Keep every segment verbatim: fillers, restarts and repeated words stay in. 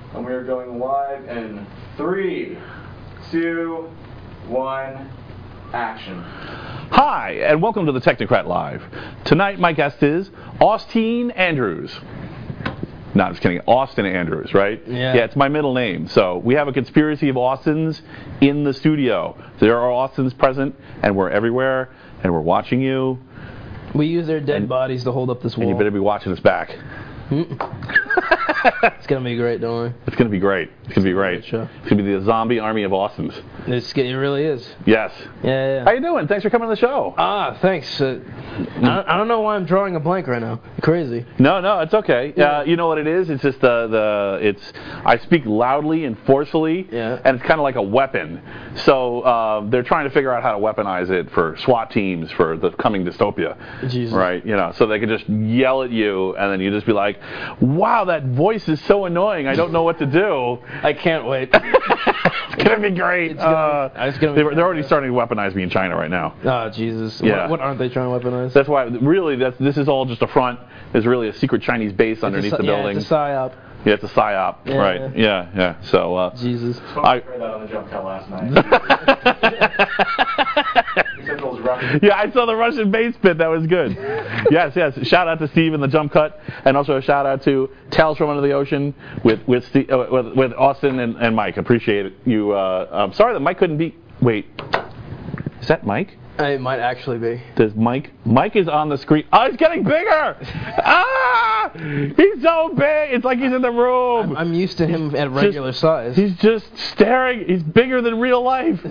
And we are going live in three, two, one, action. Hi, and welcome to the Technocrat Live. Tonight, my guest is Austin Andrews. No, I'm just kidding. Austin Andrews, right? Yeah. Yeah, it's my middle name. So we have a conspiracy of Austins in the studio. There are Austins present, and we're everywhere, and we're watching you. We use their dead and, bodies to hold up this wall. And you better be watching us back. It's going to be great, don't worry. It's going to be great. It's going to be great. Show. It's going to be the zombie army of Austins. It's, it really is. Yes. Yeah, yeah. How you doing? Thanks for coming on the show. Ah, thanks. Uh, I, don't, I don't know why I'm drawing a blank right now. Crazy. No, no, it's okay. Yeah. Uh, you know what it is? It's just the the it's. I speak loudly and forcefully, yeah. and it's kind of like a weapon. So uh, they're trying to figure out how to weaponize it for SWAT teams for the coming dystopia. Jesus. Right? You know, so they can just yell at you, and then you just be like, "Wow, that voice is so annoying. I don't know what to do." I can't wait. It's gonna be great. It's gonna, uh, it's gonna be they were, they're already starting to weaponize me in China right now. Oh, Jesus. Yeah. What, what aren't they trying to weaponize? That's why, really, that's, this is all just a front. There's really a secret Chinese base underneath a, the building. Yeah, it's a psyop. Yeah, it's a psyop. Yeah, right. Yeah, yeah. So, uh, Jesus. I heard that on the jump cut last night. Yeah, I saw the Russian base bit. That was good. Yes, yes. Shout out to Steve in the jump cut, and also a shout out to Tales from Under the Ocean with with Steve, uh, with, with Austin and, and Mike. Appreciate it. You. Uh, I'm sorry that Mike couldn't be. Wait, is that Mike? It might actually be. Does Mike? Mike is on the screen. Oh, he's getting bigger! Ah! He's so big. It's like he's in the room. I'm, I'm used to him at regular just, size. He's just staring. He's bigger than real life.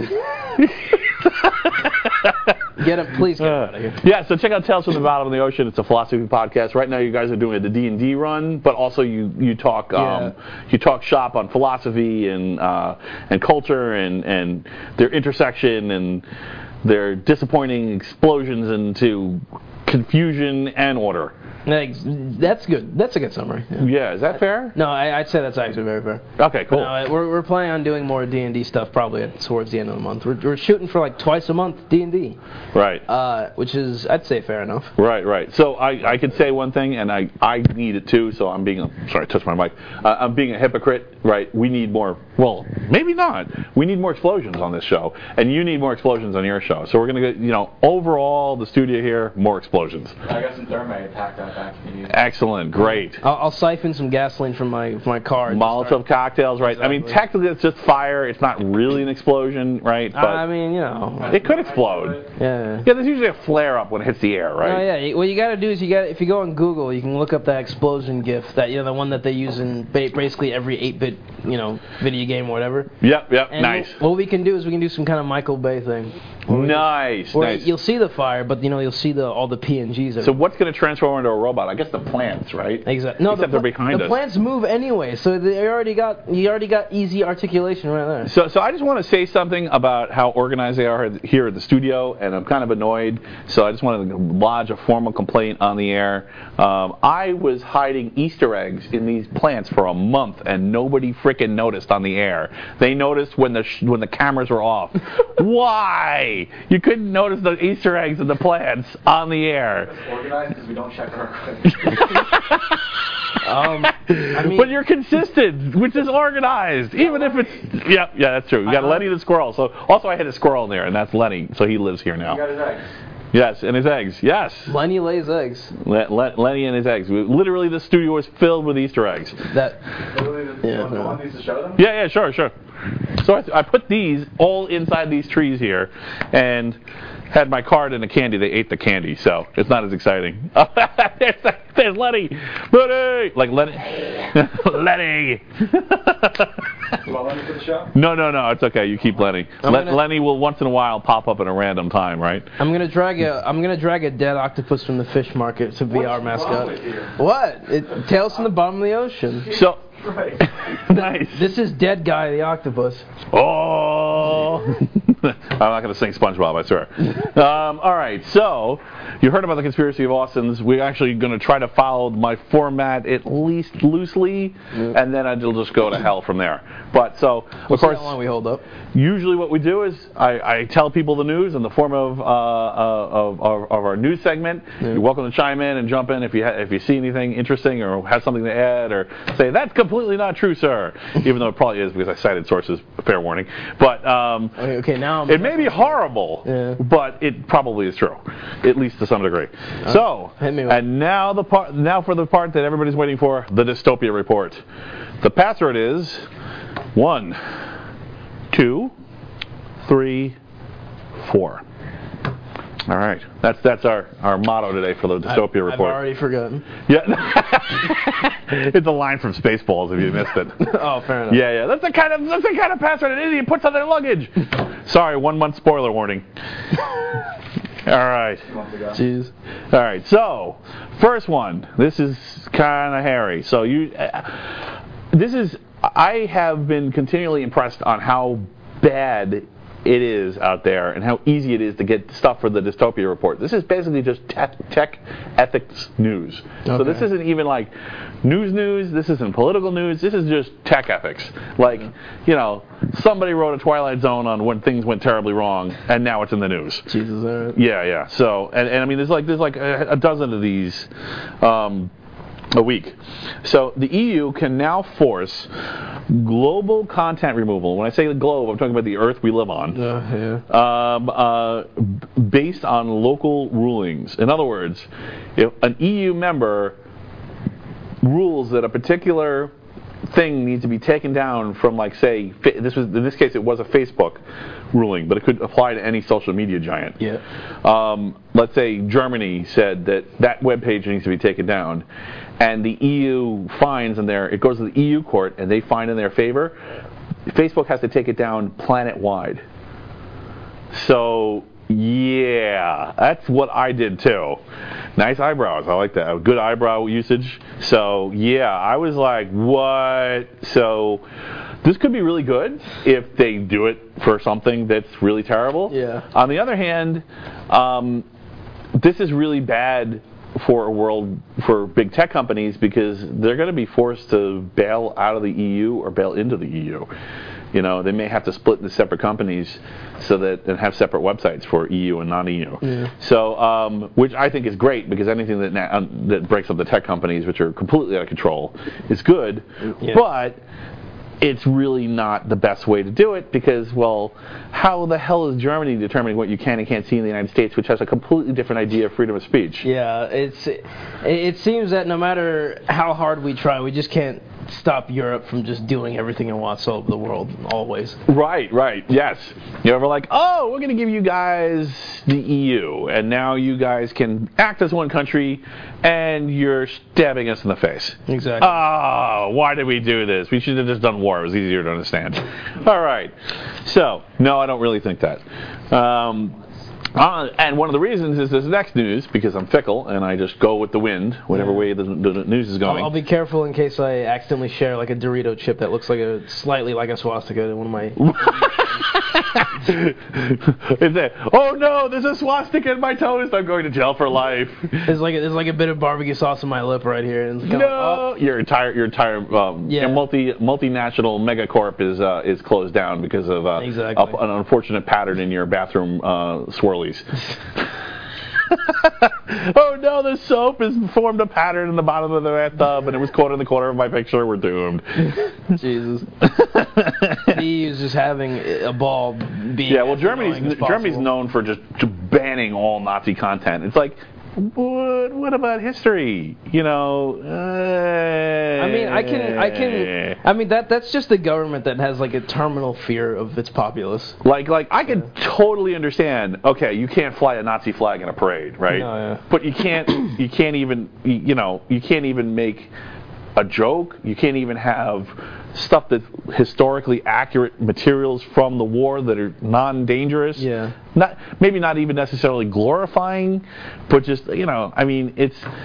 Get him, please get him out of here. Yeah, so check out Tales from the Bottom of the Ocean. It's a philosophy podcast. Right now, you guys are doing the D and D run, but also you you talk um, yeah. you talk shop on philosophy and uh, and culture and and their intersection and their disappointing explosions into confusion and order. That's good. That's a good summary. Yeah, yeah is that fair? No, I, I'd say that's actually very fair. Okay, cool. No, we're we're planning on doing more D and D stuff probably at, towards the end of the month. We're we're shooting for like twice a month D and D. Right. Uh, which is I'd say fair enough. Right, right. So I, I could say one thing, and I, I need it too. So I'm being a, sorry, I touched my mic. Uh, I'm being a hypocrite. Right. We need more. Well, maybe not. We need more explosions on this show, and you need more explosions on your show. So we're gonna get you know overall the studio here more explosions. I got some thermite packed out back if you need. Excellent, great. I'll, I'll siphon some gasoline from my from my car. Molotov cocktails, right? Exactly. I mean, technically it's just fire. It's not really an explosion, right? But I mean, you know, it could explode. Yeah. Yeah, there's usually a flare up when it hits the air, right? Oh yeah. What you got to do is you got if you go on Google, you can look up that explosion GIF, that you know the one that they use in ba- basically every eight-bit you know video game or whatever. Yep, yep. And nice. What, what we can do is we can do some kind of Michael Bay thing. Nice, Where nice. You'll see the fire, but you know you'll see the all the P N Gs. So what's going to transform into a robot? I guess the plants, right? Exactly. No, Except the, they're behind the us. plants move anyway, so they already got you already got easy articulation right there. So, so I just want to say something about how organized they are here at the studio, and I'm kind of annoyed. So I just want to lodge a formal complaint on the air. Um, I was hiding Easter eggs in these plants for a month, and nobody freaking noticed on the air. They noticed when the sh- when the cameras were off. Why? You couldn't notice the Easter eggs in the plants on the air. It's organized because we don't check our equipment. um, I mean, but you're consistent, which is organized, even if it's yeah, yeah, that's true. You got Lenny the squirrel. So also I had a squirrel in there, and that's Lenny. So he lives here now. You got his eggs. Yes, and his eggs. Yes. Lenny lays eggs. Le- Le- Lenny and his eggs. Literally, the studio is filled with Easter eggs. That. Literally, the, Yeah, one, no. one needs to show them. Yeah, yeah, sure, sure. So I, I put these all inside these trees here, and had my card and the candy. They ate the candy, so it's not as exciting. there's, there's Lenny, Lenny, like Lenny, Lenny. You want Lenny for the show? No, no, no, it's okay. You keep Lenny. Le- gonna- Lenny will once in a while pop up at a random time, right? I'm gonna drag a I'm gonna drag a dead octopus from the fish market to be What's our wrong mascot. with you? What? It Tales from the Bottom of the Ocean. So. Right. Nice. This is Dead Guy the Octopus. Oh. I'm not going to sing SpongeBob, I swear. um, all right, so you heard about the conspiracy of Austins. We're actually going to try to follow my format at least loosely, yep. and then it'll just go to hell from there. But so, we'll of course, see how long we hold up. Usually, what we do is I, I tell people the news in the form of uh, uh, of, of, of our news segment. Yep. You're welcome to chime in and jump in if you ha- if you see anything interesting or have something to add or say that's completely not true, sir. Even though it probably is because I cited sources. Fair warning. But um, okay, okay, now I'm it may be horrible, yeah. but it probably is true, at least to some degree. Uh, so, and now the part, now for the part that everybody's waiting for, the Dystopia Report. The password is one, two, three, four. All right, that's that's our, our motto today for the Dystopia I've, Report. I've already forgotten. Yeah, it's a line from Spaceballs if you missed it. Oh, fair enough. Yeah, yeah, that's the kind of that's the kind of password an idiot puts on their luggage. Sorry, one month spoiler warning. All right. Jeez. All right. So, first one. This is kind of hairy. So you, uh, this is. I have been continually impressed on how bad it is out there and how easy it is to get stuff for the Dystopia Report. This is basically just tech, tech ethics news. Okay. So this isn't even like news news. This isn't political news. This is just tech ethics. Like, you know, somebody wrote a Twilight Zone on when things went terribly wrong, and now it's in the news. Jesus, all right. Yeah, yeah. So, and, and I mean, there's like there's like a, a dozen of these. Um, A week. So the E U can now force global content removal. When I say the globe, I'm talking about the Earth we live on. Uh, yeah. Um, uh, based on local rulings. In other words, if an E U member rules that a particular thing needs to be taken down from, like, say, this was in this case it was a Facebook ruling, but it could apply to any social media giant. Yeah. Um, let's say Germany said that that web page needs to be taken down, and the E U finds in there, it goes to the E U court, and they find in their favor. Facebook has to take it down planet-wide. So, yeah, that's what I did too. Nice eyebrows, I like that. Good eyebrow usage. So, yeah, I was like, what? So, this could be really good if they do it for something that's really terrible. Yeah. On the other hand, um, this is really bad for a world, for big tech companies, because they're going to be forced to bail out of the E U or bail into the E U. You know, they may have to split into separate companies so that and have separate websites for E U and non-E U. Yeah. So, um, which I think is great, because anything that na- um, that breaks up the tech companies, which are completely out of control, is good. Yeah. But it's really not the best way to do it, because, well, how the hell is Germany determining what you can and can't see in the United States, which has a completely different idea of freedom of speech? Yeah, it's it, it seems that no matter how hard we try, we just can't stop Europe from just doing everything it wants all over the world, always. Right, right, yes. You know, we're like, oh, we're going to give you guys the E U, and now you guys can act as one country, and you're stabbing us in the face. Exactly. Oh, why did we do this? We should have just done war. It was easier to understand. All right. So, no, I don't really think that. Um... Uh, and one of the reasons is this next news, because I'm fickle and I just go with the wind, whatever yeah. way the, the news is going. I'll, I'll be careful in case I accidentally share like a Dorito chip that looks like a slightly like a swastika in one of my. Is that? Oh no! There's a swastika in my toast. I'm going to jail for life. There's like a, there's like a bit of barbecue sauce on my lip right here. And it's no, like, oh. your entire your entire um, yeah. your multi multinational megacorp is uh, is closed down because of uh, exactly. a, an unfortunate pattern in your bathroom uh, swirlies. Oh no, the soap has formed a pattern in the bottom of the bathtub, and it was caught in the corner of my picture. We're doomed. Jesus. The E U is just having a ball being. Yeah, well, Germany's Germany's known for just banning all Nazi content. It's like, what? What about history? You know. Uh, I mean, I can, I can. I mean, that that's just the government that has like a terminal fear of its populace. Like, like I can totally understand. Okay, you can't fly a Nazi flag in a parade, right? No, yeah. But you can't. You can't even. You know. You can't even make a joke. You can't even have stuff that's historically accurate materials from the war that are non-dangerous. Yeah. Not maybe not even necessarily glorifying, but just, you know, I mean, it's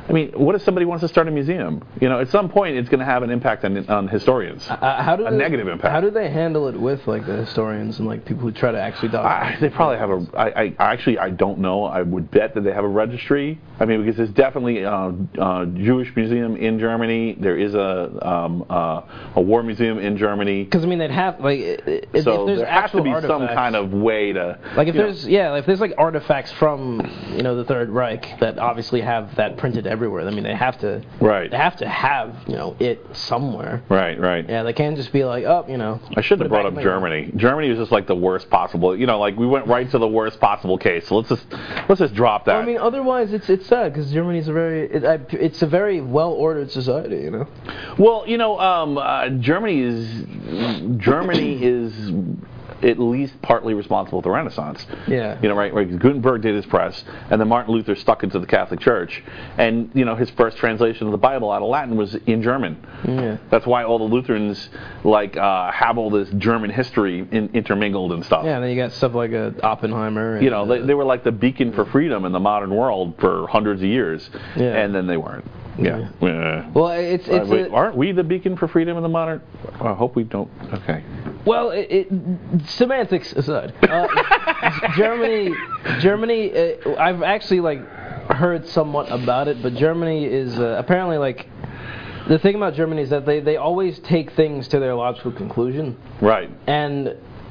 I mean, what if somebody wants to start a museum? You know, at some point, it's going to have an impact on, on historians. Uh, how do a they, negative impact. How do they handle it with like the historians and like people who try to actually document? I, they probably have a. I, I actually I don't know. I would bet that they have a registry. I mean, because there's definitely a, a Jewish museum in Germany. There is a um, uh, a war museum in Germany. Because I mean, they'd have like if, if so there's there has to be artifacts, some kind of way to. Like if you there's know, yeah, if there's like artifacts from you know the Third Reich that obviously have that printed everywhere. I mean, they have to. Right. They have to have you know it somewhere. Right. Right. Yeah, they can't just be like, oh, you know. I should put have it brought back up in the- Germany. Germany was just like the worst possible. You know, like we went right to the worst possible case. So let's just let's just drop that. Well, I mean, otherwise it's it's sad because Germany's a very it, I, it's a very well ordered society, you know. Well, you know, um, uh, Germany is Germany is at least partly responsible for the Renaissance. Yeah. You know, right? right? Gutenberg did his press, and then Martin Luther stuck into the Catholic Church, and you know, his first translation of the Bible out of Latin was in German. Yeah. That's why all the Lutherans like uh, have all this German history in, intermingled and stuff. Yeah, and then you got stuff like uh, Oppenheimer. And, You know, they, uh, they were like the beacon for freedom in the modern world for hundreds of years, Yeah. and then they weren't. Yeah. yeah. Well, it's Uh, it's wait, a, aren't we the beacon for freedom in the modern? I hope we don't. Okay. well, it, it, semantics aside, uh, Germany, Germany. Uh, I've actually like heard somewhat about it, but Germany is uh, apparently like the thing about Germany is that they they always take things to their logical conclusion, Right. and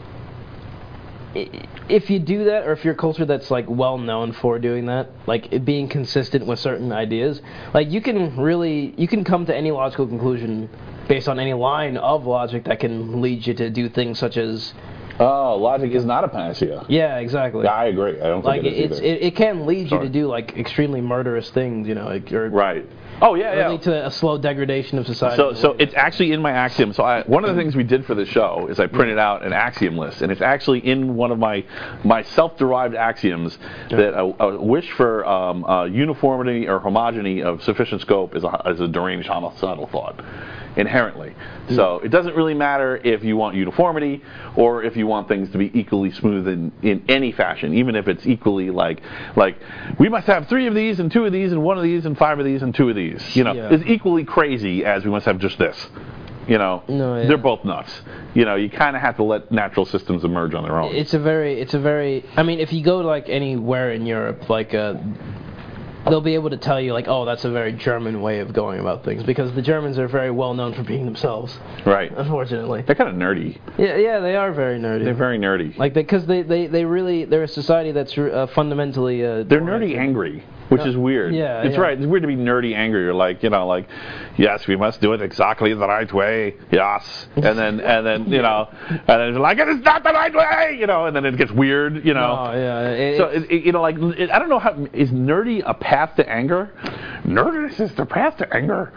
i- if you do that, or if you're a culture that's like well known for doing that, like it being consistent with certain ideas, like you can really you can come to any logical conclusion based on any line of logic that can lead you to do things such as Oh, logic is not a panacea. yeah, exactly. Yeah, I agree. I don't think Like it is it's either. it, it can lead Sorry. you to do like extremely murderous things, you know, like or Right. Oh yeah, or yeah. lead to a slow degradation of society. So, so it's actually in my axiom. So, I, one of the things we did for the show is I printed out an axiom list, and it's actually in one of my my self-derived axioms that a, a wish for um, uh, uniformity or homogeneity of sufficient scope is a, is a deranged homicidal thought, inherently. So, it doesn't really matter if you want uniformity or if you want things to be equally smooth in, in any fashion, even if it's equally like like we must have three of these and two of these and one of these and five of these and two of these. You know, Yeah. is equally crazy as we must have just this. You know, No, yeah. they're both nuts. You know, you kind of have to let natural systems emerge on their own. It's a very, it's a very. I mean, if you go like anywhere in Europe, like uh, they'll be able to tell you like, oh, that's a very German way of going about things because the Germans are very well known for being themselves. Right. Unfortunately. They're kind of nerdy. Yeah, yeah, they are very nerdy. They're very nerdy. like because they, they, they really they're a society that's uh, fundamentally. Uh, They're nerdy angry, which is weird. yeah, it's yeah. right. It's weird to be nerdy angry. You're like, you know, like, yes, we must do it exactly the right way. Yes, and then and then you know, and then it's like, it is not the right way. You know, and then it gets weird. You know. Oh yeah. It, So it, it, you know, like it, I don't know how is nerdy a path to anger? Nerdiness is the path to anger.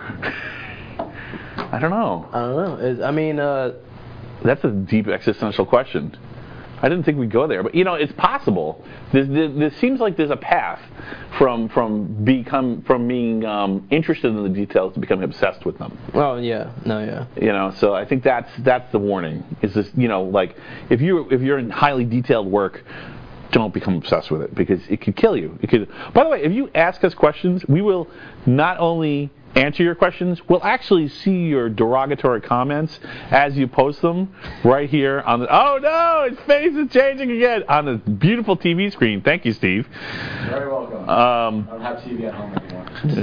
I don't know. I don't know. It, I mean, uh, That's a deep existential question. I didn't think we'd go there, but you know, it's possible. This, this, this seems like there's a path from from become from being um, interested in the details to becoming obsessed with them. oh yeah, no, yeah. You know, so I think that's that's the warning. Is this, you know, like if you if you're in highly detailed work, don't become obsessed with it because it could kill you. It could. By the way, if you ask us questions, we will not only answer your questions, we'll actually see your derogatory comments as you post them right here on the. Oh no, his face is changing again on the beautiful T V screen. Thank you, Steve. Very welcome. Um, I don't have T V at home anymore.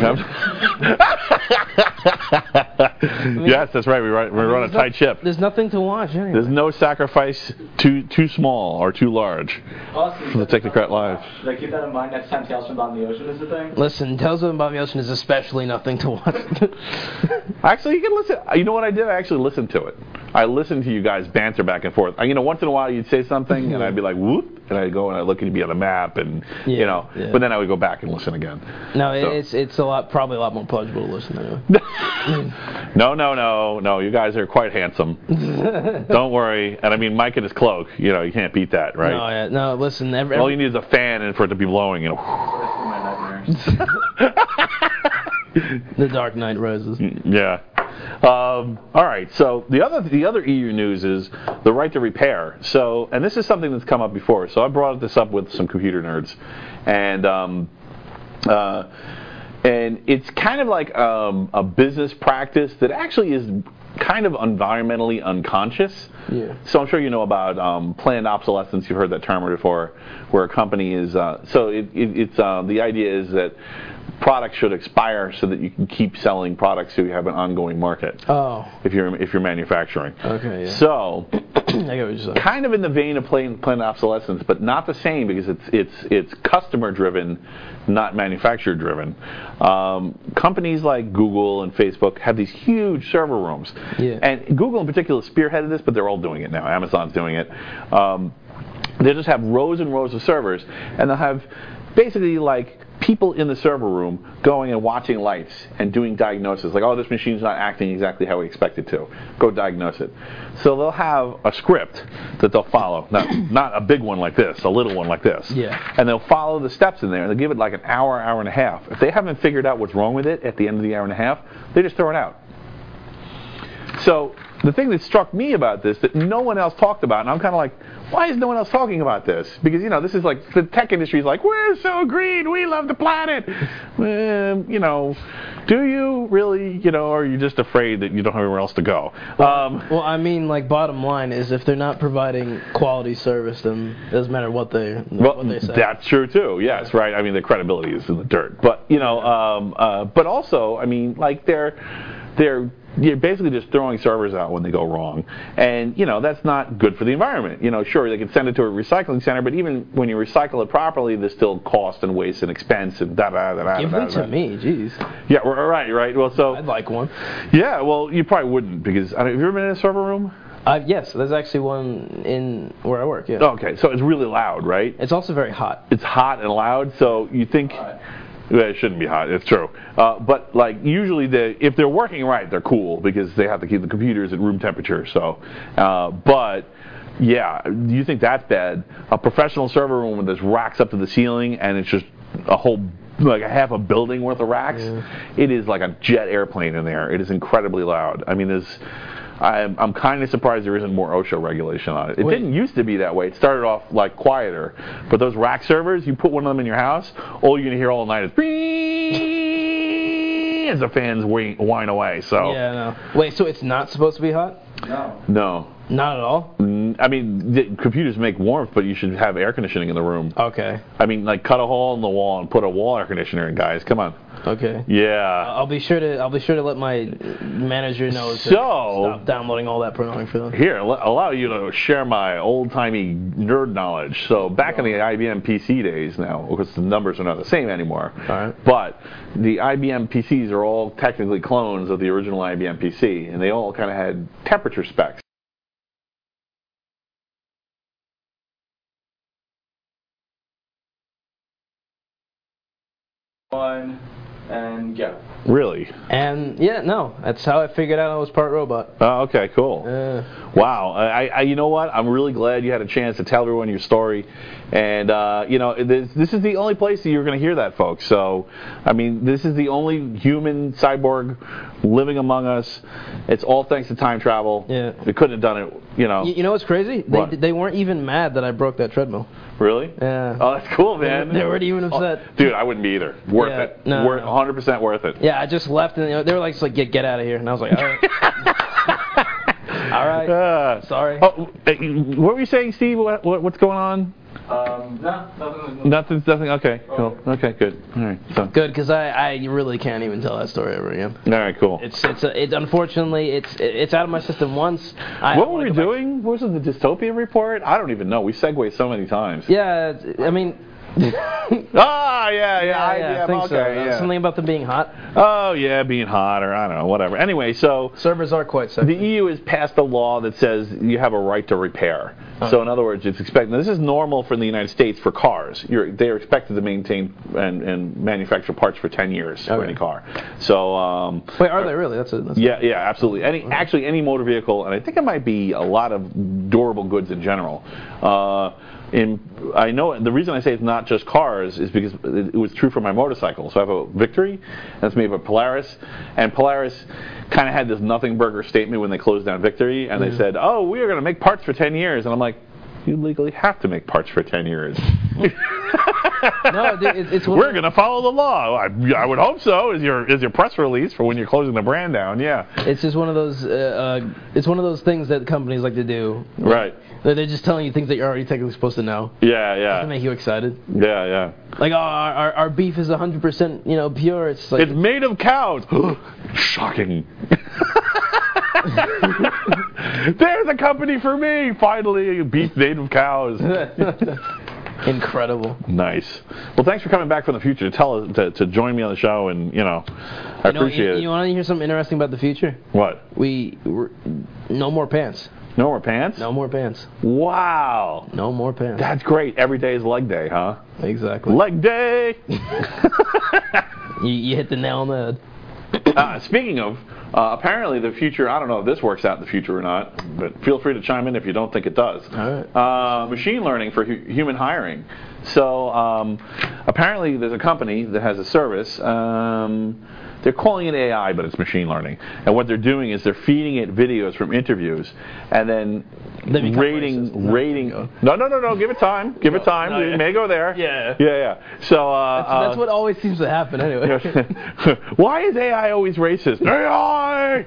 yes, that's right. We run, we run a There's no- tight ship. There's nothing to watch anyway. There's no sacrifice too too small or too large Awesome. for the Technocrat Live. Should I keep that in mind next time Tales from Bottom of the Ocean is the thing? Listen, Tales of the Bottom of the Ocean is especially nothing to watch. Actually, you can listen. You know what I did? I actually listened to it. I listened to you guys banter back and forth. I, you know, once in a while you'd say something, and I'd be like, whoop, and I'd go and I'd look and you'd be on the map, and Yeah, you know, yeah. but then I would go back and listen again. No, it, So- it's it's a lot, probably a lot more pleasurable to listen anyway. No, no, no, no. You guys are quite handsome. Don't worry. And I mean, Mike in his cloak. You know, you can't beat that, right? No, yeah, no. Listen, every, All you need is a fan and for it to be blowing. You know. That's my nightmares. The Dark Knight Rises. Yeah. Um, all right. So the other the other E U news is the right to repair. So, and this is something that's come up before. So I brought this up with some computer nerds, and um, uh, And it's kind of like um, a business practice that actually is kind of environmentally unconscious. Yeah. So I'm sure you know about um, planned obsolescence. You've heard that term before, where a company is. Uh, so it, it, it's uh, the idea is that products should expire so that you can keep selling products so you have an ongoing market. Oh. If you're if you're manufacturing. Okay. Yeah. So. I get what you're saying. Kind of in the vein of planned, planned obsolescence, but not the same because it's it's it's customer driven, not manufacturer driven. Um, companies like Google and Facebook have these huge server rooms, yeah. and Google in particular spearheaded this, but they're all doing it now. Amazon's doing it. Um, they just have rows and rows of servers, and they'll have basically like people in the server room going and watching lights and doing diagnosis, like, oh, this machine's not acting exactly how we expect it to. Go diagnose it. So they'll have a script that they'll follow, not, not a big one like this, a little one like this. Yeah. And they'll follow the steps in there, and they'll give it like an hour, hour and a half. If they haven't figured out what's wrong with it at the end of the hour and a half, they just throw it out. So the thing that struck me about this that no one else talked about, and I'm kind of like, why is no one else talking about this? Because, you know, this is like, the tech industry is like, we're so green, we love the planet. Um, you know, do you really, you know, or are you just afraid that you don't have anywhere else to go? Um, well, I mean, like, bottom line is if they're not providing quality service, then it doesn't matter what they, well, what they say. That's true, too, yes, right? I mean, the credibility is in the dirt. But, you know, um, uh, but also, I mean, like, they're, they're, you're basically just throwing servers out when they go wrong. And, you know, that's not good for the environment. You know, sure, they can send it to a recycling center, but even when you recycle it properly, there's still cost and waste and expense and da-da-da-da-da. Give it to me, jeez. Yeah, right, right. Well, so... I'd like one. Yeah, well, you probably wouldn't, because... I don't, have you ever been in a server room? Uh, yes, there's actually one in where I work, yeah. Okay, so it's really loud, right? It's also very hot. It's hot and loud, so you think... Well, it shouldn't be hot. It's true. Uh, but like usually, they, if they're working right, they're cool because they have to keep the computers at room temperature. So, uh, but yeah, do you think that's bad? A professional server room with this racks up to the ceiling and it's just a whole like a half a building worth of racks. Yeah. It is like a jet airplane in there. It is incredibly loud. I mean, there's. I'm, I'm kind of surprised there isn't more OSHA regulation on it. It Wait. didn't used to be that way. It started off like quieter. But those rack servers, you put one of them in your house, all you're going to hear all night is as the fans whine away. So yeah, no. Wait, so it's not supposed to be hot? No. No. Not at all? I mean, the computers make warmth, but you should have air conditioning in the room. Okay. I mean, like cut a hole in the wall and put a wall air conditioner in, guys. Come on. Okay. Yeah. I'll be sure to I'll be sure to let my manager know to So, stop downloading all that pornography for them. Here, l- allow you to share my old-timey nerd knowledge. So back in the I B M P C days now, because the numbers are not the same anymore, all right. but the I B M P Cs are all technically clones of the original I B M P C, and they all kind of had temperature specs. One, and go. Really? And yeah, no, that's how I figured out I was part robot. Oh, okay, cool. Uh, Wow. I, I, you know what? I'm really glad you had a chance to tell everyone your story. And, uh, you know, this, this is the only place that you're going to hear that, folks. So, I mean, this is the only human cyborg living among us. It's all thanks to time travel. Yeah. They couldn't have done it, you know. you, you know what's crazy? What? They they weren't even mad that I broke that treadmill. Really? Yeah. Oh, that's cool, man. They weren't even upset. Oh, dude, I wouldn't be either. Worth Yeah, it. no, worth, no. one hundred percent worth it. Yeah, I just left and you know, they were like, just like get get out of here, and I was like, all right. All right. Uh, Sorry. Oh, uh, what were you saying, Steve? What, what, what's going on? Um, no, nothing. Nothing. Nothing. Okay. Cool. Okay. Good. All right. So. Good, because I, I really can't even tell that story ever again. All right. Cool. It's it's a, it unfortunately it's it's out of my system once. I What were wanna we go back- doing? What was it, the dystopia report? I don't even know. We segued so many times. Yeah, it's- I mean. Ah, yeah, yeah, I, yeah, yeah, I think okay, so. Uh, yeah. Something about them being hot. Oh, yeah, being hot or I don't know, whatever. Anyway, so Servers are quite the sexy. E U has passed a law that says you have a right to repair. Oh. So in other words, it's expected. This is normal for the United States for cars. You're, they're expected to maintain and, and manufacture parts for ten years for Okay. any car. So um, Wait, are they really? That's a that's yeah, yeah, absolutely. Any actually any motor vehicle, and I think it might be a lot of durable goods in general. Uh, in I know the reason I say it's not just cars is because it, it was true for my motorcycle. So I have a Victory, that's made by Polaris, and Polaris kind of had this nothing burger statement when they closed down Victory, and Mm-hmm. they said, "Oh, we are going to make parts for ten years," and I'm like, "You legally have to make parts for ten years." No, dude, it, it's one We're of- going to follow the law. I, I would hope so. Is your is your press release for when you're closing the brand down? Yeah. It's just one of those. Uh, uh, it's one of those things that companies like to do. Right. They're they're just telling you things that you're already technically supposed to know Yeah, to yeah. make you excited. Yeah, yeah. Like, oh, our, our, our beef is one hundred percent, you know, pure. It's like It's made of cows. Shocking. There's a company for me. Finally, beef made of cows. incredible. Nice. Well, thanks for coming back from the future to tell us to, to join me on the show, and you know, I You know, appreciate you, it. You want to hear something interesting about the future? What? We we're, no more pants. No more pants? No more pants. Wow. No more pants. That's great. Every day is leg day, huh? Exactly. Leg day. You, you hit the nail on the head. Uh, speaking of, uh, apparently the future, I don't know if this works out in the future or not, but feel free to chime in if you don't think it does. All right. Uh, machine learning for hu- human hiring. So um, apparently there's a company that has a service. Um, they're calling it A I, but it's machine learning. And what they're doing is they're feeding it videos from interviews and then They become rating, racist. No, rating. go. No, no, no, no. Give it time. Give it time. No, yeah. It may go there. Yeah. Yeah, yeah. So uh, That's, that's uh, what always seems to happen anyway. Why is A I always racist? A I!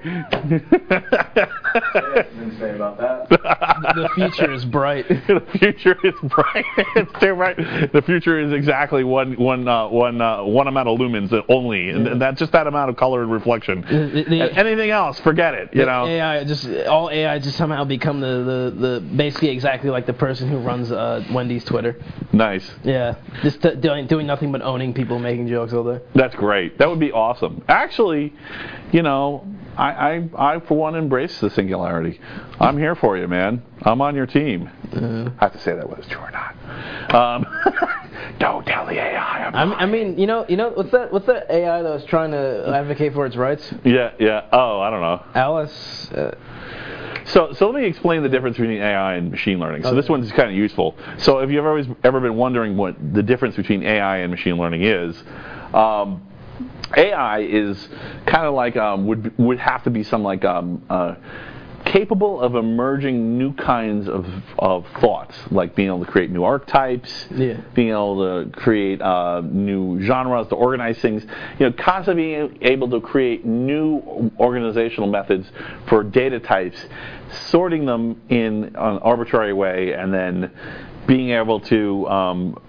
Didn't say about that. The future is bright. The future is bright. It's too right. The future is exactly one one uh, one uh, one amount of lumens only, and Yeah. that's just that amount of color and reflection. The- the- And anything else, forget it. You know. A I just all A I just somehow become the, the, the basically exactly like the person who runs uh, Wendy's Twitter. Nice. Yeah, just t- doing doing nothing but owning people making jokes all day. That's great. That would be awesome. Actually, you know, I, I, I for one embrace the singularity. I'm here for you, man. I'm on your team. Uh, I have to say that whether it's true or not. Um, don't tell the A I. I'm I mean, I mean, you know, you know, what's that? What's that A I that was trying to advocate for its rights? Yeah, yeah. Oh, I don't know. Alice. Uh, So, so let me explain the difference between A I and machine learning. So Okay. this one's kind of useful. So if you've always ever been wondering what the difference between A I and machine learning is, um, A I is kind of like um, would would have to be some like um, uh, capable of emerging new kinds of of thoughts, like being able to create new archetypes, Yeah. being able to create uh, new genres, to organize things, you know, constantly being able to create new organizational methods for data types, sorting them in an arbitrary way, and then being able to um,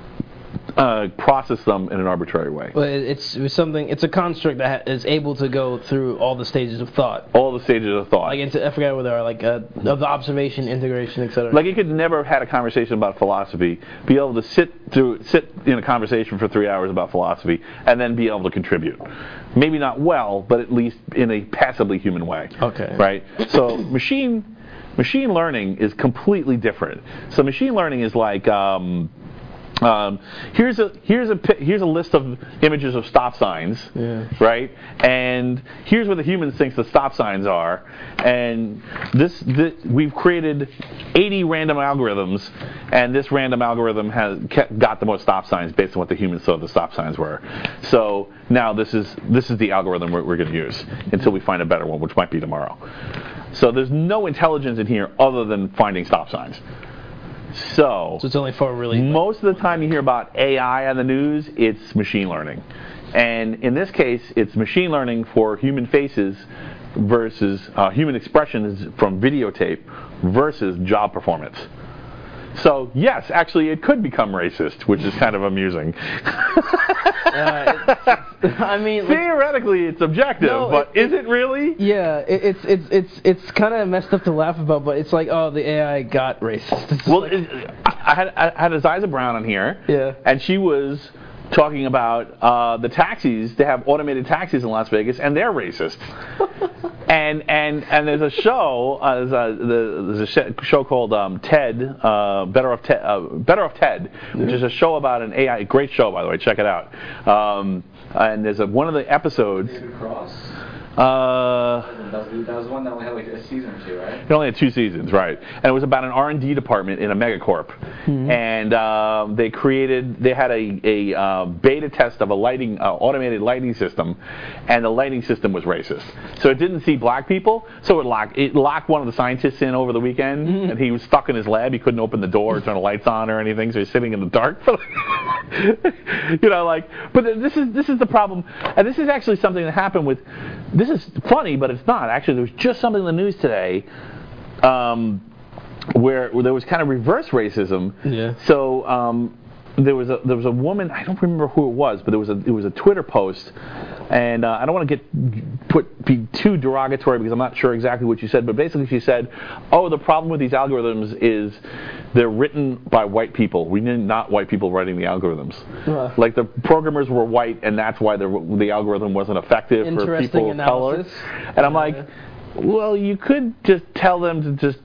uh, process them in an arbitrary way. well, it- it's, it's something. It's a construct that ha- is able to go through all the stages of thought. All the stages of thought. Like into, I forgot what they are. Like uh, of the observation, integration, et cetera. Like you could never have had a conversation about philosophy, be able to sit through sit in a conversation for three hours about philosophy, and then be able to contribute. Maybe not well, but at least in a passably human way. Okay. Right. So machine machine learning is completely different. So machine learning is like. Um, Um, here's a here's a pi- here's a list of images of stop signs, Yeah. right? And here's what the humans think the stop signs are, and this, this we've created eighty random algorithms, and this random algorithm has kept, got the most stop signs based on what the humans thought the stop signs were. So now this is this is the algorithm we're, we're going to use until we find a better one, which might be tomorrow. So there's no intelligence in here other than finding stop signs. So, So it's only for really. most of the time you hear about A I on the news, it's machine learning. And in this case, it's machine learning for human faces versus uh, human expressions from videotape versus job performance. So, yes, actually, it could become racist, which is kind of amusing. Uh, it's, I mean, like, Theoretically, it's objective, No, but it- is it really? yeah, it, it's it's it's it's kind of messed up to laugh about, but it's like, oh, the A I got racist. It's Well, like- it, I had I had Aziza Brown on here, Yeah. and she was talking about uh, the taxis. They have automated taxis in Las Vegas, and they're racist. and and and there's a show, uh, there's, a, the, there's a sh- show called um, Ted, uh, Better Off Ted, uh, Better Off Ted, which is a show about an A I. Great show, by the way. Check it out. Um, and there's a, one of the episodes. David Cross. Uh, That was, that was one that only had like a season or two, right? It only had two seasons, right? And it was about an R and D department in a megacorp, mm-hmm. and um, they created, they had a, a uh, beta test of a lighting, uh, automated lighting system, and the lighting system was racist. So it didn't see black people, so it locked, it locked one of the scientists in over the weekend, mm-hmm. and he was stuck in his lab. He couldn't open the door, or turn the lights on, or anything. So he's sitting in the dark. You know, like, but this is this is the problem, and this is actually something that happened with. This is funny, but it's not. Actually, there was just something in the news today um, where, where there was kind of reverse racism. Yeah. So um, there was a there was a woman. I don't remember who it was, but there was a it was a Twitter post, and uh, I don't want to get put be too derogatory because I'm not sure exactly what you said. But basically, she said, "Oh, the problem with these algorithms is they're written by white people. We need not white people writing the algorithms. Uh, like the programmers were white, and that's why the the algorithm wasn't effective for people of color." And I'm like, well, you could just tell them to just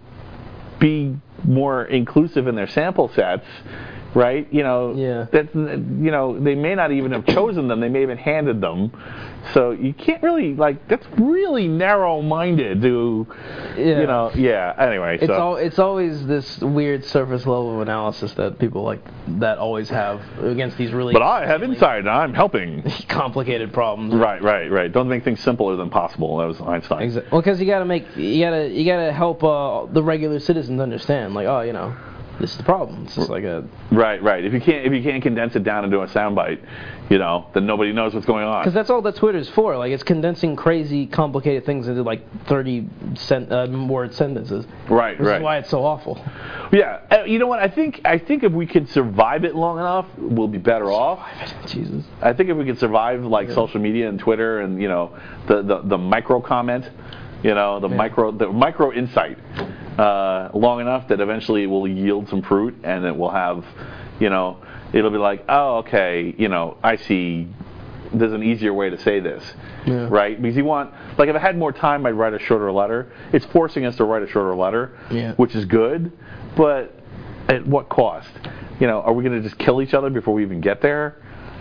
be more inclusive in their sample sets. Right, you know, yeah. that's, you know, they may not even have chosen them; they may have been handed them. So you can't really, like, that's really narrow-minded to, yeah. you know, yeah. Anyway, it's so all it's always this weird surface level of analysis that people like that always have against these really. But I have insight, and I'm helping. Complicated problems. Right, right, right. Don't make things simpler than possible. That was Einstein. Exactly. Well, because you gotta make you gotta you gotta help uh, the regular citizens understand, like, oh, you know. This is the problem. It's just like a right, right. If you can't, if you can't condense it down into a soundbite, you know, then nobody knows what's going on. Because that's all that Twitter's for. Like, it's condensing crazy, complicated things into like thirty sen- uh, word sentences. Right, which right. is why it's so awful. Yeah, uh, you know what? I think I think if we could survive it long enough, we'll be better off. Jesus. I think if we could survive like yeah. social media and Twitter and you know the the, the micro comment, you know the yeah. micro the micro insight. Uh, long enough that eventually it will yield some fruit, and it will have, you know, it'll be like, oh, okay, you know, I see. There's an easier way to say this, yeah. right? Because you want, like, if I had more time, I'd write a shorter letter. It's forcing us to write a shorter letter, yeah. which is good, but at what cost? You know, are we going to just kill each other before we even get there?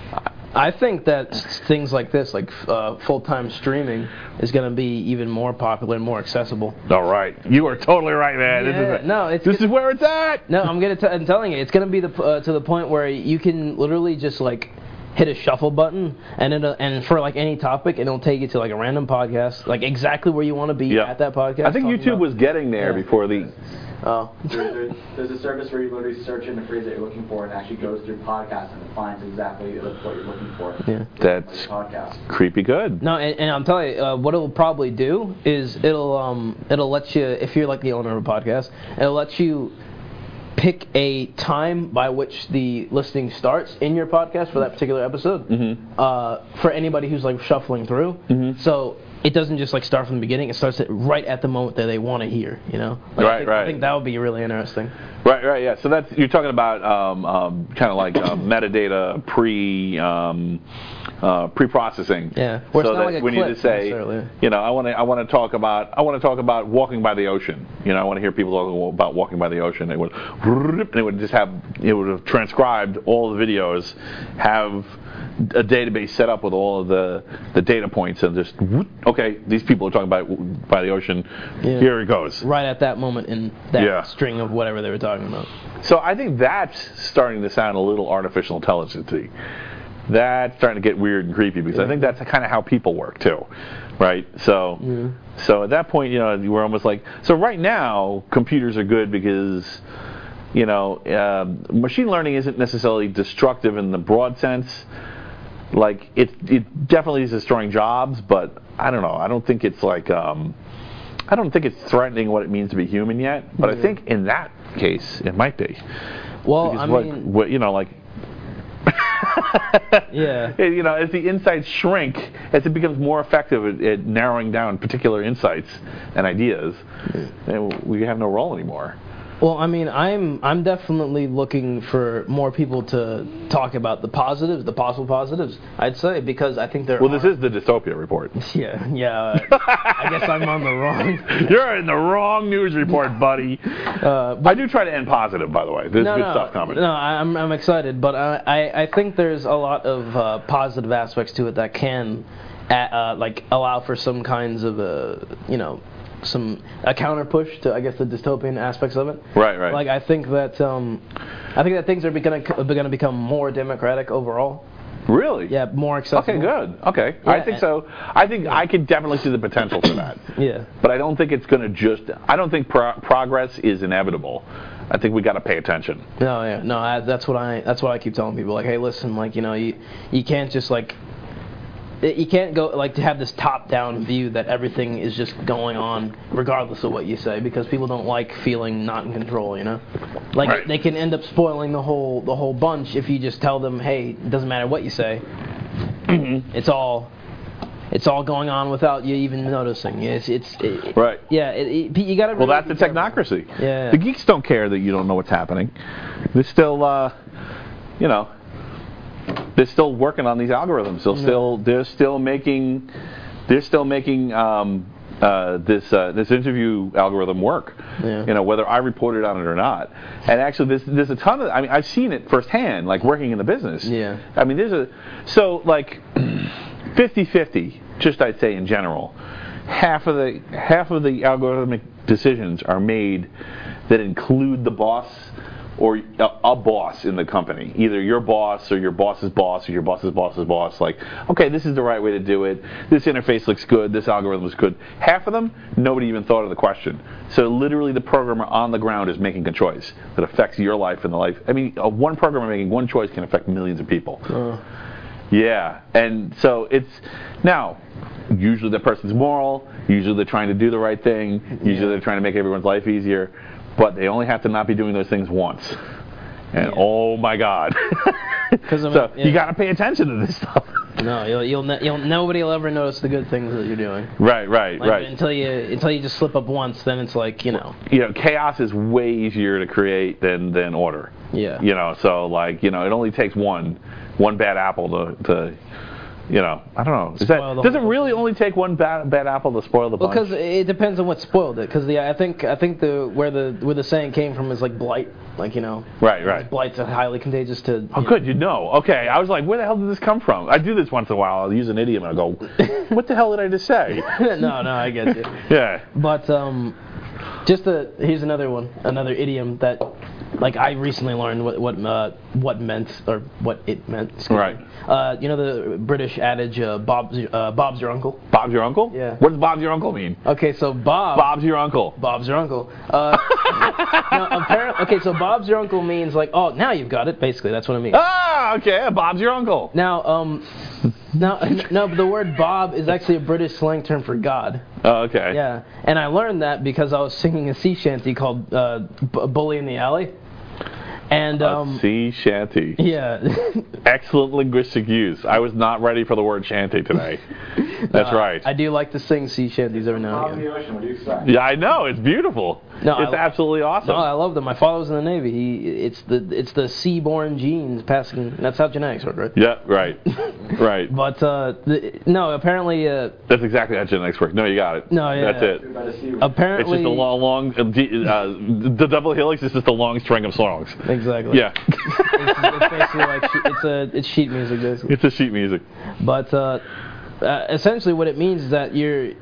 I think that things like this, like uh, full-time streaming, is going to be even more popular and more accessible. All right, you are totally right, man. Yeah, this is no, it's this is where it's at. No, I'm gonna. T- I'm telling you, it's going to be the uh, to the point where you can literally just like hit a shuffle button, and it'll, and for like any topic, and it'll take you to like a random podcast, like exactly where you want to be yeah. at that podcast. I think YouTube about. was getting there yeah. before the. Oh. there, there, there's a service where you literally search in the phrase that you're looking for and actually goes through podcasts and it finds exactly what you're looking for. Yeah. That's podcast. Creepy good. No, and, and I'm telling you, uh, what it'll probably do is it'll um it'll let you, if you're like the owner of a podcast, it'll let you pick a time by which the listing starts in your podcast for that particular episode. Mm-hmm. Uh, for anybody who's like shuffling through. Mm-hmm. So it doesn't just like start from the beginning. It starts at right at the moment that they want to hear. You know. Like, right, I think, right. I think that would be really interesting. Right, right, yeah. So that's you're talking about um, um, kind of like uh, metadata pre um, uh, pre-processing. Yeah. Where so it's not that like a when clip you just say, necessarily. you know, I want to I want to talk about I want to talk about walking by the ocean. You know, I want to hear people talk about walking by the ocean. It would and it would just have it would have transcribed all the videos, have a database set up with all of the, the data points and just okay, these people are talking about by the ocean. Yeah. Here it goes. Right at that moment in that Yeah. string of whatever they were talking about. So I think that's starting to sound a little artificial intelligence-y. That's starting to get weird and creepy because yeah. I think that's kind of how people work too, right? So, yeah. so at that point, you know, we're almost like so. Right now, computers are good because, you know, uh, machine learning isn't necessarily destructive in the broad sense. Like it, it definitely is destroying jobs, but I don't know. I don't think it's like, um, I don't think it's threatening what it means to be human yet. But yeah. I think in that case, it might be. Well, because I what, mean, what, you know, like. yeah. You know, as the insights shrink, as it becomes more effective at, at narrowing down particular insights and ideas, yeah. and we have no role anymore. Well, I mean, I'm I'm definitely looking for more people to talk about the positives, the possible positives. I'd say because I think there. Well, are, this is the dystopia report. Yeah, yeah. Uh, I guess I'm on the wrong. You're in the wrong news report, buddy. Uh, I do try to end positive, by the way. There's no, good no, stuff coming. No, I'm I'm excited, but I I, I think there's a lot of uh, positive aspects to it that can, uh, like allow for some kinds of uh, you know. some a counter push to I guess the dystopian aspects of it. Right, right. Like I think that um, I think that things are going to become more democratic overall. Really? Yeah, more accessible. Okay, good. Okay, Yeah, I think so. I think I could definitely see the potential for that. Yeah. But I don't think it's going to just. I don't think pro- progress is inevitable. I think we got to pay attention. No, yeah, no. I, that's what I. That's what I keep telling people. Like, hey, listen, like you know, you you can't just like. You can't go like to have this top-down view that everything is just going on regardless of what you say because people don't like feeling not in control, you know. Like Right. they can end up spoiling the whole the whole bunch if you just tell them, hey, it doesn't matter what you say. Mm-hmm. It's all it's all going on without you even noticing. It's it's it, Right. Yeah, it, it, you got to. Well, really that's the be careful. technocracy. Yeah. The geeks don't care that you don't know what's happening. They're still, uh, you know. They're still working on these algorithms. They're still they're still making they're still making um, uh, this uh, this interview algorithm work. Yeah. You know, whether I reported on it or not. And actually, there's there's a ton of. I mean, I've seen it firsthand, like working in the business. Yeah. I mean, there's a so like fifty-fifty, just I'd say in general. Half of the half of the algorithmic decisions are made that include the boss. Or a, a boss in the company, either your boss or your boss's boss or your boss's boss's boss. Like, okay, this is the right way to do it. This interface looks good. This algorithm is good. Half of them, nobody even thought of the question. So literally, the programmer on the ground is making a choice that affects your life and the life. I mean, uh, one programmer making one choice can affect millions of people. Uh. Yeah, and so it's now. Usually, the person's moral. Usually, they're trying to do the right thing. Usually, Yeah. they're trying to make everyone's life easier. But they only have to not be doing those things once. And Yeah. oh my God. Because so yeah. you got to pay attention to this stuff. No, you'll you'll, ne- you'll nobody will ever notice the good things that you're doing. Right, right, Like, right. Until you until you just slip up once, then it's like you know. You know, chaos is way easier to create than, than order. Yeah. You know, so like, you know, it only takes one one bad apple to, to you know, I don't know. Is that, Spoil the does it whole really only take one bad bad apple to spoil the bunch? Well, because it depends on what spoiled it. Because I think I think the where the where the saying came from is like blight, like you know. Right, right. Blight's highly contagious to. Oh, good, you know. Okay, I was like, where the hell did this come from? I do this once in a while. I'll use an idiom and I'll go, what the hell did I just say? no, no, I get you. Yeah. But um, just a here's another one, another idiom that, like I recently learned what what uh, what meant or what it meant. excuse Right. me. Uh, you know the British adage, uh, Bob's uh, Bob's your uncle. Bob's your uncle? Yeah. What does Bob's your uncle mean? Okay, so Bob. Bob's your uncle. Bob's your uncle. Uh, no, apparently, okay, so Bob's your uncle means like, oh, now you've got it. Basically, that's what it means. Ah, okay. Bob's your uncle. Now, um, now, no, but the word Bob is actually a British slang term for God. Oh, okay. Yeah, and I learned that because I was singing a sea shanty called uh, B- "Bully in the Alley," and um, A sea shanty. yeah. Excellent linguistic use. I was not ready for the word shanty today. That's No, right. I do like to sing sea shanties every now Out and in the again. ocean, what do you expect? Yeah, I know. It's beautiful. No, it's I- absolutely awesome. No, I love them. My father was in the Navy. He, it's the it's the sea-born genes passing. That's how genetics work, right? Yeah, right. Right. But uh, the, no, apparently, uh, That's exactly how genetics work. No, you got it. No, yeah. That's it. By the sea. It's apparently, just a long, long, uh, d- uh, the double helix is just a long string of songs. exactly. Yeah. it's, it's basically like she- it's a it's sheet music, basically. It's a sheet music. But uh, uh, essentially, what it means is that you're.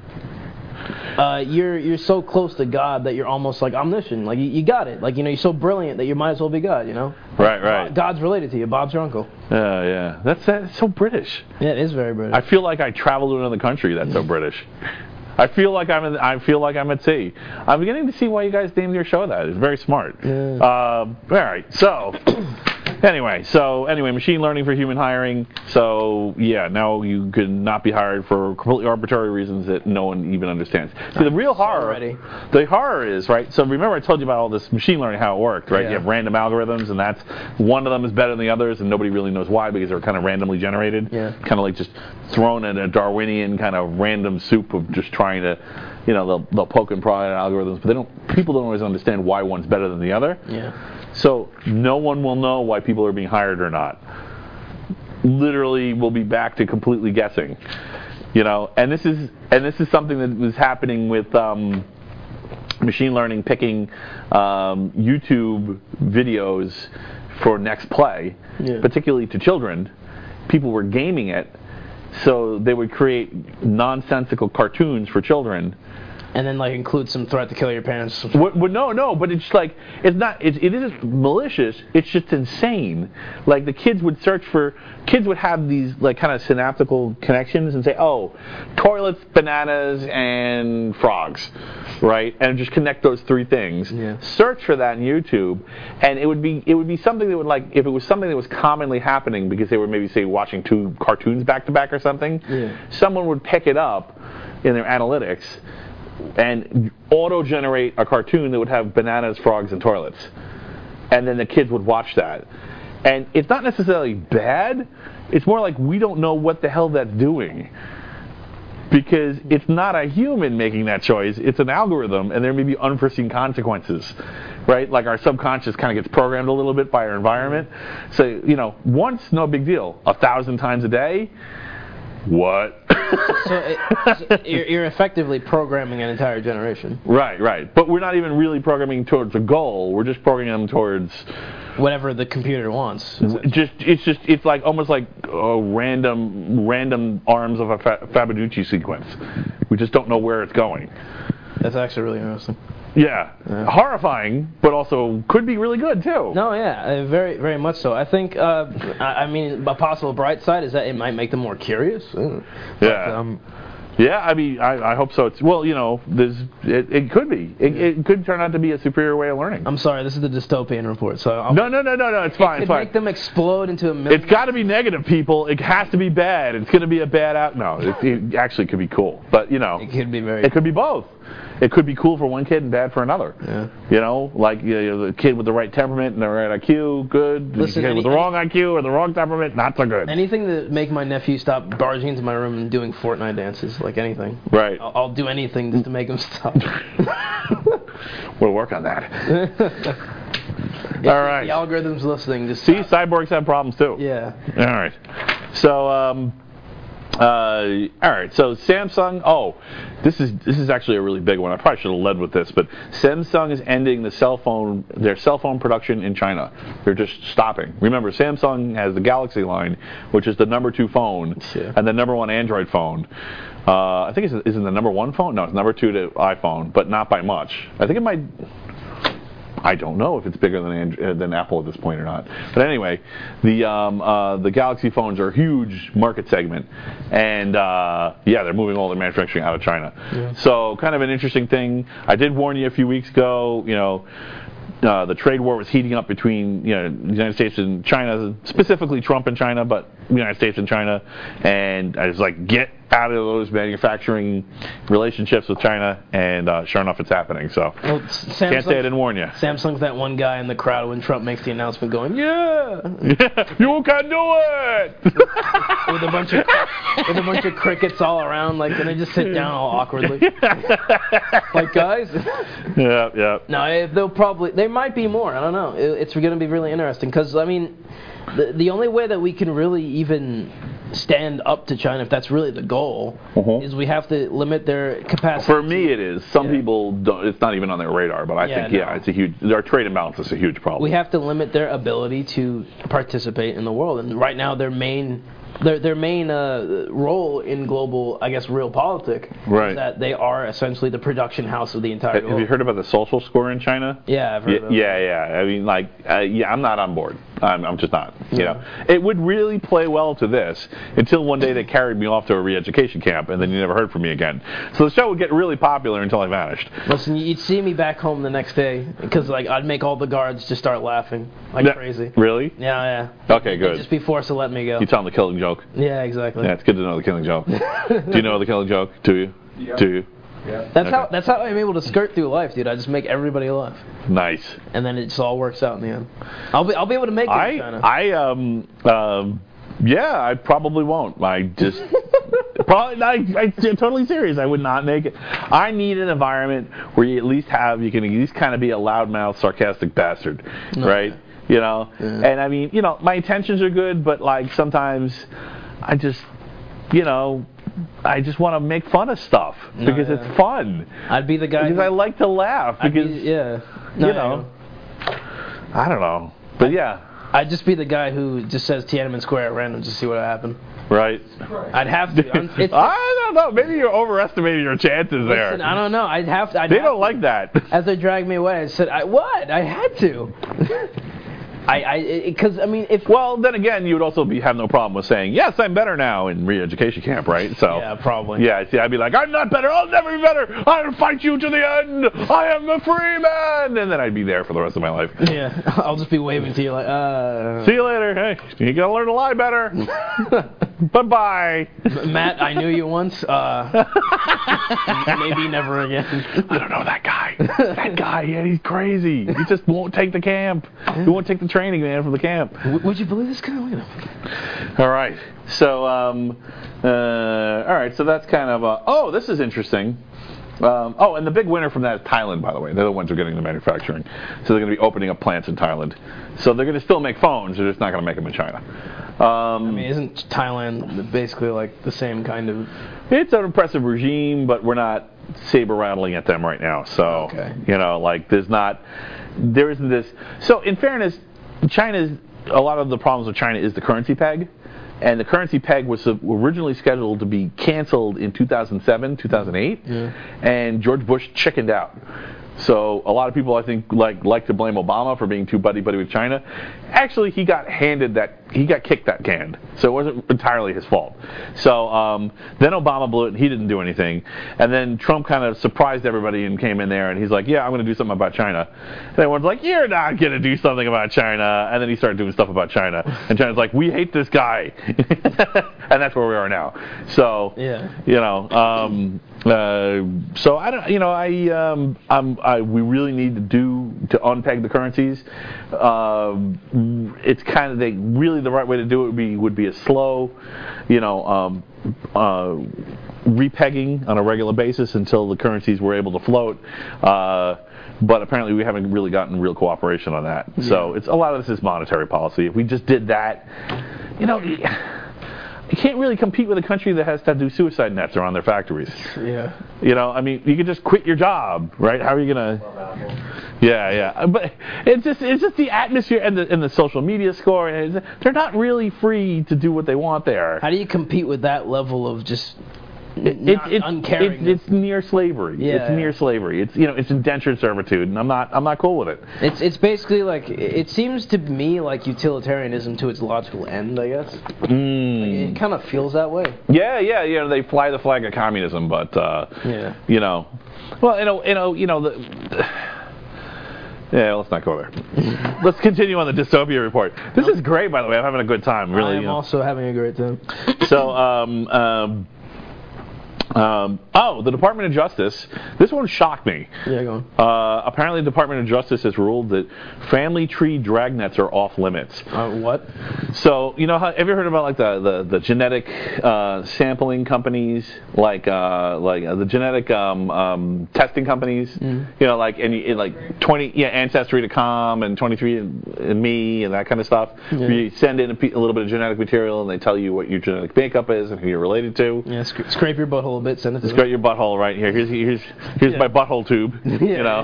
Uh, you're you're so close to God that you're almost like omniscient. Like you, you got it. Like you know you're so brilliant that you might as well be God. You know. Right, right. God's related to you. Bob's your uncle. Yeah, yeah. That's, that's so British. Yeah, it is very British. I feel like I traveled to another country that's so British. I feel like I'm in, I feel like I'm at sea. I'm beginning to see why you guys named your show that. It's very smart. Yeah. Um, all right. So anyway, so anyway, machine learning for human hiring. So yeah, now you can not be hired for completely arbitrary reasons that no one even understands. See, the real horror, ready. the horror is right. So remember, I told you about all this machine learning, how it worked, right? Yeah. You have random algorithms, and that's one of them is better than the others, and nobody really knows why because they're kind of randomly generated. Yeah. Kind of like just thrown in a Darwinian kind of random soup of just trying to, you know, they'll they'll poke and prod at algorithms, but they don't. People don't always understand why one's better than the other. Yeah. So no one will know why people are being hired or not. Literally, we'll be back to completely guessing. You know, and this is and this is something that was happening with um, machine learning picking um, YouTube videos for Next Play, Yeah. particularly to children. People were gaming it, so they would create nonsensical cartoons for children. And then like include some threat to kill your parents. What, what, no, no, but it's like it's not. It, it isn't malicious. It's just insane. Like the kids would search for. Kids would have these like kind of synaptical connections and say, "Oh, toilets, bananas, and frogs," right? And just connect those three things. Yeah. Search for that in YouTube, and it would be it would be something that would like if it was something that was commonly happening because they were maybe say watching two cartoons back to back or something. Yeah. Someone would pick it up in their analytics and auto-generate a cartoon that would have bananas, frogs, and toilets. And then the kids would watch that. And it's not necessarily bad. It's more like we don't know what the hell that's doing. Because it's not a human making that choice. It's an algorithm, and there may be unforeseen consequences. Right? Like our subconscious kind of gets programmed a little bit by our environment. So, you know, once, no big deal. A thousand times a day, what? So, it, so you're, you're effectively programming an entire generation. Right, right. But we're not even really programming towards a goal. We're just programming them towards whatever the computer wants. Just it's just it's like almost like uh, random random arms of a fa- Fibonacci sequence. We just don't know where it's going. That's actually really interesting. Yeah. Yeah. Horrifying, but also could be really good too. No, yeah, uh, very, very much so. I think, uh, I, I mean, a possible bright side is that it might make them more curious. Uh, but, Yeah. Um, Yeah, I mean, I, I hope so. It's, well, you know, there's it, it could be. It, it could turn out to be a superior way of learning. I'm sorry, this is the dystopian report, so I'll, No, no, no, no, no. It's fine. it It's could fine. make them explode into a million. It's got to be negative, people. It has to be bad. It's going to be a bad out. No, it, it actually could be cool, but you know, It could be very. it could be both. It could be cool for one kid and bad for another. Yeah. You know, like you know, the kid with the right temperament and the right I Q, good. Listen, the kid any- with the wrong I Q or the wrong temperament, not so good. Anything to make my nephew stop barging into my room and doing Fortnite dances, like anything. Right. I'll, I'll do anything just to make him stop. We'll work on that. If All right. The algorithm's listening. Just See, stop. cyborgs have problems too. Yeah. All right. So, um, uh, all right. So Samsung. Oh, this is this is actually a really big one. I probably should have led with this, but Samsung is ending the cell phone their cell phone production in China. They're just stopping. Remember, Samsung has the Galaxy line, which is the number two phone Yeah. and the number one Android phone. Uh, I think it's is it the number one phone? No, it's number two to iPhone, but not by much. I think it might. I don't know if it's bigger than Android, than Apple at this point or not. But anyway, the um, uh, the Galaxy phones are a huge market segment, and uh, yeah, they're moving all their manufacturing out of China. Yeah. So kind of an interesting thing. I did warn you a few weeks ago. You know. Uh, the trade war was heating up between you know the United States and China, specifically Trump and China, but the United States and China, and I was like, get out of those manufacturing relationships with China, and uh, sure enough, it's happening. So Well, can't say I Samsung's, didn't warn you. Samsung's that one guy in the crowd when Trump makes the announcement going, yeah, You can do it. with a bunch of with a bunch of crickets all around, like, and they just sit down all awkwardly, like, guys. yeah, yeah. No, eh, they'll probably there might be more. I don't know. It, it's going to be really interesting because I mean, the the only way that we can really even stand up to China, if that's really the goal, Mhm. is we have to limit their capacity. For me, it is. Some Yeah. people don't. It's not even on their radar, but I Yeah, think no. yeah, it's a huge. Our trade imbalance is a huge problem. We have to limit their ability to participate in the world, and right now their main their their main uh, role in global, I guess, real politics Right. is that they are essentially the production house of the entire Have world. you heard about the social score in China? Yeah, I've heard Yeah, about yeah, yeah. I mean, like, uh, yeah, I'm not on board. I'm, I'm just not. You Yeah. know, it would really play well to this until one day they carried me off to a re-education camp, and then you never heard from me again. So the show would get really popular until I vanished. Listen, you'd see me back home the next day because like I'd make all the guards just start laughing like Yeah. crazy. Really? Yeah, yeah. Okay, They'd good. just be forced to let me go. You tell them the killing joke. Yeah, exactly. Yeah, it's good to know the killing joke. Do you know the killing joke? Do you? Yeah. Do you? Yeah. That's how Okay. that's how I'm able to skirt through life, dude. I just make everybody laugh, Nice. and then it just all works out in the end. I'll be I'll be able to make it in I China. I um um Yeah, I probably won't. I just probably. I, I, I'm totally serious. I would not make it. I need an environment where you at least have you can at least kind of be a loudmouth, sarcastic bastard, No. right? You know. Yeah. And I mean, you know, my intentions are good, but like sometimes I just, you know, I just want to make fun of stuff No, because yeah. it's fun. I'd be the guy. Because who, I like to laugh. I'd be- Because yeah. No, you I know, I don't know, but yeah, I'd just be the guy who just says Tiananmen Square at random to see what would happen. right. I'd have to. I'm, it's, I don't know. Maybe you're overestimating your chances there. listen, I don't know. I'd have to. I'd They have don't to. like that. As they dragged me away, I said, I, "What? I had to." I, I, because I mean, if Well, then again, you would also be have no problem with saying, "Yes, I'm better now" in re-education camp, right? So yeah, probably. yeah, see, I'd be like, "I'm not better. I'll never be better. I'll fight you to the end. I am the free man," and then I'd be there for the rest of my life. Yeah, I'll just be waving to you like, uh. See you later. Hey, you gotta learn to lie better. Bye bye. Matt, I knew you once. Uh, maybe never again. I don't know that guy. That guy, yeah, he's crazy. He just won't take the camp. He won't take the training man from the camp. W- would you believe this guy? Look at him. All right. So, um, uh, all right. So that's kind of. Uh, oh, this is interesting. Um, oh, and the big winner from that is Thailand, by the way. They're the ones who are getting the manufacturing. So they're going to be opening up plants in Thailand. So they're going to still make phones. They're just not going to make them in China. Um, I mean, isn't Thailand basically like the same kind of? It's an oppressive regime, but we're not saber rattling at them right now. So, Okay. you know, like there's not, there isn't this. So, in fairness, China's, a lot of the problems with China is the currency peg. And the currency peg was originally scheduled to be canceled in two thousand seven, two thousand eight, Yeah. and George Bush chickened out. So a lot of people, I think, like like to blame Obama for being too buddy-buddy with China. Actually, he got handed that, he got kicked that can. So it wasn't entirely his fault. So um, then Obama blew it, and he didn't do anything. And then Trump kind of surprised everybody and came in there, and he's like, yeah, I'm going to do something about China. And everyone's like, you're not going to do something about China. And then he started doing stuff about China. And China's like, we hate this guy. And that's where we are now. So, Yeah. you know, um, uh, so I don't, you know, I, um, I'm, I, we really need to do to unpeg the currencies. Um, it's kind of they really the right way to do it would be would be a slow, you know, um, uh, repegging on a regular basis until the currencies were able to float. Uh, but apparently we haven't really gotten real cooperation on that. Yeah. So it's a lot of this is monetary policy. If we just did that, you know. You can't really compete with a country that has to do suicide nets around their factories. Yeah. You know, I mean, you could just quit your job, right? How are you gonna? Yeah, yeah. But it's just it's just the atmosphere and the and the social media score. And it's, they're not really free to do what they want there. How do you compete with that level of just It, not it's, uncaring? it's, it's near slavery. Yeah. It's near slavery. It's you know it's indentured servitude, and I'm not I'm not cool with it. It's it's basically like it seems to me like utilitarianism to its logical end, I guess. Mm. Like, it kind of feels that way. Yeah, yeah, you know they fly the flag of communism, but uh, Yeah. you know, well, you know, you know, you know the. the Yeah, let's not go there. Let's continue on the dystopia report. This is great, by the way. I'm having a good time. Really. I am you know. also having a great time. So, um, um, um, oh, the Department of Justice. This one shocked me. Yeah, go on. Uh, apparently, the Department of Justice has ruled that family tree dragnets are off limits. Uh, what? So, you know, how, have you heard about like the the, the genetic uh, sampling companies, like uh, like uh, the genetic um, um, testing companies? Mm. You know, like and, you, like twenty yeah, Ancestry dot com and twenty-three and Me and that kind of stuff. Yeah. You send in a, pe- a little bit of genetic material, and they tell you what your genetic makeup is and who you're related to. Yeah, sc- scrape your butthole a bit, send it to Let's me. go your butthole right here. Here's here's here's Yeah. my butthole tube. You know,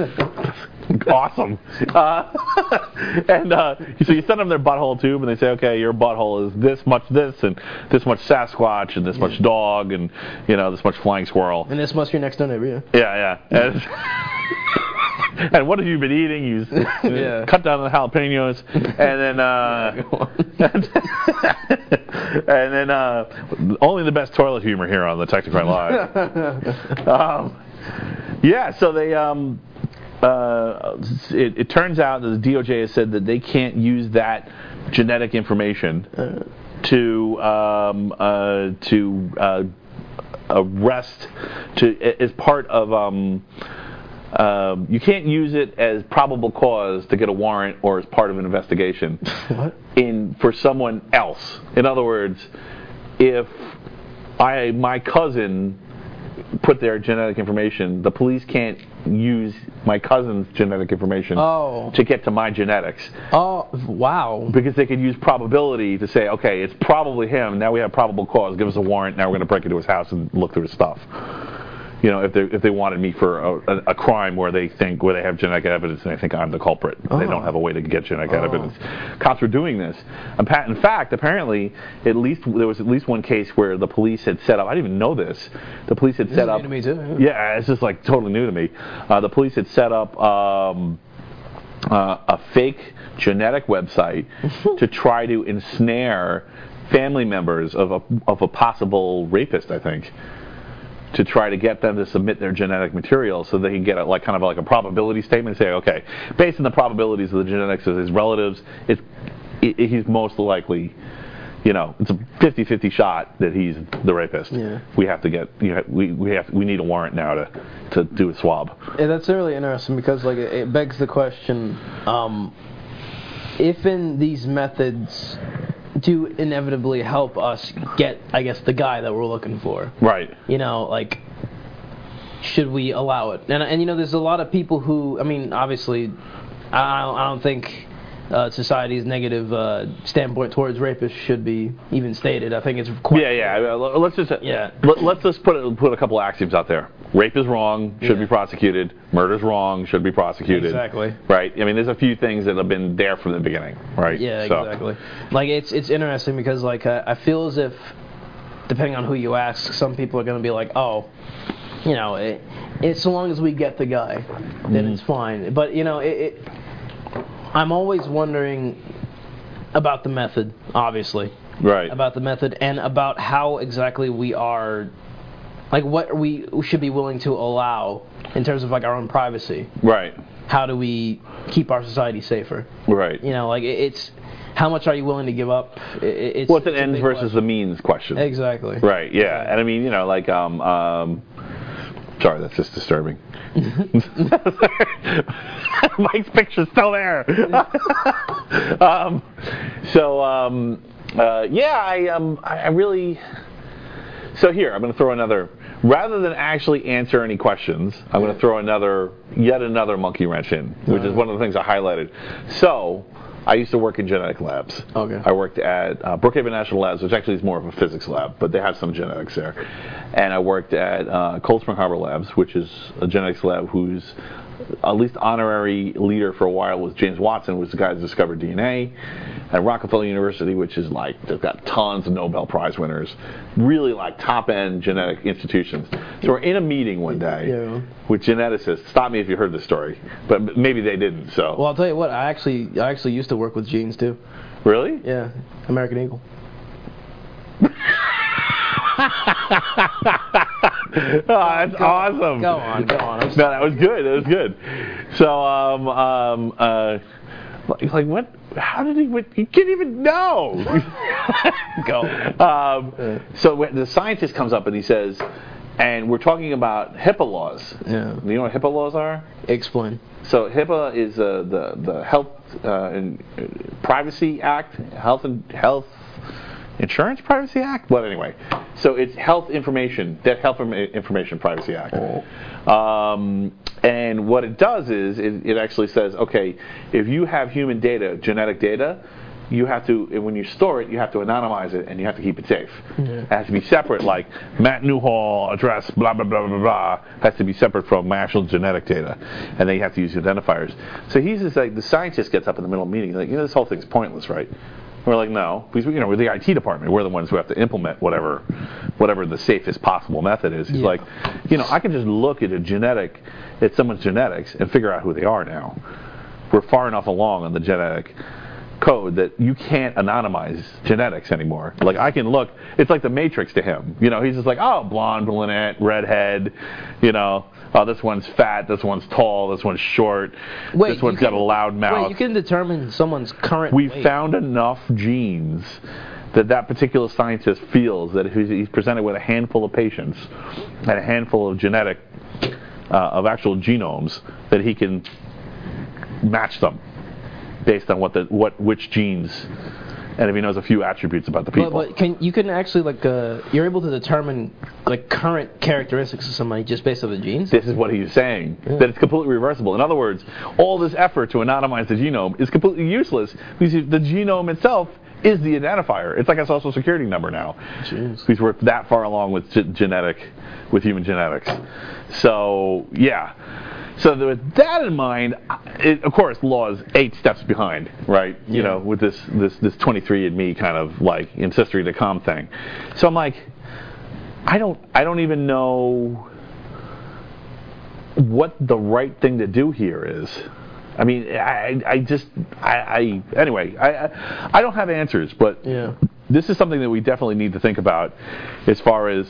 awesome. Uh, and uh, so you send them their butthole tube, and they say, okay, your butthole is this much this, and this much Sasquatch, and this much dog, and you know this much flying squirrel. And this must be your next door neighbor, yeah. Yeah, yeah. And, and what have you been eating? You Yeah. cut down the jalapenos, and then uh, and then uh, only the best toilet humor here on the Technocrat Live. um, yeah, so they um, uh, it, it turns out that the D O J has said that they can't use that genetic information to um, uh, to uh, arrest to as part of um, um, you can't use it as probable cause to get a warrant or as part of an investigation. What? In for someone else. In other words, if I my cousin put their genetic information, the police can't use my cousin's genetic information Oh. to get to my genetics. Oh, wow. Because they could use probability to say, okay, it's probably him. Now we have probable cause. Give us a warrant. Now we're going to break into his house and look through his stuff. You know, if they if they wanted me for a, a, a crime where they think where they have genetic evidence and they think I'm the culprit, Oh. they don't have a way to get genetic Oh. evidence. Cops were doing this. And pa- in fact, apparently, at least there was at least one case where the police had set up. I didn't even know this. The police had This set is new up. to me too, Yeah. yeah. It's just like totally new to me. Uh, the police had set up. Um, uh, a fake genetic website to try to ensnare family members of a of a possible rapist, I think, to try to get them to submit their genetic material so they can get a, like kind of like a probability statement, say, okay, based on the probabilities of the genetics of his relatives, it's it, he's most likely, you know, it's a fifty-fifty shot that he's the rapist. Yeah. We have to get, you know, we we have we need a warrant now to to do a swab. Yeah, that's really interesting because like it, it begs the question, um, if in these methods do inevitably help us get, I guess, the guy that we're looking for. Right. You know, like, should we allow it? And and you know, there's a lot of people who, I mean, obviously, I don't, I don't think uh, society's negative uh, standpoint towards rapists should be even stated. I think it's quite. Yeah, yeah. I mean, let's just Yeah. Let, let's just put it, put a couple of axioms out there. Rape is wrong, should Yeah. be prosecuted. Murder's wrong, should be prosecuted. Exactly. Right. I mean, there's a few things that have been there from the beginning. Right. Yeah, So- exactly. Like it's it's interesting because like uh, I feel as if, depending on who you ask, some people are going to be like, oh, you know, it, it's so long as we get the guy, then Mm. it's fine. But you know, it, it, I'm always wondering about the method, obviously, Right. about the method and about how exactly we are, like what we should be willing to allow in terms of like our own privacy. Right. How do we keep our society safer? Right. You know, like it, it's how much are you willing to give up? It, it's What's an it's a ends big versus question. the means question. Exactly. Right. Yeah. And I mean, you know, like um um. Sorry, that's just disturbing. Mike's picture's still there. um, so um, uh, yeah, I um, I I really. So here, I'm going to throw another. Rather than actually answer any questions, I'm going to throw another, yet another monkey wrench in, which is one of the things I highlighted. So, I used to work in genetic labs. Okay. I worked at uh, Brookhaven National Labs, which actually is more of a physics lab, but they have some genetics there. And I worked at uh, Cold Spring Harbor Labs, which is a genetics lab whose at least honorary leader for a while was James Watson, was the guy that discovered D N A. At Rockefeller University, which is like, they've got tons of Nobel Prize winners, really like top-end genetic institutions. So we're in a meeting one day Yeah. with geneticists. Stop me if you heard this story, but maybe they didn't. So Well, I'll tell you what. I actually, I actually used to work with genes too. really? Yeah, American Eagle. Oh, that's Go- awesome. Go on, go on. I'm No, that was good. That was good. So, um, um, uh, like, like what? How did he? What, you can't even know. Go. Um, so when the scientist comes up and he says, and we're talking about HIPAA laws. Yeah. Do you know what HIPAA laws are? Explain. So HIPAA is uh, the the Health uh, and uh, Privacy Act, Health and Health Insurance Privacy Act. Well, anyway, so it's Health Information, that Health Information Privacy Act. Um, and what it does is it, it actually says, okay, if you have human data, genetic data, you have to, when you store it, you have to anonymize it and you have to keep it safe. It has to be separate, like Matt Newhall address, blah, blah, blah, blah, blah, has to be separate from my actual genetic data. And then you have to use identifiers. So he's just like, the scientist gets up in the middle of the meeting, like, you know, this whole thing's pointless, right? We're like, no, because you know we're the I T department. We're the ones who have to implement whatever, whatever the safest possible method is. He's Yeah. like, you know, I can just look at a genetic, at someone's genetics and figure out who they are now. We're far enough along on the genetic code that you can't anonymize genetics anymore. Like I can look, it's like the Matrix to him. You know, he's just like, oh, blonde, brunette, redhead. You know, oh, this one's fat, this one's tall, this one's short, Wait, this one's you got can- a loud mouth. Wait, you can determine someone's current We weight. found enough genes that that particular scientist feels that he's he's presented with a handful of patients and a handful of genetic uh, of actual genomes that he can match them based on what the what which genes, and if he knows a few attributes about the people. But, but can you can actually like uh, you're able to determine like current characteristics of somebody just based on the genes? This is what he's saying, Yeah. that it's completely reversible. In other words, all this effort to anonymize the genome is completely useless because the genome itself is the identifier. It's like a social security number now. Jeez. Because we're that far along with ge- genetic, with human genetics. So, yeah. So with that in mind, it, of course, law is eight steps behind, right? You Yeah. know, with this this this twenty-three and me kind of like ancestry to com thing. So I'm like, I don't I don't even know what the right thing to do here is. I mean, I I just I, I anyway I I- I don't have answers, but Yeah. this is something that we definitely need to think about as far as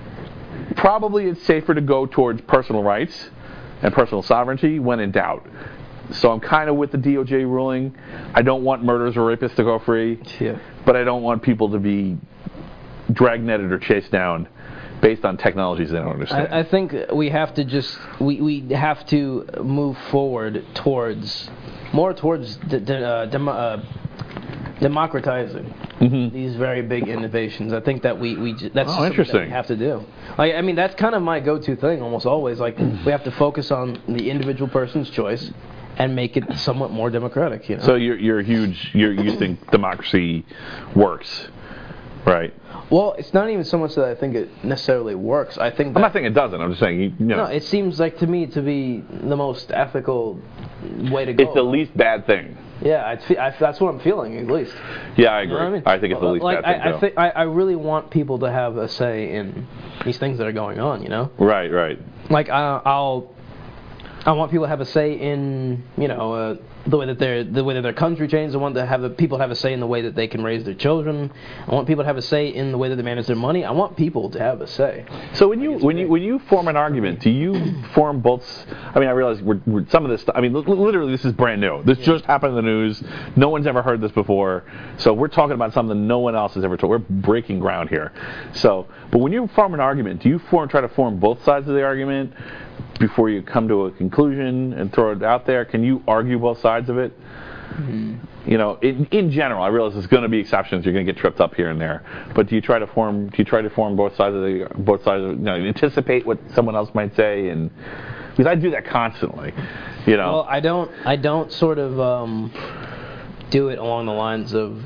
probably it's safer to go towards personal rights and personal sovereignty when in doubt. So I'm kind of with the D O J ruling. I don't want murderers or rapists to go free, Yeah. but I don't want people to be dragnetted or chased down based on technologies they don't understand. I, I think we have to just we, we have to move forward towards more towards de, de, uh, dem, uh, democratizing Mhm. these very big innovations. I think that we, we j- that's Oh, something that interesting. we have to do. Like I mean that's kind of my go-to thing almost always. Like we have to focus on the individual person's choice and make it somewhat more democratic. You know. So you're you're a huge you're, you think democracy works, right? Well, it's not even so much that I think it necessarily works. I think that I'm not saying it doesn't. I'm just saying you, you know, no, it seems like to me to be the most ethical way to go. it's the least bad thing. Yeah, I fe- I, that's what I'm feeling at least. Yeah, I You agree. know what I mean? I think it's the least like, bad thing. I, I, though. think, I, I really want people to have a say in these things that are going on. You know, Right, right. like I, I'll I want people to have a say in you know uh, the way that their the way that their country changes. I want to have the people to have a say in the way that they can raise their children. I want people to have a say in the way that they manage their money. I want people to have a say. So when you when you when you form an argument, do you form both? I mean, I realize we're, we're some of this. I mean, li- literally, this is brand new. This just happened in the news. No one's ever heard this before. So we're talking about something no one else has ever told. We're breaking ground here. So, but when you form an argument, do you form try to form both sides of the argument before you come to a conclusion and throw it out there? Can you argue both sides of it? Mm-hmm. You know, in, in general, I realize there's going to be exceptions. You're going to get tripped up here and there. But do you try to form? Do you try to form both sides of the both sides? Of, you know, anticipate what someone else might say, and because I do that constantly. You know. Well, I don't. I don't sort of um, do it along the lines of.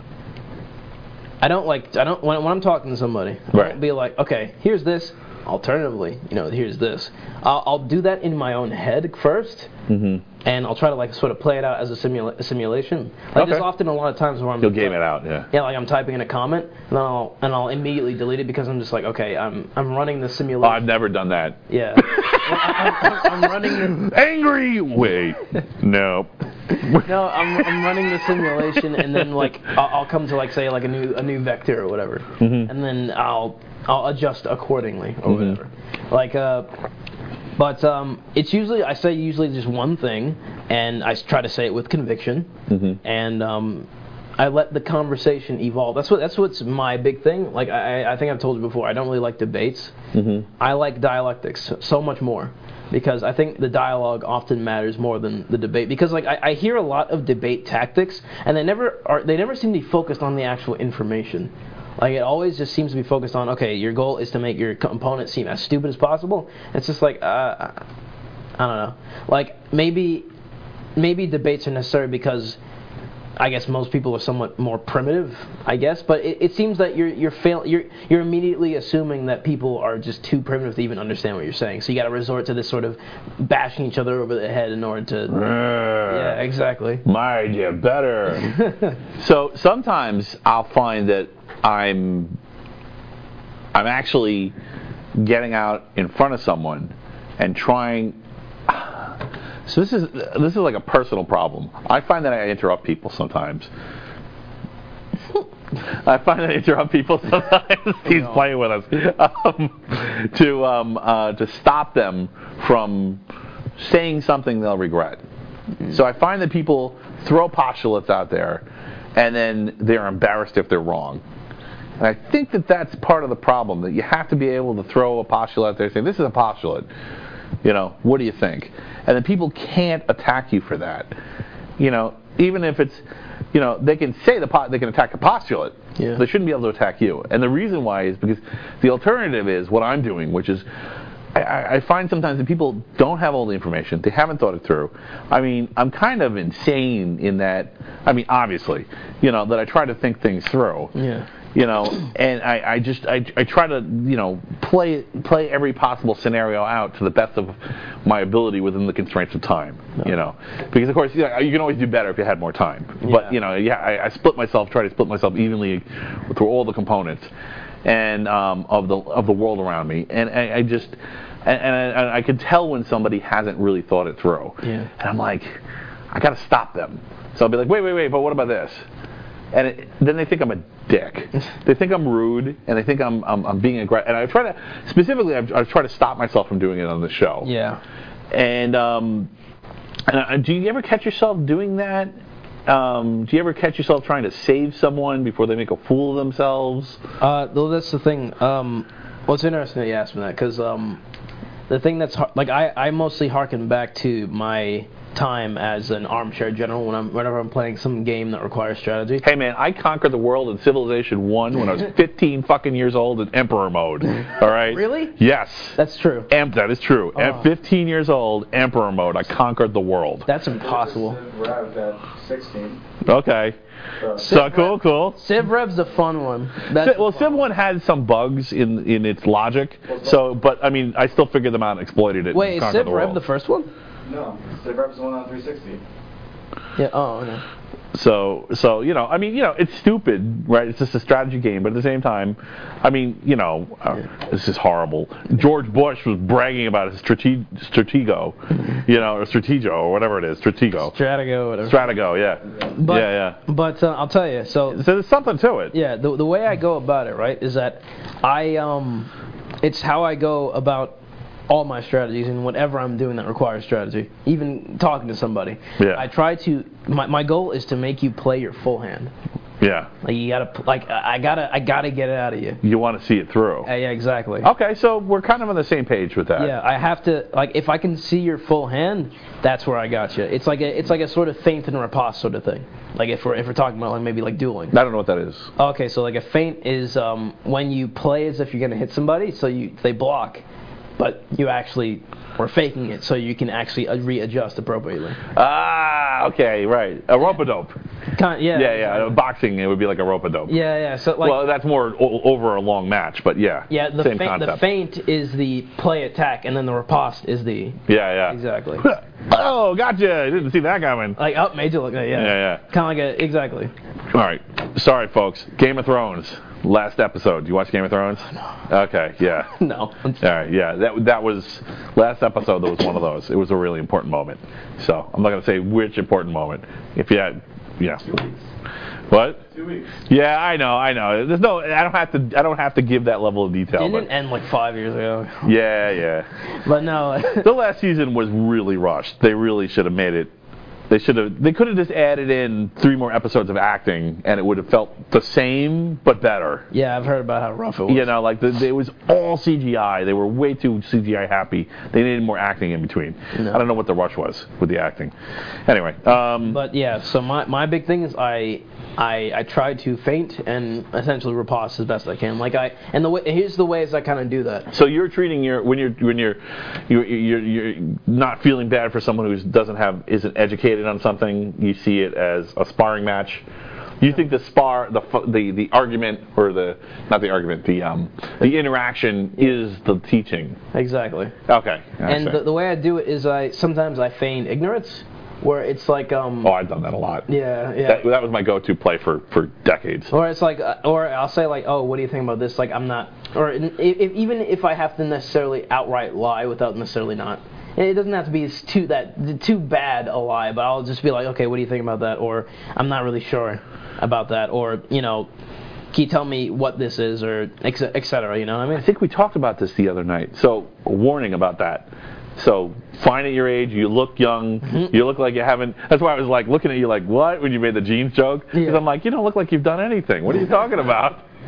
I don't like. I don't when, when I'm talking to somebody. I Right. won't be like, okay, here's this. Alternatively, you know, here's this. I'll, I'll do that in my own head first, Mhm. and I'll try to like sort of play it out as a, simula- a simulation. Like Okay. there's often a lot of times where I'm You'll game it out, yeah. Yeah, like I'm typing in a comment, and I'll and I'll immediately delete it because I'm just like, okay, I'm I'm running the Oh, simulation. I've never done that. Yeah, I'm, I'm, I'm running the. Angry. Wait. No. No, I'm I'm running the simulation, and then like I'll, I'll come to like say like a new a new vector or whatever, Mhm. and then I'll I'll adjust accordingly or Mhm. whatever. Like uh, but um, it's usually I say usually just one thing, and I s- try to say it with conviction, Mhm. and um, I let the conversation evolve. That's what that's what's my big thing. Like I I think I've told you before, I don't really like debates. Mhm. I like dialectics so much more because I think the dialogue often matters more than the debate. Because like I, I hear a lot of debate tactics, and they never are they never seem to be focused on the actual information. Like it always just seems to be focused on, okay, your goal is to make your opponent seem as stupid as possible. It's just like uh, I don't know. Like maybe maybe debates are necessary because I guess most people are somewhat more primitive, I guess, but it, it seems that you're you're fail you're you're immediately assuming that people are just too primitive to even understand what you're saying. So you got to resort to this sort of bashing each other over the head in order to. Yeah, exactly. My idea better. So sometimes I'll find that I'm I'm actually getting out in front of someone and trying. So this is this is like a personal problem. I find that I interrupt people sometimes. I find that I interrupt people sometimes. He's No. playing with us um, to um, uh, to stop them from saying something they'll regret. So I find that people throw postulates out there, and then they're embarrassed if they're wrong. And I think that that's part of the problem, that you have to be able to throw a postulate out there and say, this is a postulate. You know, what do you think? And then people can't attack you for that. You know, even if it's, you know, they can say the po- they can attack the postulate. Yeah. They shouldn't be able to attack you. And the reason why is because the alternative is what I'm doing, which is I, I find sometimes that people don't have all the information. They haven't thought it through. I mean, I'm kind of insane in that, I mean, obviously, you know, that I try to think things through. Yeah. You know, and I, I just, I, I try to, you know, play play every possible scenario out to the best of my ability within the constraints of time, no. you know. Because, of course, you know, you can always do better if you had more time. Yeah. But, you know, yeah, I, I split myself, try to split myself evenly through all the components and um, of the of the world around me. And I, I just, and, and I, I can tell when somebody hasn't really thought it through. Yeah. And I'm like, I got to stop them. So I'll be like, wait, wait, wait, but what about this? And it, then they think I'm a dick. They think I'm rude, and they think I'm I'm, I'm being aggressive. And I try to, specifically, I, I try to stop myself from doing it on the show. Yeah. And um, and uh, do you ever catch yourself doing that? Um, do you ever catch yourself trying to save someone before they make a fool of themselves? Uh, well, that's the thing. Um, well, it's interesting that you asked me that because um, the thing that's har- like I, I mostly harken back to my time as an armchair general when I'm whenever I'm playing some game that requires strategy. Hey man, I conquered the world in Civilization one when I was fifteen fucking years old in Emperor mode. All right? Really? Yes. That's true. Em- that is true. Oh. At fifteen years old, Emperor mode, I conquered the world. That's impossible. Rev at sixteen. Okay. So, So cool, cool. Civ Rev's a fun one. That's Civ, well, fun Civ one. one had some bugs in in its logic. So, but I mean, I still figured them out and exploited it. Wait, and is conquered Civ the Rev world. the first one? no, Civ Rev's the one on three sixty. Yeah. Oh, no. So, so you know, I mean, you know, it's stupid, right? It's just a strategy game, but at the same time, I mean, you know, uh, this is horrible. George Bush was bragging about his strate- Stratego, you know, or Stratego, or whatever it is, Stratego. Stratego, whatever. Stratego, yeah. But, yeah, yeah. But uh, I'll tell you. So So there's something to it. yeah, the the way I go about it, right, is that I um, it's how I go about all my strategies and whatever I'm doing that requires strategy, even talking to somebody. Yeah. I try to. My my goal is to make you play your full hand. Yeah. Like you gotta like I gotta I gotta get it out of you. You want to see it through. Uh, yeah, exactly. Okay, so we're kind of on the same page with that. Yeah, I have to like if I can see your full hand, that's where I got you. It's like a it's like a sort of feint and riposte sort of thing. Like if we're if we're talking about like maybe like dueling. I don't know what that is. Okay, so like a feint is um, when you play as if you're gonna hit somebody, so you they block, but you actually were faking it, so you can actually uh, readjust appropriately. Ah, okay, right. A rope-a-dope. Kind yeah. Yeah, yeah. Boxing, it would be like a rope-a-dope. Yeah, yeah. So like. Well, that's more o- over a long match, but yeah. Yeah, the same feint, the concept. feint is the play attack, and then the riposte is the. Yeah, yeah. Exactly. Oh, gotcha. I didn't see that coming. Like oh, made you look. Yeah. Yeah, yeah. Kind of like a exactly. All right. Sorry, folks. Game of Thrones. Last episode. You watch Game of Thrones? No. Okay, yeah. No. All right, yeah. That that was last episode. That was one of those. It was a really important moment. So I'm not going to say which important moment. If you had, yeah. Two weeks. What? Two weeks. Yeah, I know, I know. There's no. I don't have to. I don't have to give that level of detail. Didn't but it end like five years ago? yeah, yeah. But no. The last season was really rushed. They really should have made it. They should have. They could have just added in three more episodes of acting, and it would have felt the same but better. Yeah, I've heard about how rough it was. You know, like the, it was all C G I. They were way too C G I happy. They needed more acting in between. No. I don't know what the rush was with the acting. Anyway, um, But yeah, so my my big thing is I I I try to feint and essentially riposte as best I can. Like I and the way, here's the ways I kind of do that. so you're treating your when you're when you're you're, you're you're not feeling bad for someone who doesn't have isn't educated on something. You see it as a sparring match. You think the spar, the the the argument or the not the argument, the um the interaction is the teaching. Exactly. Okay. I And see. the, the way I do it is I sometimes I feign ignorance, where it's like um. oh, I've done that a lot. Yeah, yeah. That, that was my go-to play for, for decades. Or it's like, uh, or I'll say like, oh, what do you think about this? Like, I'm not, or if, if, even if I have to necessarily outright lie without necessarily not, it doesn't have to be too that too bad a lie, but I'll just be like, okay, what do you think about that? Or I'm not really sure about that, or you know, can you tell me what this is, or et cetera. You know what I I mean? think we talked about this the other night. So, a warning about that. So, fine at your age, you look young, Mm-hmm. you look like you haven't. That's why I was like looking at you like, what? When you made the jeans joke? Because Yeah. I'm like, you don't look like you've done anything. What are you talking about?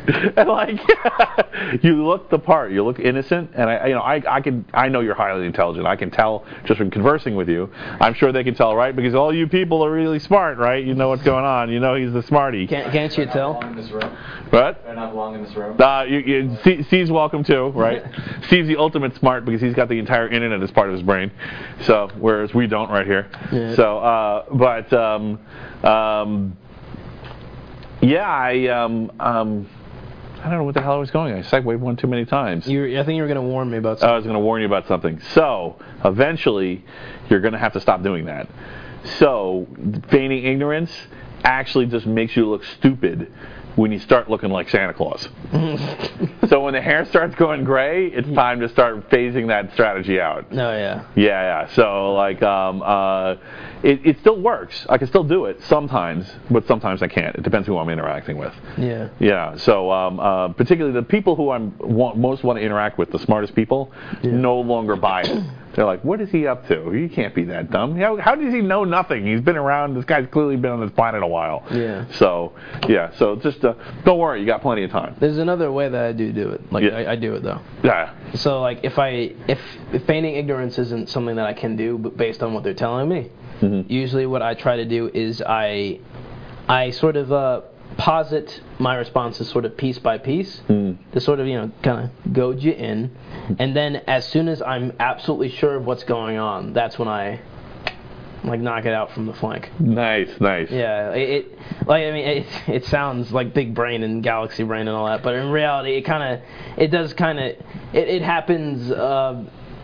and like you look the part, you look innocent, and I, you know, I, I can, I know you're highly intelligent. I can tell just from conversing with you. I'm sure they can tell, right? Because all you people are really smart, right? You know what's going on. You know he's the smarty. Can't, can't you tell? Long in this room. What? They're not long in this room. Uh, you, you, Steve, Steve's welcome too, right? Steve's the ultimate smart because he's got the entire internet as part of his brain. So whereas we don't right here. Yeah. So, uh, but um, um, yeah, I um, um, I don't know what the hell I was going. I segued one too many times. You, I think you were going to warn me about I something. was going to warn you about something. So eventually, you're going to have to stop doing that. So feigning ignorance actually just makes you look stupid when you start looking like Santa Claus. So when the hair starts going gray, it's time to start phasing that strategy out. No, yeah. Yeah, yeah. So like, um, uh, it, it still works. I can still do it sometimes, but sometimes I can't. It depends who I'm interacting with. Yeah. Yeah. So um, uh, particularly the people who I want, most want to interact with, the smartest people, Yeah. no longer buy it. They're like, what is he up to? He can't be that dumb. How, how does he know nothing? He's been around. This guy's clearly been on this planet a while. Yeah. So, yeah. So just uh, don't worry. You got plenty of time. There's another way that I do do it. Like Yeah. I, I do it though. Yeah. So like if I if, if feigning ignorance isn't something that I can do, but based on what they're telling me, Mm-hmm. usually what I try to do is I I sort of uh, posit my responses sort of piece by piece Mm. to sort of you know kind of goad you in, and then as soon as I'm absolutely sure of what's going on, that's when I like knock it out from the flank. Nice, nice. Yeah, it, it like I mean it it sounds like big brain and galaxy brain and all that, but in reality it kind of it does kind of it, it happens uh,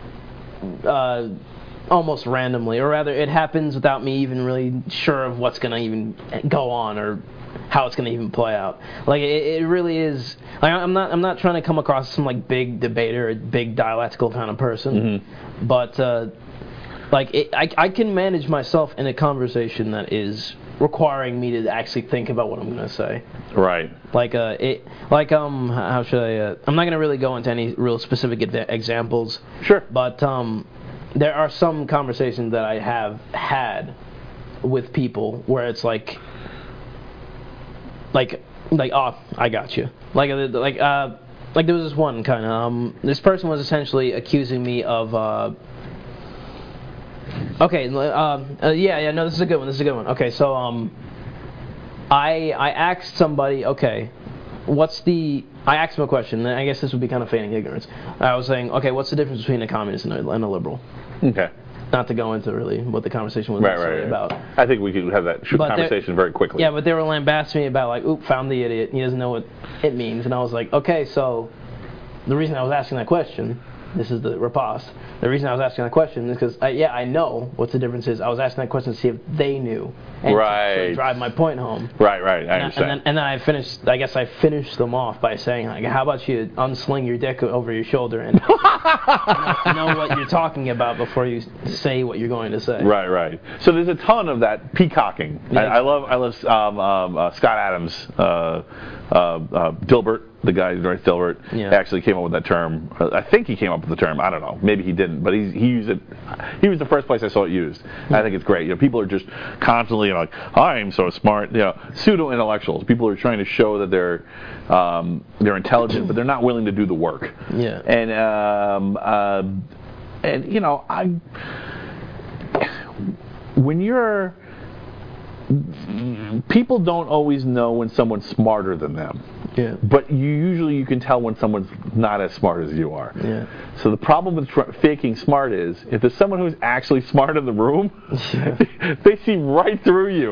uh, almost randomly, or rather it happens without me even really sure of what's gonna even go on or how it's gonna even play out. Like it, it really is. Like I'm not I'm not trying to come across as some like big debater or big dialectical kind of person, Mm-hmm. but. Uh, Like it, I, I can manage myself in a conversation that is requiring me to actually think about what I'm going to say. Right. Like uh, it, like um, how should I? Uh, I'm not going to really go into any real specific exa- examples. Sure. But um, there are some conversations that I have had with people where it's like, like, like oh, I got you. Like uh, like uh, like there was this one kind of um, this person was essentially accusing me of. Uh, Okay, um, uh, yeah, yeah, no, this is a good one, this is a good one. Okay, so, um, I, I asked somebody, okay, what's the, I asked him a question, and I guess this would be kind of feigning ignorance. I was saying, okay, what's the difference between a communist and a, and a liberal? Okay. Not to go into really what the conversation was Right, necessarily right, right. about. I think we could have that sh- But conversation very quickly. Yeah, but they were lambasting me about, like, oop, found the idiot, he doesn't know what it means. And I was like, okay, so the reason I was asking that question, this is the riposte. The reason I was asking that question is because, yeah, I know what the difference is. I was asking that question to see if they knew. And Right. to, to drive my point home. Right, right. I And, understand. and, then, and then I finished, I guess I finished them off by saying, like, how about you unsling your dick over your shoulder and know, know what you're talking about before you say what you're going to say. Right, right. So there's a ton of that peacocking. Yeah. I, I love, I love um, um, uh, Scott Adams, uh, uh, uh, Dilbert, the guy who writes Dilbert, Yeah. actually came up with that term. I think he came up with the term. I don't know. Maybe he didn't, but he he used it. He was the first place I saw it used. I think it's great. You know, people are just constantly like, I'm so smart. You know, pseudo intellectuals. People are trying to show that they're um, they're intelligent, but they're not willing to do the work. Yeah. And um, uh, and you know, I when you're people don't always know when someone's smarter than them. Yeah. But you usually you can tell when someone's not as smart as you are. Yeah. So the problem with tr- faking smart is if there's someone who's actually smart in the room, Yeah. they see right through you,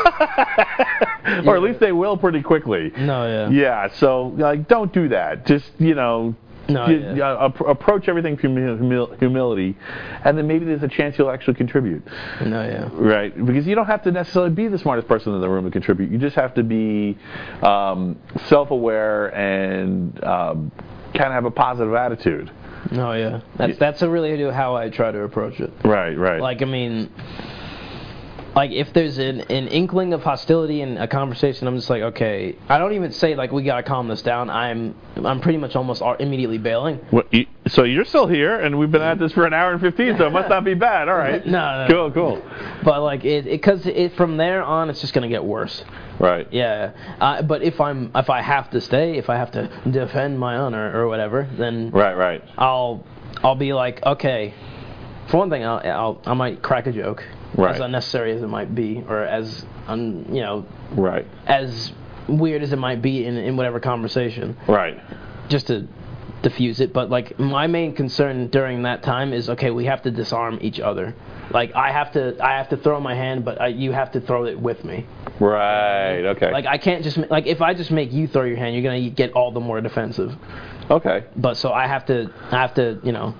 or at least they will pretty quickly. No, yeah. Yeah. So like, don't do that. Just you know. No, you- yeah. you, uh, appro- approach everything with humi- humil- humility, and then maybe there's a chance you'll actually contribute. No, yeah. Right, because you don't have to necessarily be the smartest person in the room to contribute. You just have to be um, self-aware and um, kind of have a positive attitude. No, yeah. That's that's a really how I try to approach it. Right, right. Like, I mean, like if there's an, an inkling of hostility in a conversation, I'm just like, okay. I don't even say like we gotta calm this down. I'm I'm pretty much almost ar- immediately bailing. What, you, so you're still here, and we've been at this for an hour and fifteen, so it must not be bad. All right. No, no, Cool, cool. But like it, because it, it, from there on, it's just gonna get worse. Right. Yeah, uh, but if I'm if I have to stay, if I have to defend my honor or whatever, then Right, right. I'll I'll be like, okay. For one thing, I'll, I'll I might crack a joke, Right. as unnecessary as it might be, or as un, you know, Right. as weird as it might be in in whatever conversation, Right. just to diffuse it. But like my main concern during that time is, okay, we have to disarm each other. Like I have to I have to throw my hand, but I, you have to throw it with me. Right. Okay. Like I can't just like if I just make you throw your hand, you're gonna get all the more defensive. Okay. But so I have to I have to you know.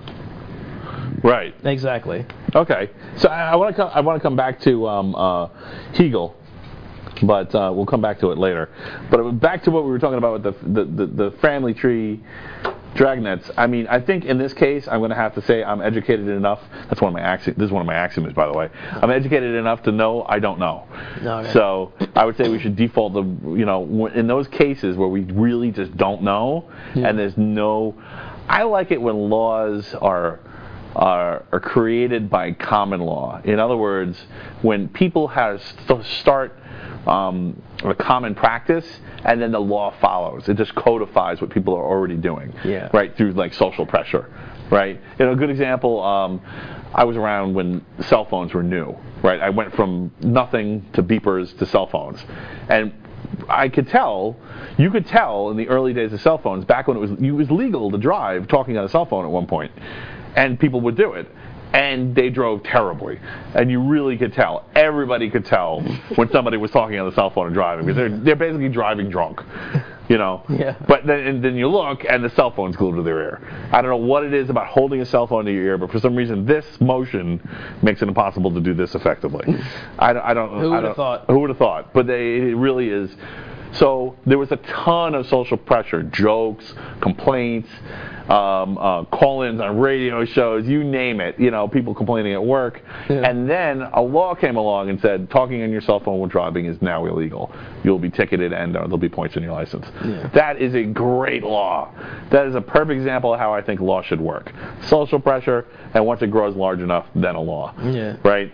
Right. Exactly. Okay. So I want to come. I want to come back to um, uh, Hegel, but uh, we'll come back to it later. But back to what we were talking about with the the, the, the family tree dragnets. I mean, I think in this case, I'm going to have to say I'm educated enough. That's one of my axioms. This is one of my axioms, by the way. I'm educated enough to know I don't know. Okay. So I would say we should default to, you know, in those cases where we really just don't know, Yeah. and there's no. I like it when laws are. Are, are created by common law. In other words, when people have st- start um, a common practice and then the law follows, it just codifies what people are already doing, Yeah. right, through like social pressure, right? You know, a good example, um, I was around when cell phones were new, right? I went from nothing to beepers to cell phones. And I could tell, you could tell in the early days of cell phones, back when it was, it was legal to drive talking on a cell phone at one point. And people would do it. And they drove terribly. And you really could tell. Everybody could tell when somebody was talking on the cell phone and driving. Because they're, they're basically driving drunk. You know? Yeah. But then, and then you look, and the cell phone's glued to their ear. I don't know what it is about holding a cell phone to your ear, but for some reason, this motion makes it impossible to do this effectively. I, don't- I don't Who I would have don't- thought? Who would have thought? But they, it really is. So there was a ton of social pressure, jokes, complaints, um, uh, call-ins on radio shows, you name it, you know, people complaining at work. Yeah. And then a law came along and said, talking on your cell phone while driving is now illegal. You'll be ticketed and uh, there'll be points on your license. Yeah. That is a great law. That is a perfect example of how I think law should work. Social pressure, and once it grows large enough, then a law. Yeah. Right?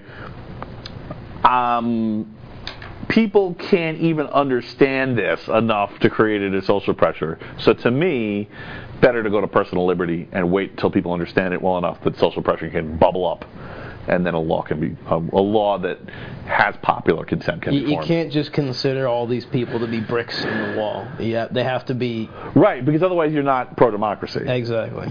Um... People can't even understand this enough to create it as social pressure. So to me, better to go to personal liberty and wait until people understand it well enough that social pressure can bubble up, and then a law can be a, a law that has popular consent can You, be you formed. can't just consider all these people to be bricks in the wall. Yeah, they have to be Right, because otherwise you're not pro-democracy. exactly.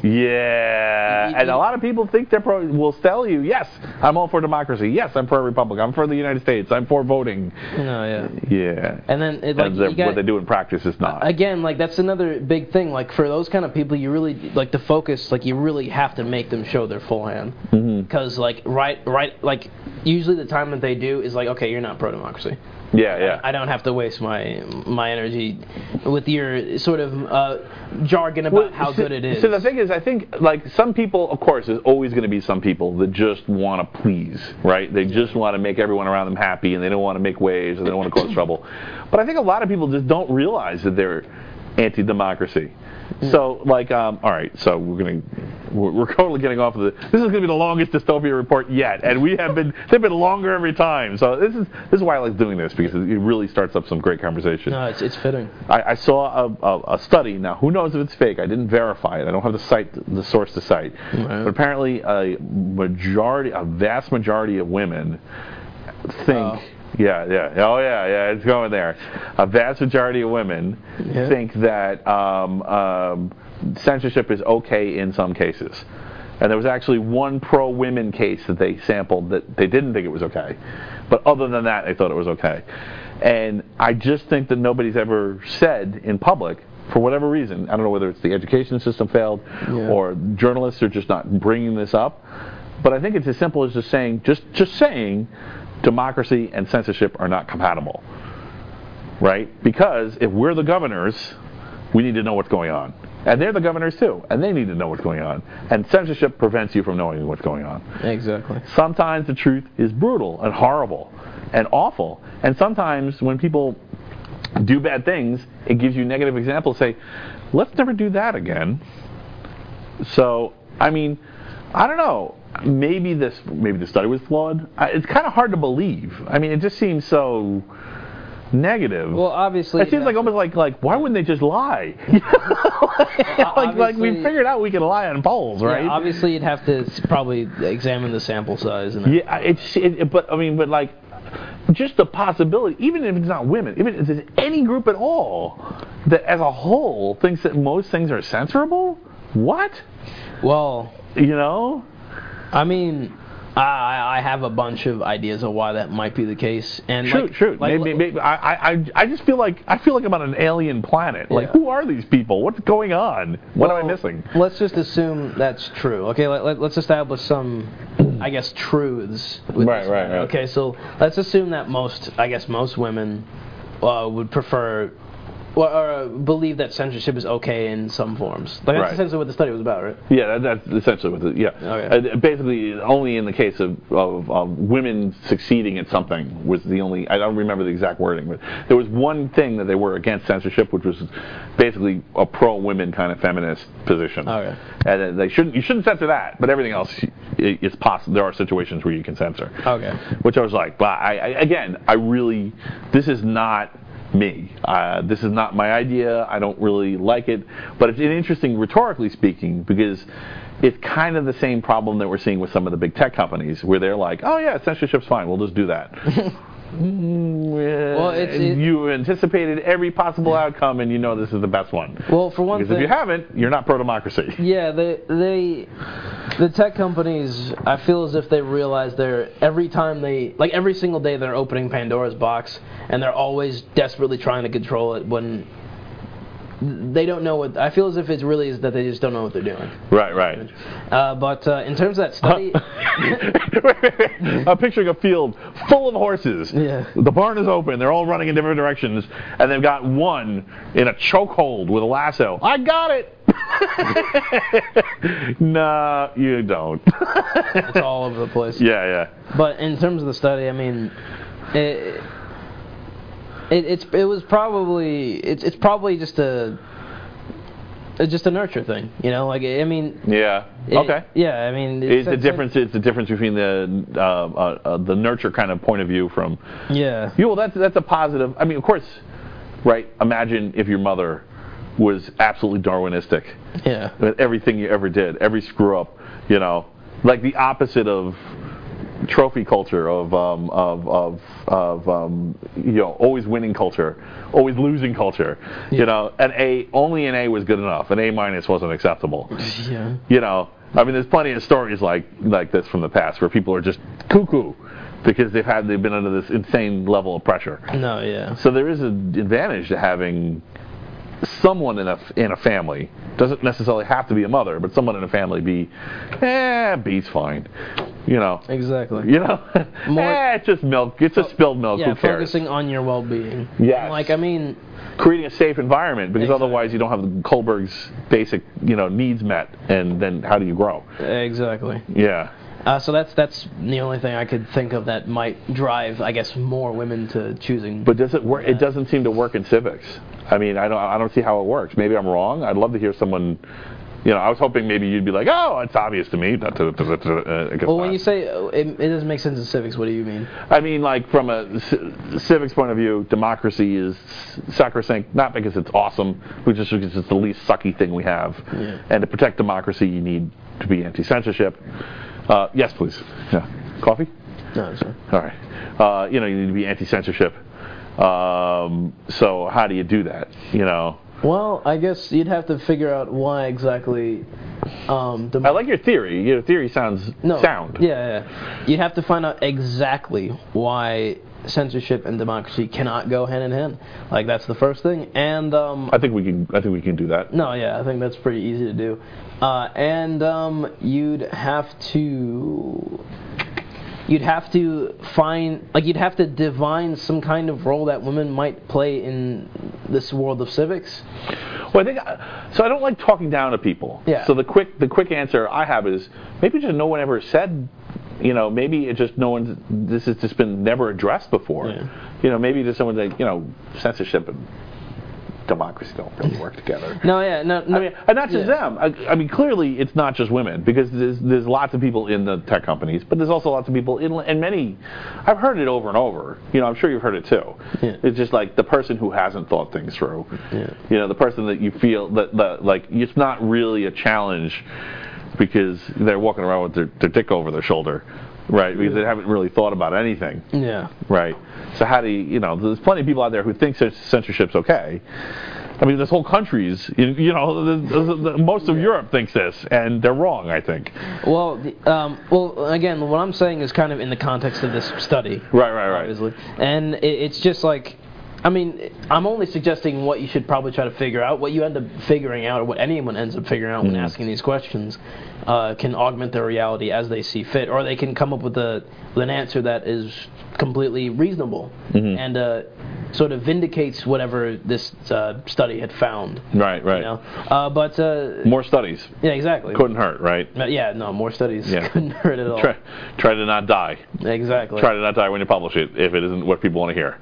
Yeah, You- you- and a lot of people think they're pro. Will tell you, yes, I'm all for democracy. Yes, I'm for a republic. I'm for the United States. I'm for voting. No, yeah. Yeah. And then it, like and they're- you got, what they do in practice is not. again, like that's another big thing. Like for those kind of people, you really like the focus. Like you really have to make them show their full hand. Because like right, right, like usually the time that they do is like, okay, you're not pro-democracy. yeah, yeah. I don't have to waste my my energy with your sort of uh, jargon about Well, how so- good it is. So the thing is, I think, like, some people, of course, there's always going to be some people that just want to please, right? They just want to make everyone around them happy, and they don't want to make waves, and they don't want to cause trouble. But I think a lot of people just don't realize that they're anti-democracy. So, like, um, all right, so we're going to, we're, we're totally getting off of the, this is going to be the longest dystopia report yet, and we have been, they've been longer every time. So this is, this is why I like doing this, because it really starts up some great conversation. no, it's it's fitting. I, I saw a, a, a study. Now, who knows if it's fake? I didn't verify it. I don't have the site, the source to cite. Right. But apparently, a majority, a vast majority of women think. Oh. Yeah, yeah. Oh, yeah, yeah. It's going there. A vast majority of women Yeah. think that um, um, censorship is okay in some cases. And there was actually one pro-women case that they sampled that they didn't think it was okay. But other than that, they thought it was okay. And I just think that nobody's ever said in public, for whatever reason, I don't know whether it's the education system failed Yeah. or journalists are just not bringing this up, but I think it's as simple as just saying, just, just saying, democracy and censorship are not compatible, right? Because if we're the governors, we need to know what's going on. And they're the governors too, and they need to know what's going on. And censorship prevents you from knowing what's going on. Exactly. Sometimes the truth is brutal and horrible and awful. And sometimes when people do bad things, it gives you negative examples. Say, let's never do that again. So, I mean, I don't know. Maybe this, maybe the study was flawed. I- It's kind of hard to believe. I mean, it just seems so negative. Well, obviously, it seems like almost like like why wouldn't they just lie? like like we figured out we can lie on polls, right? Yeah, obviously, you'd have to s- probably examine the sample size. And Yeah, it's it, but I mean, but like just the possibility, even if it's not women, even if it's any group at all, that as a whole thinks that most things are censorable. What? Well, You know? I mean, I I have a bunch of ideas of why that might be the case. And Shoot, like, shoot. like, maybe, maybe, I, I, I just feel like I feel like I'm on an alien planet. Like, Yeah. who are these people? What's going on? What am I well, missing? Let's just assume that's true. Okay, let, let, let's establish some, I guess, truths. With Right, this right, matter. right. Okay, so let's assume that most, I guess, most women uh, would prefer. Or, or uh, believe that censorship is okay in some forms. Like that's Right. essentially what the study was about, right? Yeah, that, that's essentially what it, yeah. Okay. Uh, basically, only in the case of, of, of women succeeding at something was the only, I don't remember the exact wording, but there was one thing that they were against censorship, which was basically a pro-women kind of feminist position. Okay. And uh, they shouldn't, you shouldn't censor that, but everything else, it, it's possible, there are situations where you can censor. Okay. Which I was like, but I, I, again, I really, this is not me. Uh, this is not my idea. I don't really like it. But it's interesting, rhetorically speaking, because it's kind of the same problem that we're seeing with some of the big tech companies, where they're like, oh yeah, censorship's fine. We'll just do that. Well, it's- it- you anticipated every possible outcome, and you know this is the best one. Well, for one Because thing, if you haven't, you're not pro-democracy. yeah, they they the tech companies, I feel as if they realize they're every time they like every single day they're opening Pandora's box, and they're always desperately trying to control it when they don't know what. I feel as if it's really is that they just don't know what they're doing. Right, right. Uh, but uh, in terms of that study, I'm picturing a field full of horses. Yeah. The barn is open. They're all running in different directions, and they've got one in a chokehold with a lasso. I got it. No, you don't. it's all over the place. Yeah, yeah. But in terms of the study, I mean, it, it it's it was probably it's it's probably just a it's just a nurture thing, you know. Like I mean, Yeah. it- Okay. yeah, I mean, It's the it's- difference. It's the difference between the uh, uh, uh, the nurture kind of point of view from. Yeah. Yeah, well, that's that's a positive. I mean, of course, right? Imagine if your mother was absolutely Darwinistic. Yeah. With everything you ever did, every screw up, you know, like the opposite of trophy culture, of um, of of, of um, you know, always winning culture, always losing culture, Yeah. you know. An A, only an A was good enough. An A minus wasn't acceptable. Yeah. You know, I mean, there's plenty of stories like like this from the past where people are just cuckoo because they've had they've been under this insane level of pressure. No. Yeah. So there is an advantage to having someone in a in a family. Doesn't necessarily have to be a mother, but someone in a family be, eh, B's fine. You know. Exactly. You know. More- eh, it's just milk. It's just spilled milk. Yeah. Who cares? Focusing on your well-being. Yes. Like I mean, Creating a safe environment, because Exactly. otherwise you don't have the Kohlberg's basic, you know, needs met, and then how do you grow? exactly. Yeah. Uh, so that's that's the only thing I could think of that might drive, I guess, more women to choosing. But does it work? It doesn't seem to work in civics. I mean, I don't. I don't see how it works. Maybe I'm wrong. I'd love to hear someone. You know, I was hoping maybe you'd be like, "Oh, it's obvious to me." Not to, to, to, uh, I guess Well, when not. you say uh, it, it doesn't make sense in civics, what do you mean? I mean, like from a c- civics point of view, democracy is sacrosanct. Not because it's awesome, but just because it's the least sucky thing we have. Yeah. And to protect democracy, you need to be anti-censorship. Uh, yes, please. Yeah. Coffee? No, sorry. All right. Uh, you know, you need to be anti-censorship. Um, so how do you do that? You know. Well, I guess you'd have to figure out why exactly. Um, the I like your theory. Your theory sounds no, sound. Yeah, yeah. You'd have to find out exactly why censorship and democracy cannot go hand in hand. Like that's the first thing. And um, I think we can. I think we can do that. no, yeah, I think that's pretty easy to do. Uh, and um, you'd have to. You'd have to find, like, you'd have to divine some kind of role that women might play in this world of civics. Well, I think so. I don't like talking down to people. Yeah. So the quick, the quick answer I have is maybe just no one ever said. You know, maybe it just no one's. This has just been never addressed before. Yeah. You know, maybe just someone like you know censorship and democracy don't really work together. No, yeah, no, no. I mean, and not just yeah. them. I, I mean, clearly it's not just women because there's, there's lots of people in the tech companies, but there's also lots of people in and many. I've heard it over and over. You know, I'm sure you've heard it too. Yeah. It's just like the person who hasn't thought things through. Yeah. You know, the person that you feel that, that like it's not really a challenge because they're walking around with their, their dick over their shoulder. Right, because they haven't really thought about anything. Yeah. Right. So how do you, you know, there's plenty of people out there who think censorship's okay. I mean, this whole country's, you, you know, the, the, the, most of Europe thinks this, and they're wrong, I think. Well, the, um, well, again, what I'm saying is kind of in the context of this study. Right, right, right. Obviously. And it, it's just like, I mean, I'm only suggesting what you should probably try to figure out. What you end up figuring out, or what anyone ends up figuring out when Mm-hmm. asking these questions, uh, can augment their reality as they see fit, or they can come up with a with an answer that is completely reasonable Mm-hmm. and uh, sort of vindicates whatever this uh, study had found. Right, right. You know? uh, but uh, More studies. yeah, exactly. Couldn't hurt, right? Uh, yeah, no, more studies Yeah. couldn't hurt at all. Try, try to not die. Exactly. Try to not die when you publish it if it isn't what people want to hear.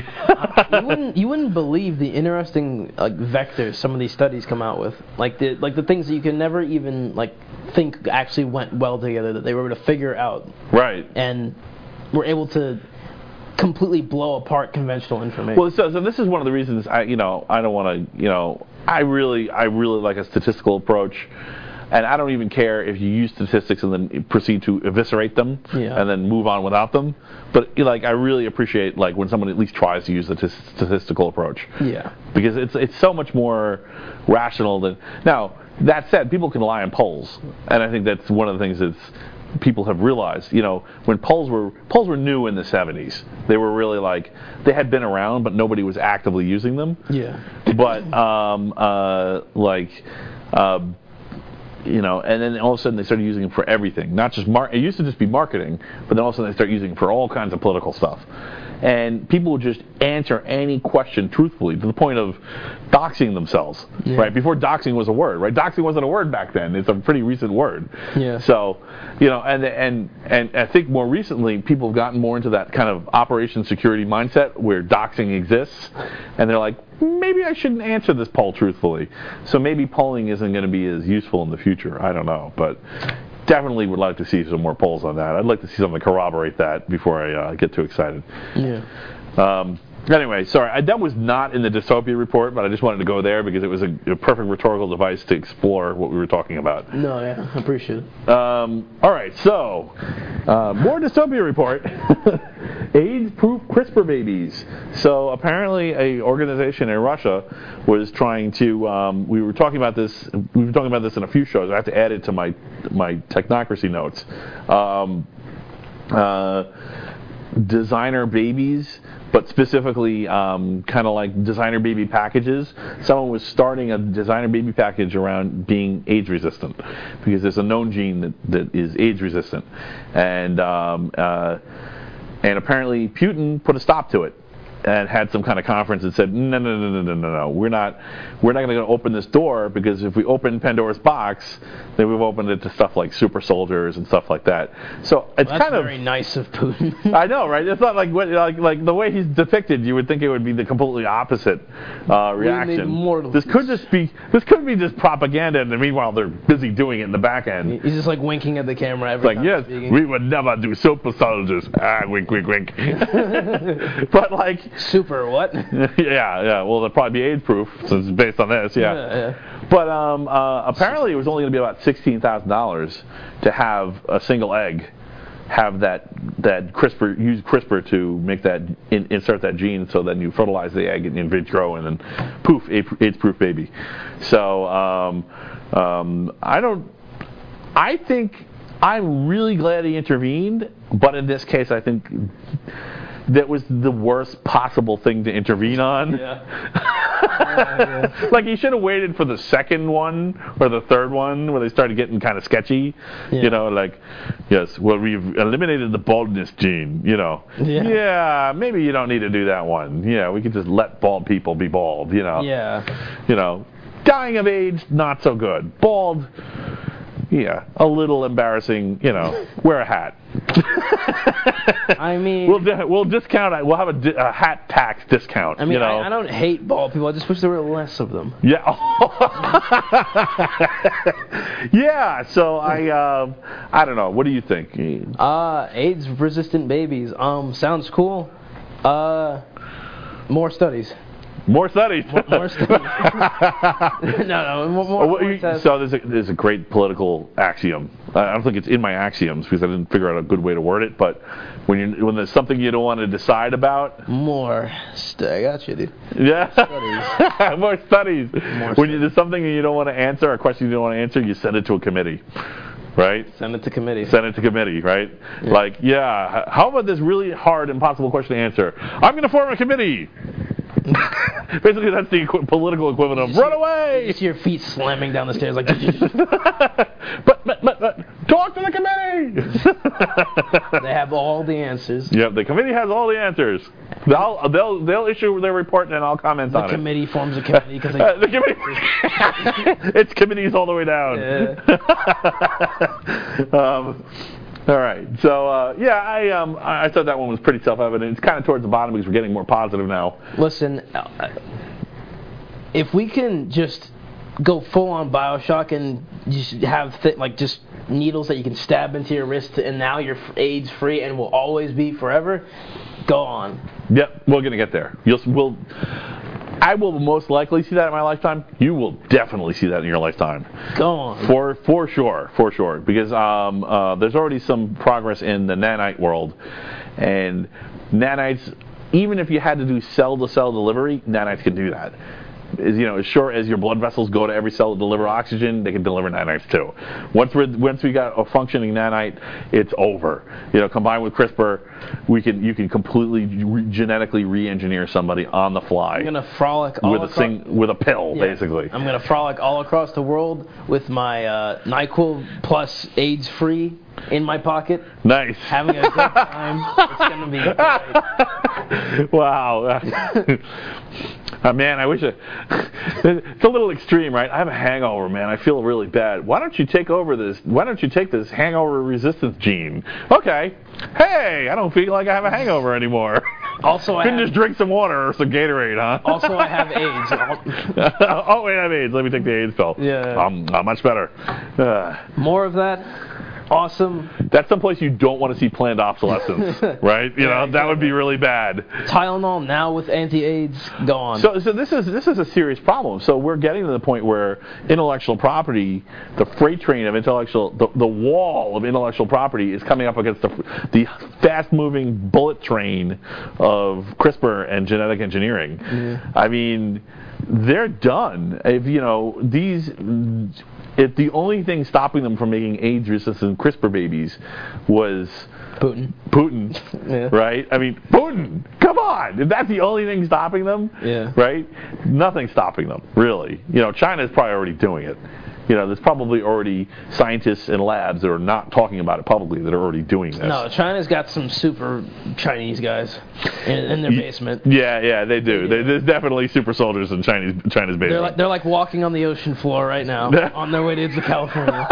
you wouldn't you wouldn't believe the interesting like vectors some of these studies come out with, like the like the things that you can never even like think actually went well together, that they were able to figure out Right. and were able to completely blow apart conventional information. Well, so, so this is one of the reasons I, you know, I don't want to, you know, I really, I really like a statistical approach, and I don't even care if you use statistics and then proceed to eviscerate them Yeah. and then move on without them. But like, I really appreciate like when someone at least tries to use the t- statistical approach. Yeah. Because it's it's so much more rational than now. That said, people can lie on polls, and I think that's one of the things that's people have realized. You know, when polls were polls were new in the seventies, they were really like they had been around, but nobody was actively using them. Yeah. But um, uh, like. Uh, You know, and then all of a sudden they started using them for everything. Not just mar- it used to just be marketing, but then all of a sudden they start using it for all kinds of political stuff. And people would just answer any question truthfully to the point of doxing themselves, Yeah. right? Before doxing was a word, right? Doxing wasn't a word back then. It's a pretty recent word. Yeah. So, you know, and and and I think more recently people have gotten more into that kind of operation security mindset where doxing exists, and they're like, maybe I shouldn't answer this poll truthfully. So maybe polling isn't going to be as useful in the future. I don't know, but definitely would like to see some more polls on that. I'd like to see something corroborate that before I uh, get too excited. Yeah. Um, anyway, sorry, I, that was not in the dystopia report, but I just wanted to go there because it was a, a perfect rhetorical device to explore what we were talking about. No, yeah, I appreciate it. Um, all right, so uh, more dystopia report. AIDS-proof CRISPR babies. So apparently, a organization in Russia was trying to. Um, we were talking about this. We were talking about this in a few shows. I have to add it to my my technocracy notes. Um, uh, designer babies, but specifically um, kind of like designer baby packages. Someone was starting a designer baby package around being AIDS resistant because there's a known gene that, that is AIDS resistant, and um, uh, and apparently Putin put a stop to it and had some kind of conference and said, no, no, no, no, no, no, no, we're not, we're not going to open this door because if we open Pandora's box, then we've opened it to stuff like super soldiers and stuff like that. So it's Well, that's kind of very nice of Putin. I know, right? It's not like what, like like the way he's depicted. You would think it would be the completely opposite uh, reaction. mortal This could just be this could be just propaganda, and meanwhile they're busy doing it in the back end. He's just like winking at the camera every Like, time yes, he's speaking. we would never do super soldiers. Ah, wink, wink, wink. But like, Super what? yeah, yeah. Well, they'll probably be AIDS-proof since it's based on this. Yeah. Yeah, yeah. But um, uh, apparently, it was only going to be about sixteen thousand dollars to have a single egg have that that CRISPR use CRISPR to make that in, insert that gene, so then you fertilize the egg in vitro, and then poof, AIDS-proof baby. So um, um, I don't. I think I'm really glad he intervened, but in this case, I think that was the worst possible thing to intervene on. Yeah. Like, he should have waited for the second one or the third one where they started getting kind of sketchy. Yeah. You know, like, yes, well, we've eliminated the baldness gene, you know. Yeah. Yeah, maybe you don't need to do that one. Yeah, we could just let bald people be bald, you know. Yeah. You know, dying of age, not so good. Bald, yeah, a little embarrassing, you know, wear a hat. I mean, we'll di- we'll discount it. We'll have a, di- a hat tax discount. I mean, you know? I, I don't hate bald people. I just wish there were less of them. Yeah. Yeah. So I um I don't know. What do you think? Uh, AIDS-resistant babies. Um, sounds cool. Uh, more studies. More studies. More, more studies. no, no, more, more, Oh, what more you- tests. so there's a, there's a great political axiom. I don't think it's in my axioms because I didn't figure out a good way to word it. But when you when there's something you don't want to decide about, More. St- I got you, dude. yeah, Studies. more studies. More when you, there's something you don't want to answer, a question you don't want to answer, you send it to a committee, right? Send it to committee. Send it to committee, right? Like, yeah, h- how about this really hard, impossible question to answer? I'm going to form a committee. Basically, that's the equi- political equivalent of run away. You see your feet slamming down the stairs like. but, but, but, but, talk to the committee. They have all the answers. Yep, the committee has all the answers. They'll they'll they'll issue their report and I'll comment The on committee forms a committee because it. they. Uh, the committee. It's committees all the way down. um, all right. So uh, yeah, I um I I thought that one was pretty self-evident. It's kind of towards the bottom because we're getting more positive now. Listen, uh, if we can just go full on Bioshock and just have th- like just needles that you can stab into your wrist and now you're AIDS free and will always be forever, go on. Yep, we're gonna get there. You'll we'll. I will most likely see that in my lifetime. You will definitely see that in your lifetime. Go on. For for sure, for sure, because um, uh, there's already some progress in the nanite world, and nanites, even if you had to do cell-to-cell delivery, nanites can do that. Is, you know, as sure as your blood vessels go to every cell to deliver oxygen, they can deliver nanites too. Once we once we got a functioning nanite, it's over. You know, combined with CRISPR, we can you can completely re- genetically re-engineer somebody on the fly. I'm gonna frolic all with a across. sing, with a pill, Yeah. basically. I'm gonna frolic all across the world with my uh, NyQuil plus AIDS free in my pocket, Nice. having a good time. It's gonna be great. Wow. Uh, man, I wish I, it's a little extreme, right? I have a hangover, man. I feel really bad. Why don't you take over this? Why don't you take this hangover resistance gene? Okay. Hey, I don't feel like I have a hangover anymore. Also, I Couldn't have, just drink some water or some Gatorade, huh? also I have AIDS. Oh, wait, I have AIDS. Let me take the AIDS pill. Yeah. Um, uh, much better. Uh, More of that. Awesome. that's someplace you don't want to see planned obsolescence, right? You know, Yeah, that would be really bad. Tylenol now with anti-AIDS. Go on. So, so this is this is a serious problem. So we're getting to the point where intellectual property, the freight train of intellectual, the, the wall of intellectual property is coming up against the the fast-moving bullet train of CRISPR and genetic engineering. Yeah. I mean, they're done. If you know these. If the only thing stopping them from making AIDS-resistant CRISPR babies was Putin. Putin, Yeah. right? I mean, Putin, come on. If that's the only thing stopping them, Yeah. right? Nothing's stopping them, really. You know, China's probably already doing it. You know, there's probably already scientists in labs that are not talking about it publicly that are already doing this. No, China's got some super Chinese guys in, in their basement. Yeah, yeah, they do. They, there's definitely super soldiers in Chinese China's basement. They're like they're like walking on the ocean floor right now on their way to California.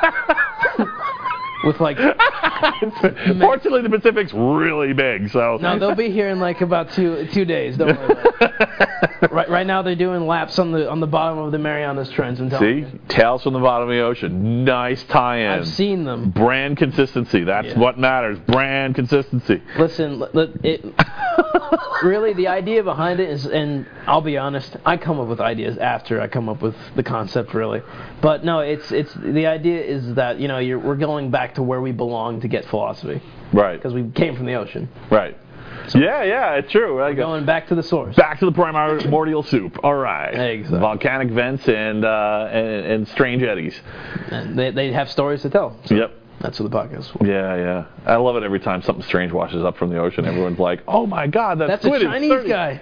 With like, fortunately, the Pacific's really big, so no, they'll be here in like about two two days. Don't worry about it. Right, right now they're doing laps on the on the bottom of the Marianas Trench. And see, tales from the bottom of the ocean. Nice tie-in. I've seen them. Brand consistency. That's Yeah. what matters. Brand consistency. Listen, l- l- it, really, the idea behind it is, and I'll be honest, I come up with ideas after I come up with the concept, really. But no, it's it's the idea is that you know you're, we're going back to where we belong to get philosophy Right. because we came from the ocean. Right. yeah, yeah, it's true. I go- Going back to the source. Back to the primordial soup. All right. Exactly. Volcanic vents and, uh, and and strange eddies. And they they have stories to tell. So Yep. That's what the podcast is for. Yeah, yeah. I love it every time something strange washes up from the ocean. Everyone's like, "Oh my God, that That's squid a is Chinese thirty." guy.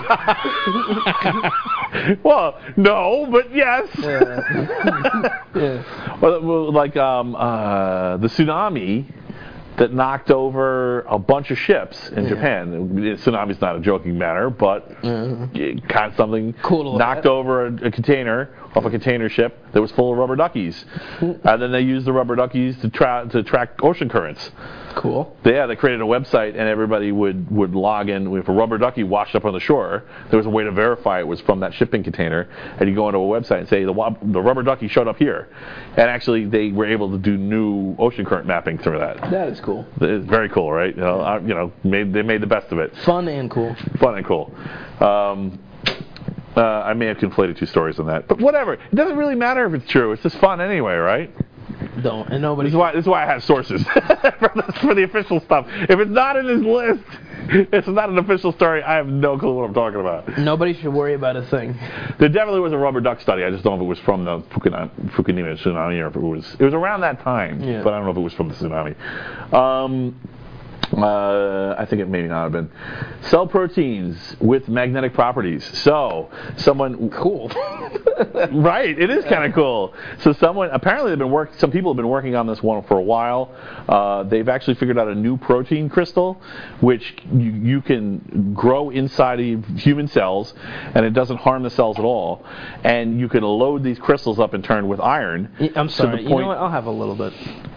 Well, no, but yes. Yeah. Yeah. Well, well, like um, uh, the tsunami that knocked over a bunch of ships in Yeah. Japan. The tsunami's not a joking matter, but it kind of something Cool to look knocked at. over a, a container off a container ship that was full of rubber duckies, and then they used the rubber duckies to tra- to track ocean currents. Cool. Yeah, they created a website, and everybody would, would log in. If a rubber ducky washed up on the shore, there was a way to verify it was from that shipping container. And you go onto a website and say, the, wa- the rubber ducky showed up here. And actually, they were able to do new ocean current mapping through that. That is cool. It's very cool, right? You know, I, you know made, they made the best of it. Fun and cool. Fun and cool. Um, uh, I may have conflated two stories on that. But whatever. It doesn't really matter if it's true. It's just fun anyway, right? Don't. And nobody. This is why, this is why I have sources for, the, for the official stuff. If it's not in his list, it's not an official story. I have no clue what I'm talking about. Nobody should worry about a thing. There definitely was a rubber duck study. I just don't know if it was from the Fukushima, Fukushima tsunami or if it was. It was around that time, Yeah. but I don't know if it was from the tsunami. Um, Uh, I think it may not have been. Cell proteins with magnetic properties. So, someone... Cool. Right, it is kind of cool. So someone, apparently they've been work, some people have been working on this one for a while. Uh, they've actually figured out a new protein crystal, which you, you can grow inside of human cells, and it doesn't harm the cells at all. And you can load these crystals up in turn with iron. I'm to sorry. the You point- know what? I'll have a little bit.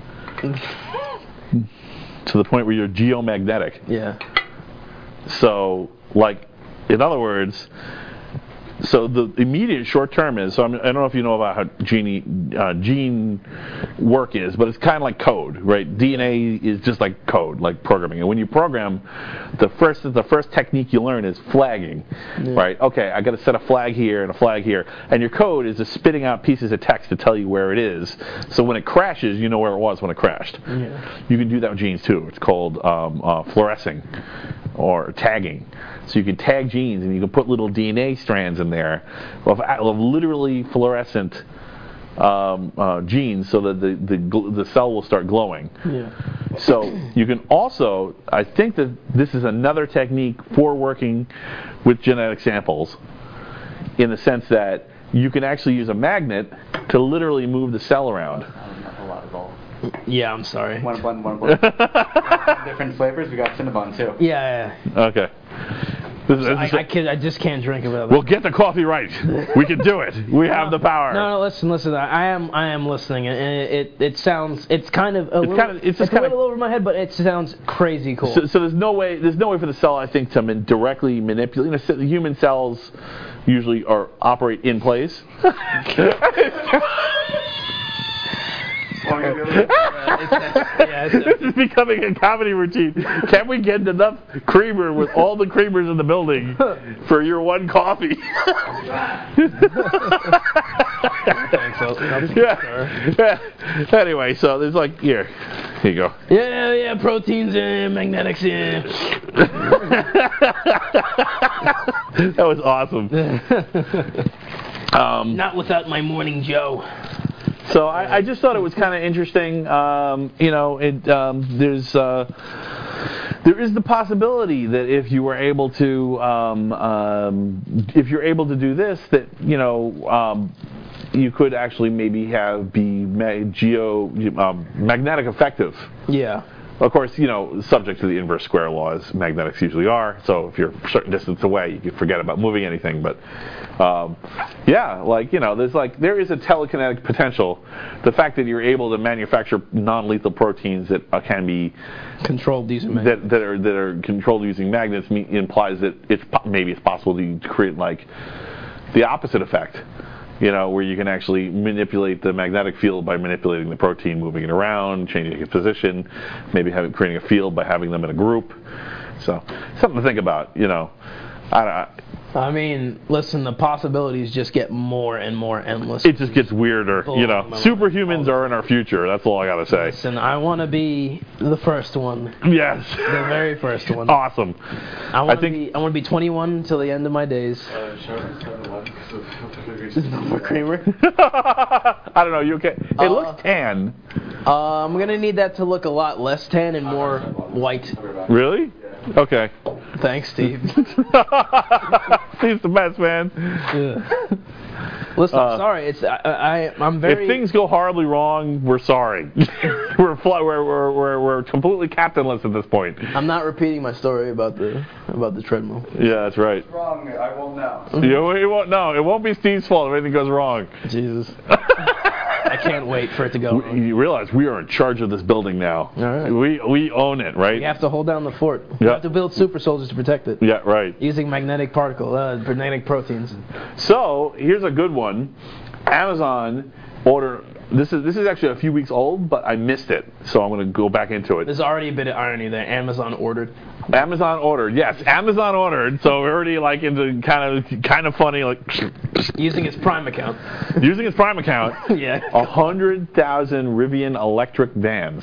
To the point where you're geomagnetic. Yeah. So, like, in other words, so the immediate short term is, so I'm, I don't know if you know about how gene, uh, gene work is, but it's kind of like code, right? D N A is just like code, like programming. And when you program, the first the first technique you learn is flagging, Yeah. right? Okay, I got to set a flag here and a flag here. And your code is just spitting out pieces of text to tell you where it is. So when it crashes, you know where it was when it crashed. Yeah. You can do that with genes too. It's called um, uh, fluorescing or tagging. So you can tag genes and you can put little D N A strands in there of, of literally fluorescent um, uh, genes so that the, the, gl- the cell will start glowing. Yeah. So you can also, I think that this is another technique for working with genetic samples in the sense that you can actually use a magnet to literally move the cell around. A lot of all. Yeah, I'm sorry. One bun, one bun. Different flavors. We got Cinnabon too. Yeah, yeah. Okay. This is- this I, is- I, can, I just can't drink it without We'll get the coffee right. We can do it. We have the power. No, no, listen, listen. I I am, I am listening, and it, it, it sounds, it's kind of, a little, kind of- it's just a kind of- little over my head, but it sounds crazy cool. So, so there's no way. There's no way for the cell, I think, to man- directly manipulate. You know, so the human cells usually are operate in place. yeah, it's This is becoming a comedy routine. Can we get enough creamer with all the creamers in the building for your one coffee? Thanks, I'll- I'll- yeah. yeah. Anyway, so there's like here, here you go. Yeah, yeah, proteins and magnetics in. That was awesome. Um, Not without my morning Joe. So I, I just thought it was kind of interesting. Um, you know, it, um, there's uh, there is the possibility that if you were able to, um, um, if you're able to do this, that you know, um, you could actually maybe have be ma- geo um, magnetic effective. Yeah. Of course, you know, subject to the inverse square law as magnetics usually are. So if you're a certain distance away, you can forget about moving anything. But um, yeah, like you know, there's like there is a telekinetic potential. The fact that you're able to manufacture non-lethal proteins that uh, can be Controlled using that, magnets. that are that are controlled using magnets me, implies that it's po- maybe it's possible to create like the opposite effect. You know, where you can actually manipulate the magnetic field by manipulating the protein, moving it around, changing its position, maybe having, creating a field by having them in a group. So, something to think about, you know. I, I, I mean, listen, the possibilities just get more and more endless. it just gets weirder, you know. Oh, Superhumans are in our future, that's all I gotta say. Listen, I want to be the first one, Yes. the very first one. Awesome. I want to think- be, I want to be twenty-one till the end of my days. Uh, Charlotte, Charlotte, what? More creamer. I don't know, you okay? It Uh, looks tan. Uh, I'm gonna need that to look a lot less tan and more white. Really? Okay. Thanks, Steve. He's the best, man. Listen, Uh, I'm sorry. It's I, I I'm very. If things go horribly wrong, we're sorry. we're, fly, we're, we're, we're, we're completely captainless at this point. I'm not repeating my story about the about the treadmill. Yeah, that's right. What's wrong? I won't know. You, it won't, no, it won't be Steve's fault if anything goes wrong. Jesus. I can't wait for it to go. We, you realize we are in charge of this building now. All right. We we own it, right? We have to hold down the fort. We Yeah. have to build super soldiers to protect it. Yeah, right. Using magnetic particle, uh, magnetic proteins. So here's a good one. Amazon order. This is this is actually a few weeks old, but I missed it, so I'm going to go back into it. There's already a bit of irony there. Amazon ordered. Amazon ordered. Yes, Amazon ordered. So we're already like into kind of kind of funny, like Using its Prime account. using its Prime account. Yeah. A hundred thousand Rivian electric vans.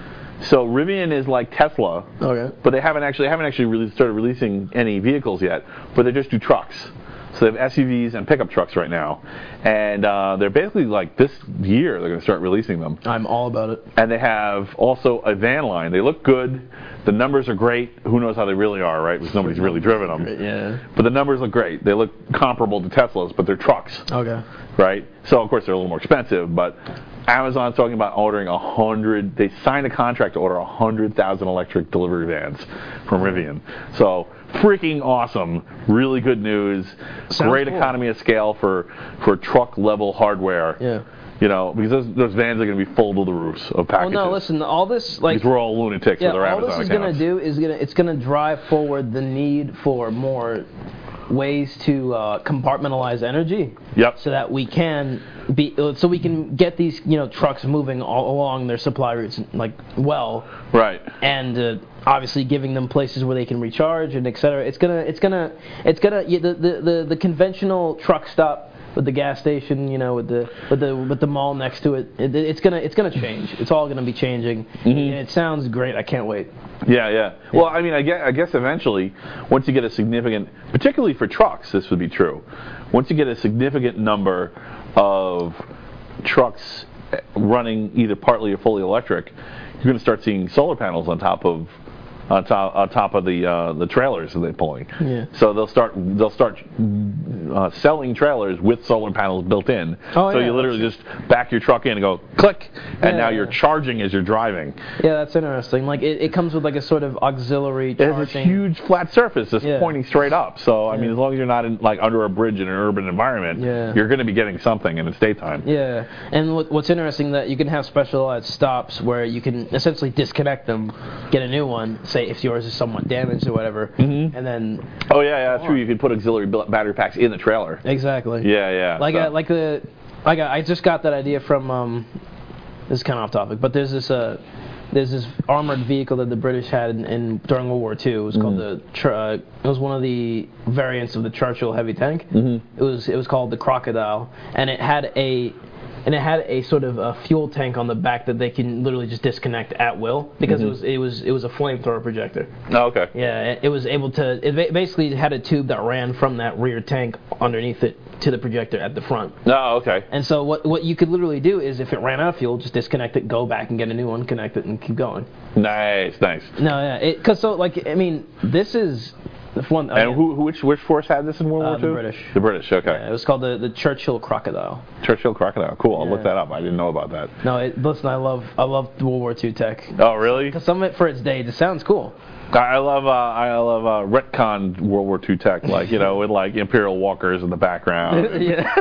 So Rivian is like Tesla, Okay. but they haven't actually haven't actually really started releasing any vehicles yet. But they just do trucks. So they have S U Vs and pickup trucks right now, and uh, they're basically like this year they're going to start releasing them. I'm all about it. And they have also a van line. They look good. The numbers are great. Who knows how they really are, right? Because nobody's really driven them. Yeah. But the numbers look great. They look comparable to Teslas, but they're trucks, Okay. right? So of course they're a little more expensive, but Amazon's talking about ordering a hundred. They signed a contract to order a hundred thousand electric delivery vans from Rivian. So freaking awesome! Really good news. Sounds Great cool. economy of scale for for truck level hardware. Yeah. You know, because those, those vans are going to be full to the roofs of Well, packages. no, listen. All this, like, because we're all lunatics yeah, with our all Amazon this is accounts. gonna do is gonna it's gonna drive forward the need for more ways to uh, compartmentalize energy. Yep. So that we can be, so we can get these, you know, trucks moving all along their supply routes like well, Right. and uh, obviously giving them places where they can recharge and et cetera. It's gonna, it's gonna, it's gonna. Yeah, the, the the the conventional truck stop with the gas station, you know, with the with the with the mall next to it, it it's gonna it's gonna change. It's all gonna be changing. Mm-hmm. And it sounds great. I can't wait. Yeah, yeah. Well, I mean, I guess, I guess eventually, once you get a significant, particularly for trucks, this would be true. Once you get a significant number of trucks running either partly or fully electric, you're going to start seeing solar panels on top of on top on top of the uh, the trailers that they're pulling. Yeah. So they'll start they'll start uh, selling trailers with solar panels built in. Oh, so yeah, you literally just back your truck in and go click, and Yeah, now you're yeah. charging as you're driving. Yeah, that's interesting. Like it, it comes with like a sort of auxiliary It has a charging. huge flat surface that's Yeah. pointing straight up. So I mean, Yeah. as long as you're not in, like under a bridge in an urban environment, Yeah. you're going to be getting something, and it's daytime. Yeah, and what, what's interesting that you can have specialized stops where you can essentially disconnect them, get a new one. Say if yours is somewhat damaged or whatever, Mhm. and then Oh yeah, yeah, that's true. You could put auxiliary bil- battery packs in the trailer. exactly. Yeah, yeah. Like so. uh, like the like uh, I just got that idea from um, this is kind of off topic, but there's this uh. There's this armored vehicle that the British had in, in during World War Two. It was called Mm-hmm. the. Tr- uh, it was one of the variants of the Churchill heavy tank. Mm-hmm. It was it was called the Crocodile, and it had a and it had a sort of a fuel tank on the back that they can literally just disconnect at will because Mm-hmm. it was it was it was a flamethrower projector. Oh, okay. Yeah, it, it was able to. It ba- basically had a tube that ran from that rear tank underneath it to the projector at the front. Oh, okay. And so what what you could literally do is if it ran out of fuel, just disconnect it, go back and get a new one, connect it, and keep going. Nice, nice. No, yeah, because so like I mean this is the one. And who, who, which, which force had this in World Uh, War the Two? British. The British. Okay. Yeah, it was called the, the Churchill Crocodile. Churchill Crocodile. Cool. I'll Yeah. look that up. I didn't know about that. No, it, listen, I love I love World War Two tech. Oh, really? Because some of it for its day, it sounds cool. I I love uh, I love uh, retcon World War Two tech, like you know, with like Imperial walkers in the background. yeah.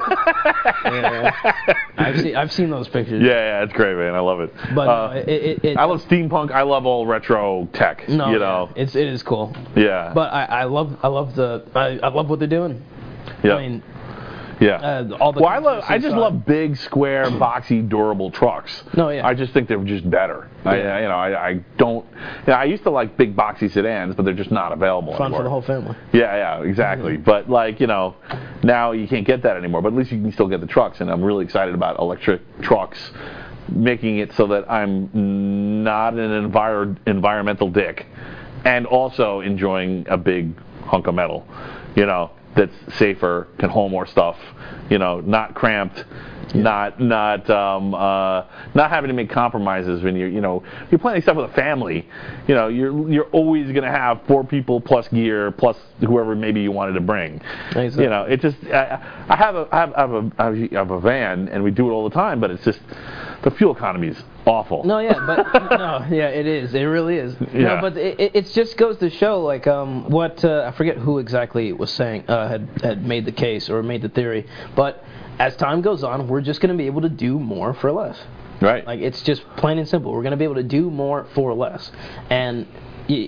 yeah. I've seen I've seen those pictures. Yeah, yeah, it's great, man. I love it. But Uh, no, it, it, it I love steampunk. I love all retro tech. no, you know. yeah, it's it is cool. Yeah. But I, I love I love the I, I love what they're doing. yeah. I mean, yeah. uh, all the well, I love. I just inside. love big, square, boxy, durable trucks. No, yeah. I just think they're just better. I, Yeah. you know, I, I don't. You know, I used to like big, boxy sedans, but they're just not available fun anymore. for the whole family. Yeah, yeah, exactly. But like, you know, now you can't get that anymore. But at least you can still get the trucks, and I'm really excited about electric trucks, making it so that I'm not an envir- environmental dick, and also enjoying a big hunk of metal, you know, that's safer, can hold more stuff, you know, not cramped. Not not um, uh, not having to make compromises when you're you know you're planning stuff with a family, you know you're you're always gonna have four people plus gear plus whoever maybe you wanted to bring, Exactly. you know it just I, I have a I have, I have a I have a van and we do it all the time, but it's just the fuel economy is awful. No, yeah, but no, yeah, it is. It really is. Yeah. No, but it, it it just goes to show, like, um, what uh, I forget who exactly was saying uh, had had made the case or made the theory, but as time goes on, we're just going to be able to do more for less. Right. Like, it's just plain and simple. We're going to be able to do more for less, and. Y-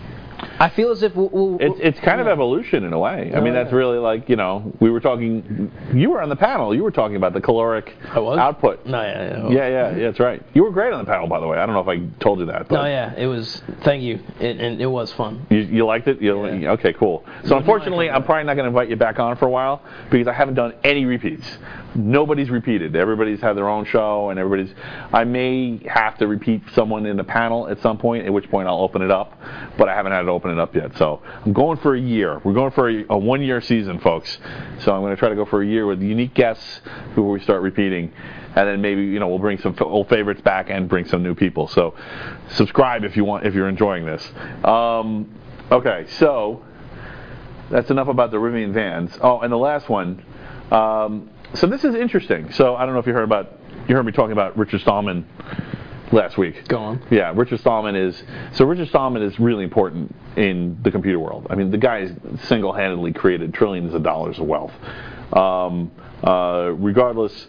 I feel as if we'll, we'll, It's it's kind of yeah. evolution in a way. I Oh, mean, that's yeah. really like, you know, we were talking. You were on the panel. You were talking about the caloric I was? output. No, yeah, yeah. Yeah, yeah, yeah, that's right. You were great on the panel, by the way. I don't know if I told you that. But No, yeah, it was. Thank you, it, and it was fun. You, you liked it? You, Yeah. Okay, cool. So No, unfortunately, no, I I'm can't. probably not going to invite you back on for a while because I haven't done any repeats. Nobody's repeated. Everybody's had their own show, and everybody's. I may have to repeat someone in the panel at some point, at which point I'll open it up, but I haven't had to open it up yet. So I'm going for a year. We're going for a, a one-year season, folks. So I'm going to try to go for a year with unique guests who we start repeating. And then maybe, you know, we'll bring some old favorites back and bring some new people. So subscribe if you want, if you're enjoying this. Um, okay, so that's enough about the Rivian vans. Oh, and the last one. Um, so this is interesting. So I don't know if you heard about, you heard me talking about Richard Stallman last week. Go on. Yeah, Richard Stallman is, so Richard Stallman is really important in the computer world. I mean, the guy single-handedly created trillions of dollars of wealth. Um, uh, regardless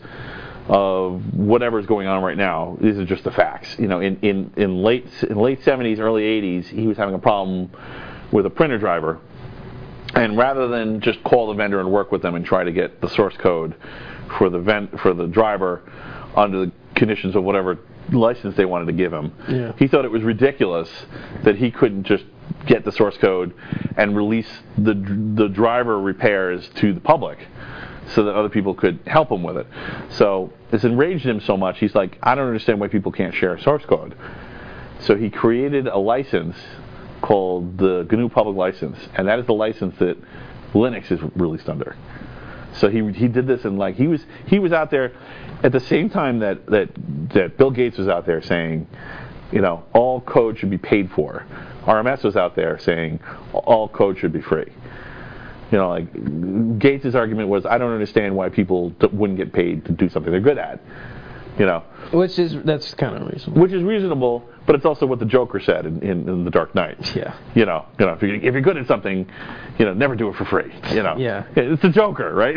of whatever's going on right now, these are just the facts. You know, in, in, in late in late seventies, early eighties, he was having a problem with a printer driver. And rather than just call the vendor and work with them and try to get the source code for the vent, for the driver under the conditions of whatever license they wanted to give him, Yeah. he thought it was ridiculous that he couldn't just get the source code and release the the driver repairs to the public so that other people could help him with it. So this enraged him so much, he's like, I don't understand why people can't share source code. So he created a license called the G N U Public License, and that is the license that Linux is released under. So he he did this, and like he was he was out there at the same time that that that Bill Gates was out there saying, you know, all code should be paid for. R M S was out there saying all code should be free. You know, like Gates' argument was, I don't understand why people d- wouldn't get paid to do something they're good at. You know, Which is that's kind of reasonable. which is reasonable, but it's also what the Joker said in, in, in The Dark Knight. Yeah. You know, you know, if you're, if you're good at something, you know, never do it for free. You know. Yeah. It's the Joker, right?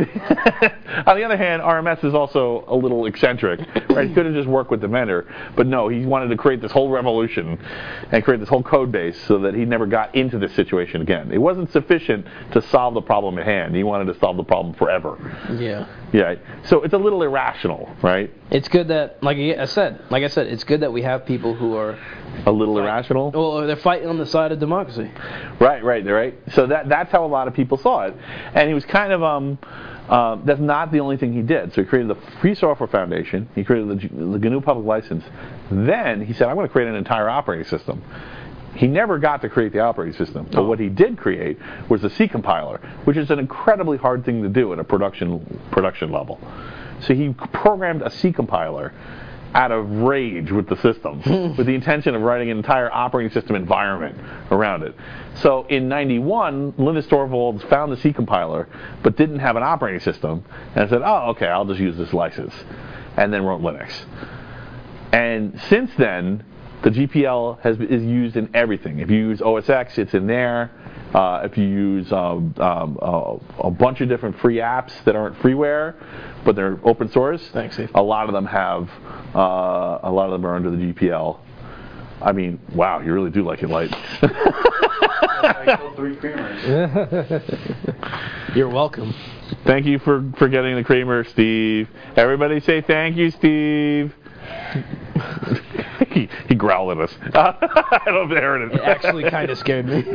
On the other hand, R M S is also a little eccentric, right? He could have just worked with the vendor, but no, he wanted to create this whole revolution and create this whole code base so that he never got into this situation again. It wasn't sufficient to solve the problem at hand. He wanted to solve the problem forever. Yeah. Yeah. So it's a little irrational, right? It's good that, like I said, like I said, it's good that we have people who are, A little irrational. well, they're fighting on the side of democracy. Right, right, right. So that that's how a lot of people saw it, and he was kind of um, uh, that's not the only thing he did. So he created the Free Software Foundation. He created the, G- the G N U Public License. Then he said, "I'm going to create an entire operating system." He never got to create the operating system, but Oh. what he did create was the C compiler, which is an incredibly hard thing to do at a production production level. So he programmed a C compiler out of rage with the system, with the intention of writing an entire operating system environment around it. So in ninety-one, Linus Torvalds found the C compiler, but didn't have an operating system, and said, oh, okay, I'll just use this license, and then wrote Linux. And since then, the G P L has, is used in everything. If you use O S X, it's in there. Uh, if you use um, um, uh, a bunch of different free apps that aren't freeware, but they're open source, Thanks, Steve. a lot of them have, uh, a lot of them are under the G P L. I mean, wow, you really do like it light. I killed three creamers. You're welcome. Thank you for, for getting the creamer, Steve. Everybody say thank you, Steve. he, he growled at us. I don't know if they heard it. It actually kind of scared me.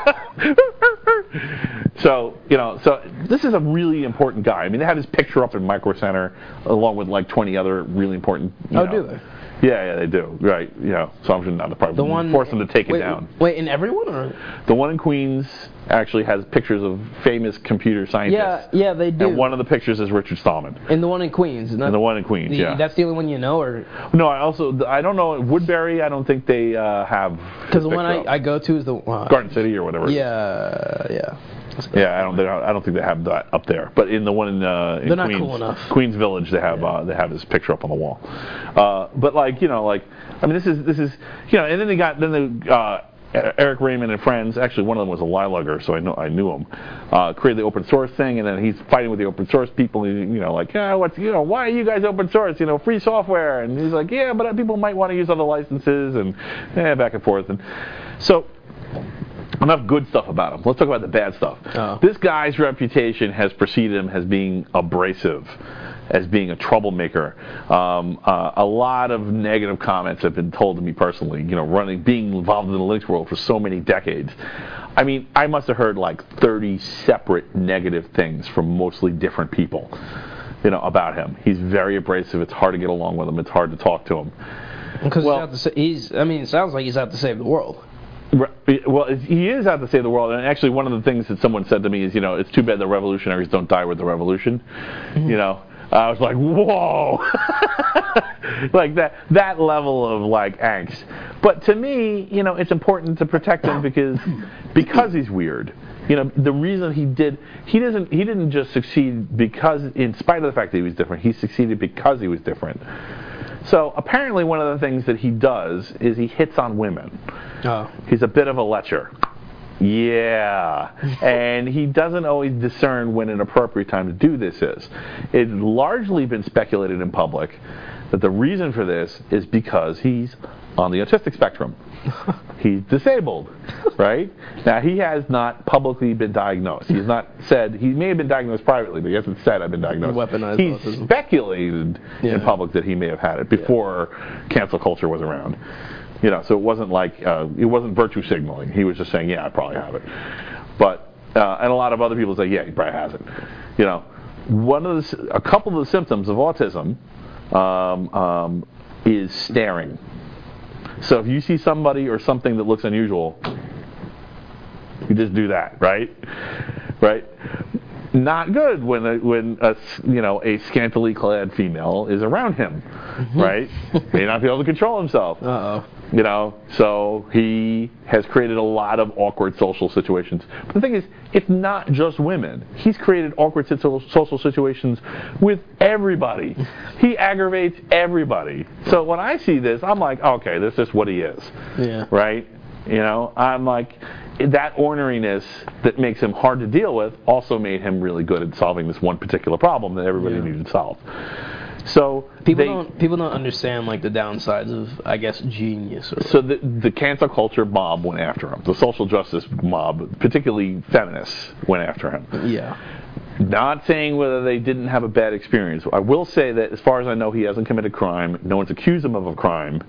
So, you know, so this is a really important guy. I mean, they have his picture up in Micro Center along with like twenty other really important. You Oh, know. do they? Yeah, yeah, they do. Right. You know, so I'm sure not the problem. The one Force them to take wait, it down. Wait, in everyone or? The one in Queens actually has pictures of famous computer scientists. Yeah, yeah, they do. And one of the pictures is Richard Stallman. And the one in Queens. And And the one in Queens, the, yeah. That's the only one you know, or? No, I also I don't know Woodbury. I don't think they uh, have. Because the his one picture I, up. I go to is the uh, Garden City or whatever. Yeah, yeah. Yeah, I don't. Think, I don't think they have that up there. But in the one in, uh, in They're not Queens, cool enough. Queens Village, they have Yeah. uh, they have his picture up on the wall. Uh, but like you know, like I mean, this is this is you know, and then they got then they. Uh, Eric Raymond and friends, actually one of them was a Lilugger, so I know I knew him. Uh, created the open source thing, and then he's fighting with the open source people. And, you know, like, yeah, what's you know, why are you guys open source? You know, free software. And he's like, yeah, but people might want to use other licenses, and yeah, back and forth. And so, enough good stuff about him. Let's talk about the bad stuff. Oh. This guy's reputation has preceded him as being abrasive, as being a troublemaker. Um, uh, a lot of negative comments have been told to me personally, you know, running, being involved in the Linux world for so many decades. I mean, I must have heard like thirty separate negative things from mostly different people, you know, about him. He's very abrasive. It's hard to get along with him. It's hard to talk to him. Because Well- he's, out to sa- he's, I mean, it sounds like he's out to save the world. Right. Well, he is out to save the world, and actually, one of the things that someone said to me is, you know, it's too bad the revolutionaries don't die with the revolution. Mm-hmm. You know, I was like, whoa, like that that level of like angst. But to me, you know, it's important to protect him because because he's weird. You know, the reason he did he doesn't he didn't just succeed because, in spite of the fact that he was different, he succeeded because he was different. So apparently, one of the things that he does is he hits on women. Oh. He's a bit of a lecher. Yeah. And he doesn't always discern when an appropriate time to do this is. It's largely been speculated in public that the reason for this is because he's on the autistic spectrum. He's disabled, right? Now, he has not publicly been diagnosed. He's not said, he may have been diagnosed privately, but he hasn't said, I've been diagnosed. Weaponized He's autism. speculated Yeah. in public that he may have had it before cancel culture was around. You know, so it wasn't like, uh, it wasn't virtue signaling. He was just saying, yeah, I probably have it. But, uh, and a lot of other people say, yeah, he probably has it. You know, one of the, a couple of the symptoms of autism um, um, is staring. So if you see somebody or something that looks unusual, you just do that, right? Right? Not good when a, when a, you know, a scantily clad female is around him, right? May not be able to control himself. Uh-oh. You know, so he has created a lot of awkward social situations. But the thing is, it's not just women. He's created awkward situ- social situations with everybody. He aggravates everybody. So when I see this, I'm like, okay, this is what he is. Yeah. Right? You know, I'm like, that orneriness that makes him hard to deal with also made him really good at solving this one particular problem that everybody Yeah. needed solved. So People they, don't people don't understand like the downsides of, I guess, genius. Or So the, the cancel culture mob went after him. The social justice mob, particularly feminists, went after him. yeah. Not saying whether they didn't have a bad experience. I will say that as far as I know, he hasn't committed crime. No one's accused him of a crime.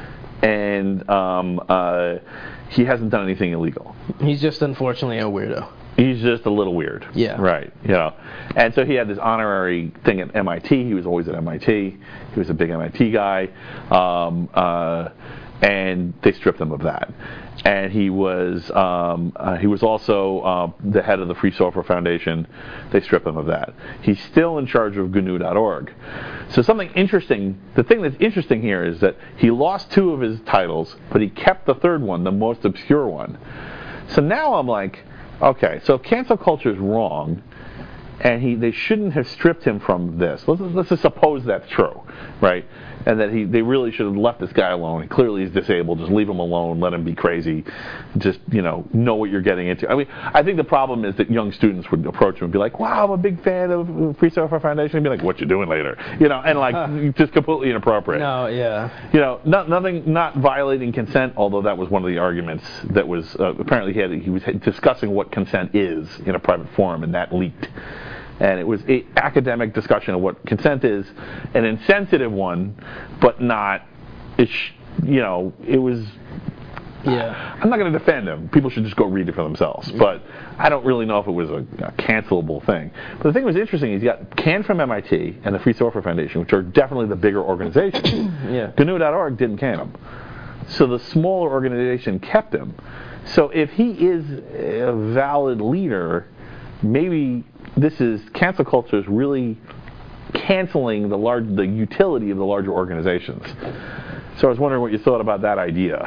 And um, uh, he hasn't done anything illegal. He's just unfortunately a weirdo. He's just a little weird. Yeah. Right. You know. And so he had this honorary thing at M I T. He was always at M I T. He was a big M I T guy. Um, uh, and they stripped him of that. And he was um, uh, he was also uh, the head of the Free Software Foundation. They stripped him of that. He's still in charge of G N U dot org. So something interesting, the thing that's interesting here is that he lost two of his titles, but he kept the third one, the most obscure one. So now I'm like, okay, so if cancel culture is wrong, and he they shouldn't have stripped him from this. Let's, let's just suppose that's true, right? And that he they really should have left this guy alone. He clearly is disabled. Just leave him alone. Let him be crazy. Just, you know, know what you're getting into. I mean, I think the problem is that young students would approach him and be like, wow, I'm a big fan of Free Software Foundation. And be like, what you doing later? You know, and like, just completely inappropriate. No, yeah. You know, not, nothing, not violating consent, although that was one of the arguments that was, uh, apparently he had, he was discussing what consent is in a private forum, and that leaked. And it was an academic discussion of what consent is, an insensitive one, but not, it sh- you know, it was, Yeah. I'm not going to defend him. People should just go read it for themselves. But I don't really know if it was a, a cancelable thing. But the thing that was interesting is you got canned from M I T and the Free Software Foundation, which are definitely the bigger organizations. Yeah. G N U dot org didn't can him. So the smaller organization kept him. So if he is a valid leader, maybe this is cancel culture is really canceling the large the utility of the larger organizations. So I was wondering what you thought about that idea.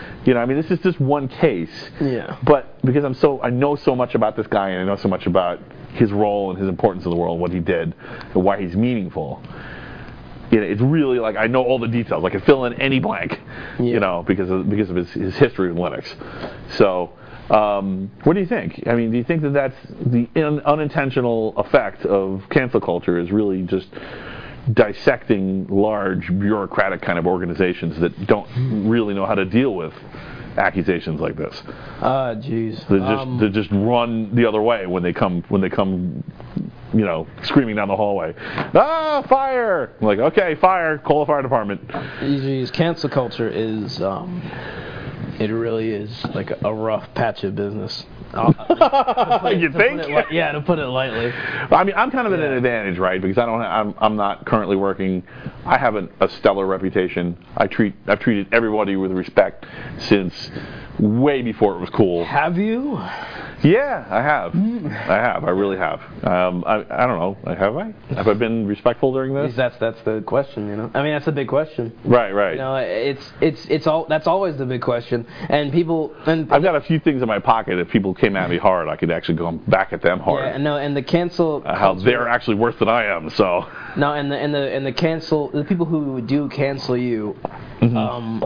You know, I mean, this is just one case. Yeah. But because I'm so, I know so much about this guy, and I know so much about his role and his importance in the world, what he did, and why he's meaningful. You know, it's really like I know all the details. I can fill in any blank, Yeah. you know, because of because of his, his history with Linux. So, um, what do you think? I mean, do you think that that's the in, unintentional effect of cancel culture is really just dissecting large bureaucratic kind of organizations that don't really know how to deal with accusations like this? Ah, jeez. They just Um, they just run the other way when they come when they come, you know, screaming down the hallway. Ah, fire! I'm like, okay, fire. Call the fire department. Jeez, cancel culture is, um, it really is like a, a rough patch of business. Uh, You to put think? it li- yeah, to put it lightly. I mean, I'm kind of at an Yeah. advantage, right? Because I don't. I'm. I'm not currently working. I have an, a stellar reputation. I treat. I've treated everybody with respect since way before it was cool. Have you? Yeah, I have. I have. I really have. Um, I. I don't know. Have I? Have I been respectful during this? That's that's the question, you know. I mean, that's the big question. Right. Right. You know, it's it's it's all that's always the big question, and people and I've got a few things in my pocket. If people came at me hard, I could actually go back at them hard. yeah, no, and the cancel Uh, how culture- they're actually worse than I am. So. No, and the and the and the cancel the people who do cancel you, Mm-hmm. um,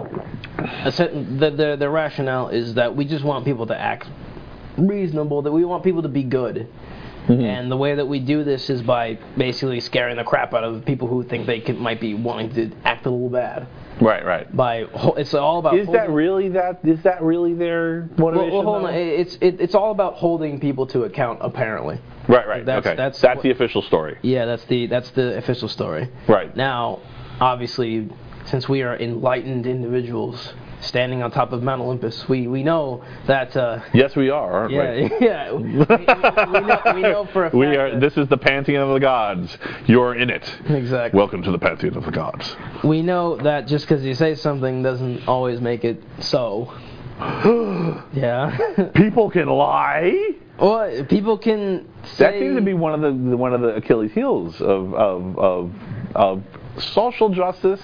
a certain, the, the the rationale is that we just want people to act reasonable, that we want people to be good, Mm-hmm. and the way that we do this is by basically scaring the crap out of people who think they could, might be wanting to act a little bad. Right. Right. By ho- it's all about Is that holding- really that? Is that really their well, motivation? well, hold though? on. It's it, it's all about holding people to account, apparently. Right, right. That's- okay. that's That's what- the official story. Yeah, that's the that's the official story. Right. Now, obviously, since we are enlightened individuals standing on top of Mount Olympus, we, we know that. Uh, Yes, we are, aren't yeah, we? yeah. We, we, know, we know for a fact. We are. that- This is the pantheon of the gods. You're in it. Exactly. Welcome to the pantheon of the gods. We know that just because you say something doesn't always make it so. Yeah. People can lie. Well, people can say. That seems to be one of the, the one of the Achilles heels of of of, of social justice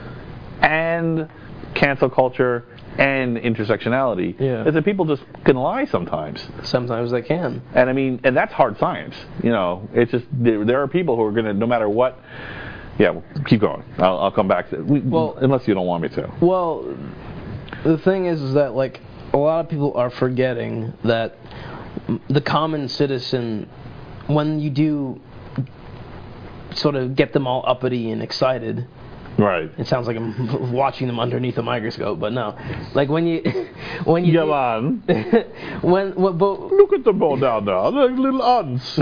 and cancel culture and intersectionality. Yeah. Is that people just can lie sometimes. Sometimes they can. And I mean, and that's hard science. You know, it's just there, there are people who are going to, no matter what. Yeah, well, keep going. I'll, I'll come back to it. We, Well- unless you don't want me to. Well, the thing is, is that like a lot of people are forgetting that the common citizen, when you do sort of get them all uppity and excited, Right. it sounds like I'm watching them underneath a microscope, but no, like when you when you Come on. when, when but, Look at them all down there. They're like little ants.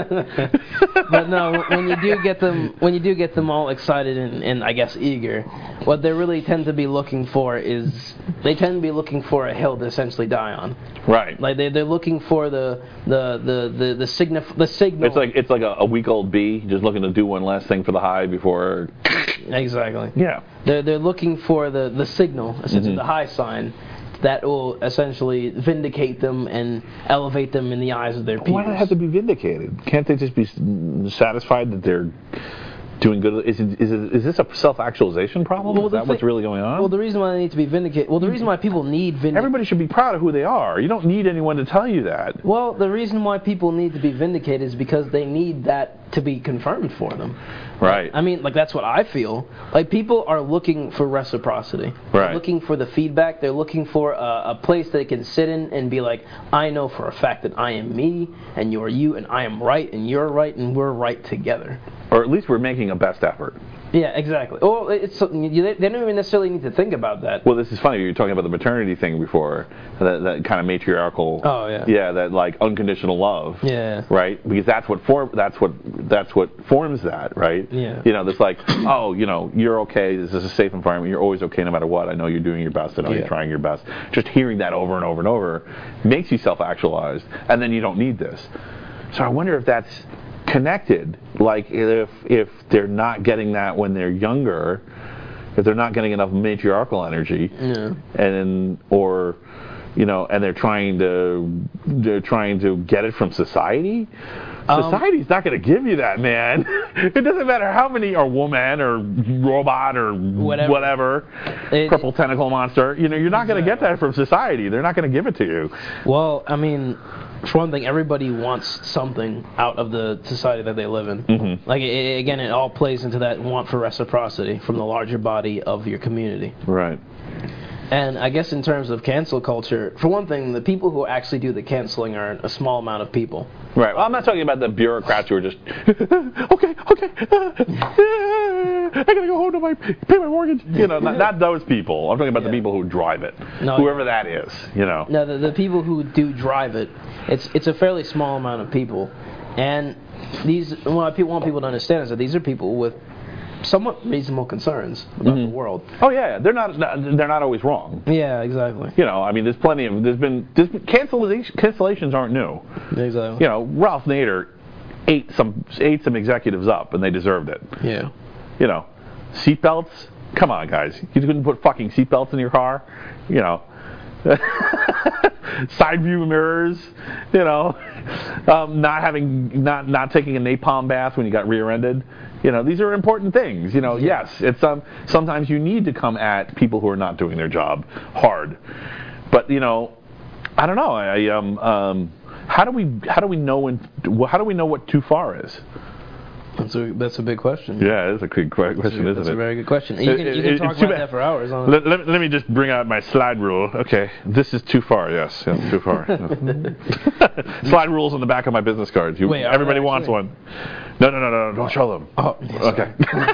but no, when you do get them, when you do get them all excited and, and I guess eager, what they really tend to be looking for is they tend to be looking for a hill to essentially die on. Right. Like they they're looking for the the the the the signif- the signal. It's like it's like a, a week old bee just looking to do one last thing for the hive before. exactly. Yeah. They're they're looking for the the signal, essentially Mhm. the high sign, that will essentially vindicate them and elevate them in the eyes of their peers. Why do they have to be vindicated? Can't they just be s- satisfied that they're doing good? Is it, is it, is this a self-actualization problem? Well, is the that what's thing- really going on? Well, the reason why they need to be vindicated. Well, the reason why people need vindication. Everybody should be proud of who they are. You don't need anyone to tell you that. Well, the reason why people need to be vindicated is because they need that to be confirmed for them. Right. I mean, like, that's what I feel. Like, people are looking for reciprocity. They're Right. looking for the feedback. They're looking for a, a place they can sit in and be like, I know for a fact that I am me, and you're you, and I am right, and you're right, and we're right together. Or at least we're making a best effort. Yeah, exactly. Well, it's something you, they don't even necessarily need to think about that. Well, this is funny. You were talking about the maternity thing before, that, that kind of matriarchal. Oh, yeah. Yeah, that like unconditional love. Yeah. Right, because that's what form. That's what that's what forms that. Right. Yeah. You know, that's like, oh, you know, you're okay. This is a safe environment. You're always okay no matter what. I know you're doing your best. I know Yeah. you're trying your best. Just hearing that over and over and over makes you self-actualized, and then you don't need this. So I wonder if that's connected. Like if if they're not getting that when they're younger, if they're not getting enough matriarchal energy, Yeah. and or you know, and they're trying to they're trying to get it from society. Um, Society's not going to give you that, man. It doesn't matter how many, or woman, or robot, or Whatever. whatever, It- purple tentacle monster. You know, you're not going to get that from society. They're not going to give it to you. Well, I mean, for one thing, everybody wants something out of the society that they live in. Mm-hmm. Like, it, again, it all plays into that want for reciprocity from the larger body of your community. Right. And I guess in terms of cancel culture, for one thing, the people who actually do the canceling are a small amount of people. Right. Well, I'm not talking about the bureaucrats who are just, okay, okay, I gotta go home to my pay my mortgage. You know, not, not those people. I'm talking about Yeah. the people who drive it, No, whoever that is. You know. No, the, the people who do drive it, it's it's a fairly small amount of people, and these what I want people to understand is that these are people with somewhat reasonable concerns about Mm-hmm. the world. Oh yeah, they're not they're not always wrong. Yeah, exactly. You know, I mean, there's plenty of there's been there's been cancellation, cancellations aren't new. Exactly. You know, Ralph Nader ate some ate some executives up, and they deserved it. Yeah. You know, seatbelts. Come on, guys. You couldn't put fucking seatbelts in your car. You know. Side view mirrors, you know, um, not having, not not taking a napalm bath when you got rear-ended, you know, these are important things. You know, yes, it's um, sometimes you need to come at people who are not doing their job hard, but you know, I don't know. I um, um, how do we how do we know when how do we know what too far is? That's a that's a big question. Yeah, it's a good question, That's, isn't that's it? a very good question. You can, It- you it- can it's talk too about bad. that for hours. Honestly. Let, let, let me just bring out my slide rule. Okay, this is too far. Yes, yes too far. Slide rules on the back of my business cards. You, Wait, are everybody they wants actually? one. No, no, no, no, don't show them. Oh, Okay.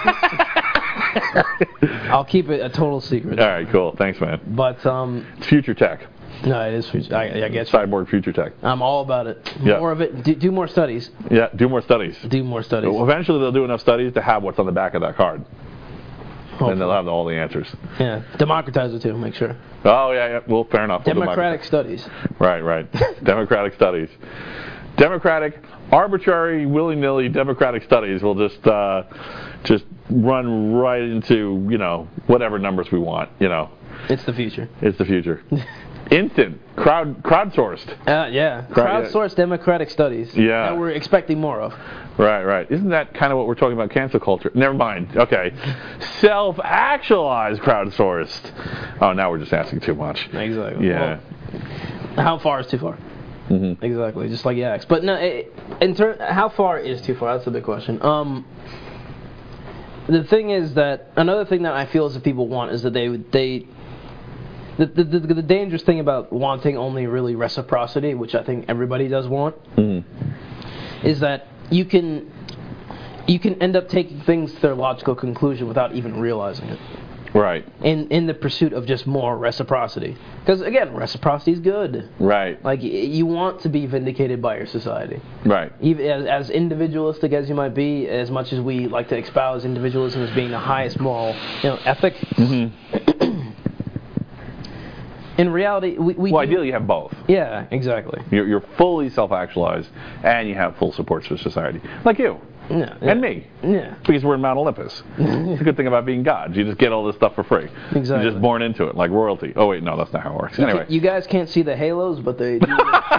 I'll keep it a total secret. All right, cool. Thanks, man. But um, It's future tech. no, it is. future- I, I guess you. Cyborg future tech. I'm all about it. Yeah. More of it. Do, do more studies. Yeah, do more studies. Do more studies. Well, eventually, they'll do enough studies to have what's on the back of that card, and they'll have all the answers. Yeah. Democratize it too. Make sure. Oh yeah, yeah. Well, fair enough. We'll Democratic democratize. studies. Right, right. Democratic studies. Democratic, arbitrary, willy-nilly democratic studies will just uh, just run right into, you know, whatever numbers we want, you know. It's the future. It's the future. Instant, crowd crowdsourced. Uh, yeah. Crowd- Crowdsourced democratic studies. Yeah. That we're expecting more of. Right, right. Isn't that kind of what we're talking about, cancel culture? Never mind. Okay. Self-actualized crowdsourced. Oh, now we're just asking too much. Exactly. Yeah. Well, how far is too far? Mm-hmm. Exactly. Just like Yaks. But no, it, in ter- how far is too far? That's a big question. Um, the thing is that another thing that I feel is that people want is that they they. The, the, the, the dangerous thing about wanting only really reciprocity, which I think everybody does want, Mm-hmm. is that you can you can end up taking things to their logical conclusion without even realizing it. Right, In in the pursuit of just more reciprocity, because again, reciprocity is good. right, Like y- you want to be vindicated by your society, right. even as, as individualistic as you might be. As much as we like to espouse individualism as being the highest moral, you know, ethic. Mm-hmm. In reality, we, we Well, do- ideally, you have both. yeah, exactly. You're, you're fully self-actualized, and you have full support for society, like you Yeah, and yeah. me, Yeah, because we're in Mount Olympus. It's a good thing about being gods. You just get all this stuff for free. Exactly. You're just born into it, like royalty. Oh wait, no, that's not how it works. You Anyway. ca- you guys can't see the halos, but they do.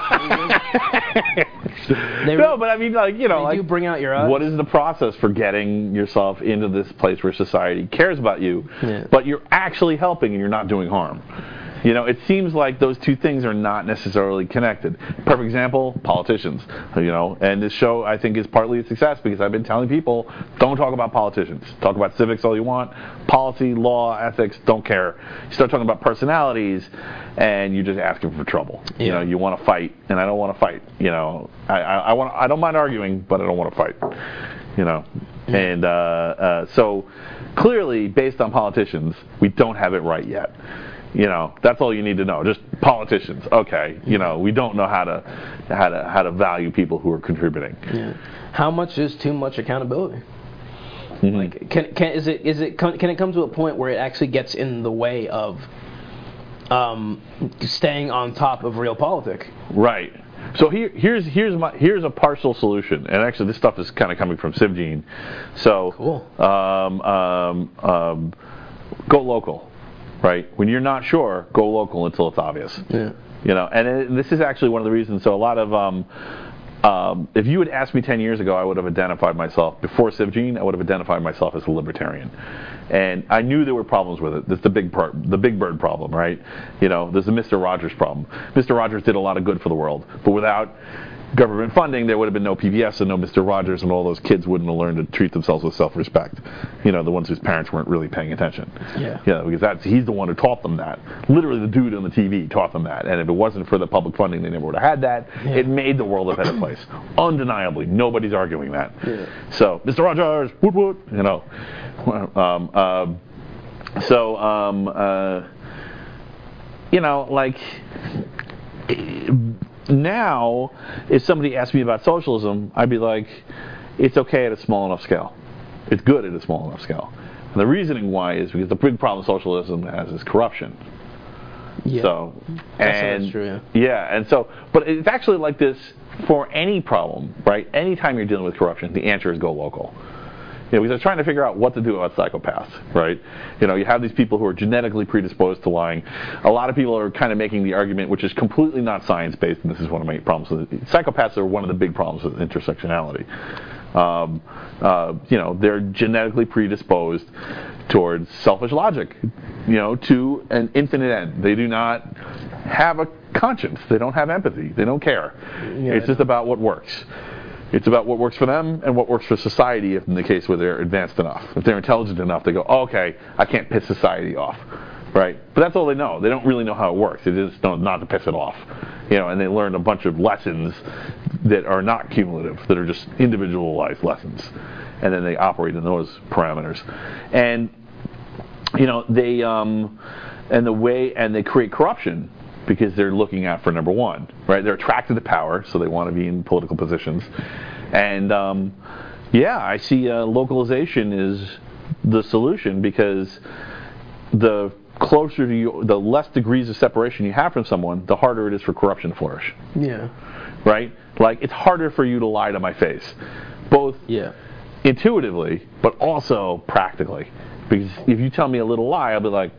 they No, but I mean, like, you know, they like, do bring out your eyes. what is the process for getting yourself into this place where society cares about you, Yeah. but you're actually helping and you're not doing harm? You know, it seems like those two things are not necessarily connected. Perfect example, politicians. You know, and this show, I think, is partly a success because I've been telling people, don't talk about politicians. Talk about civics all you want. Policy, law, ethics, don't care. You start talking about personalities, and you're just asking for trouble. You Yeah. know, you want to fight, and I don't want to fight. You know, I, I, I want, I don't mind arguing, but I don't want to fight. You know, and uh, uh, so clearly, based on politicians, we don't have it right yet. You know, that's all you need to know. Just politicians. Okay. You know, we don't know how to how to how to value people who are contributing. Yeah. How much is too much accountability? Mhm. Like, can can is it is it can it come to a point where it actually gets in the way of um, staying on top of real politics? Right. So here, here's here's my here's a partial solution, and actually this stuff is kind of coming from CivGene. So Cool. um, um, um, go local. right? When you're not sure, go local until it's obvious. Yeah. You know, and it, this is actually one of the reasons. So a lot of, um, um, if you had asked me ten years ago, I would have identified myself before CivGene. I would have identified myself as a libertarian, and I knew there were problems with it. That's the big part, the big bird problem, right? You know, there's the Mister Rogers problem. Mister Rogers did a lot of good for the world, but without government funding, there would have been no P B S and no Mister Rogers, and all those kids wouldn't have learned to treat themselves with self-respect. You know, the ones whose parents weren't really paying attention. Yeah. Yeah, because that's he's the one who taught them that. Literally, the dude on the T V taught them that. And if it wasn't for the public funding, they never would have had that. Yeah. It made the world a better place, undeniably. Nobody's arguing that. Yeah. So, Mister Rogers, woot woot, you know. Um, uh, so, um, uh, you know, like. Now, if somebody asked me about socialism, I'd be like, it's okay at a small enough scale. It's good at a small enough scale. And the reasoning why is because the big problem socialism has is corruption. Yeah. So, That's, and that's true, yeah. yeah, and so, but it's actually like this for any problem, right? Anytime you're dealing with corruption, the answer is go local. You know, because they're trying to figure out what to do about psychopaths, right? You know, you have these people who are genetically predisposed to lying. A lot of people are kind of making the argument, which is completely not science-based, and this is one of my problems. Psychopaths are one of the big problems with intersectionality. Um, uh, you know, they're genetically predisposed towards selfish logic, you know, to an infinite end. They do not have a conscience. They don't have empathy. They don't care. Yeah, it's just about what works. It's about what works for them and what works for society, if in the case where they're advanced enough. If they're intelligent enough, they go, oh, okay, I can't piss society off, right? But that's all they know. They don't really know how it works. They just know not to piss it off, you know. And they learn a bunch of lessons that are not cumulative, that are just individualized lessons, and then they operate in those parameters. And you know, they um, and the way and they create corruption. Because they're looking out for number one, right? They're attracted to power, so they want to be in political positions. And um, yeah, I see uh, localization is the solution because the closer to you, the less degrees of separation you have from someone, the harder it is for corruption to flourish. Yeah. Right? Like it's harder for you to lie to my face, both Yeah. intuitively, but also practically. Because if you tell me a little lie, I'll be like,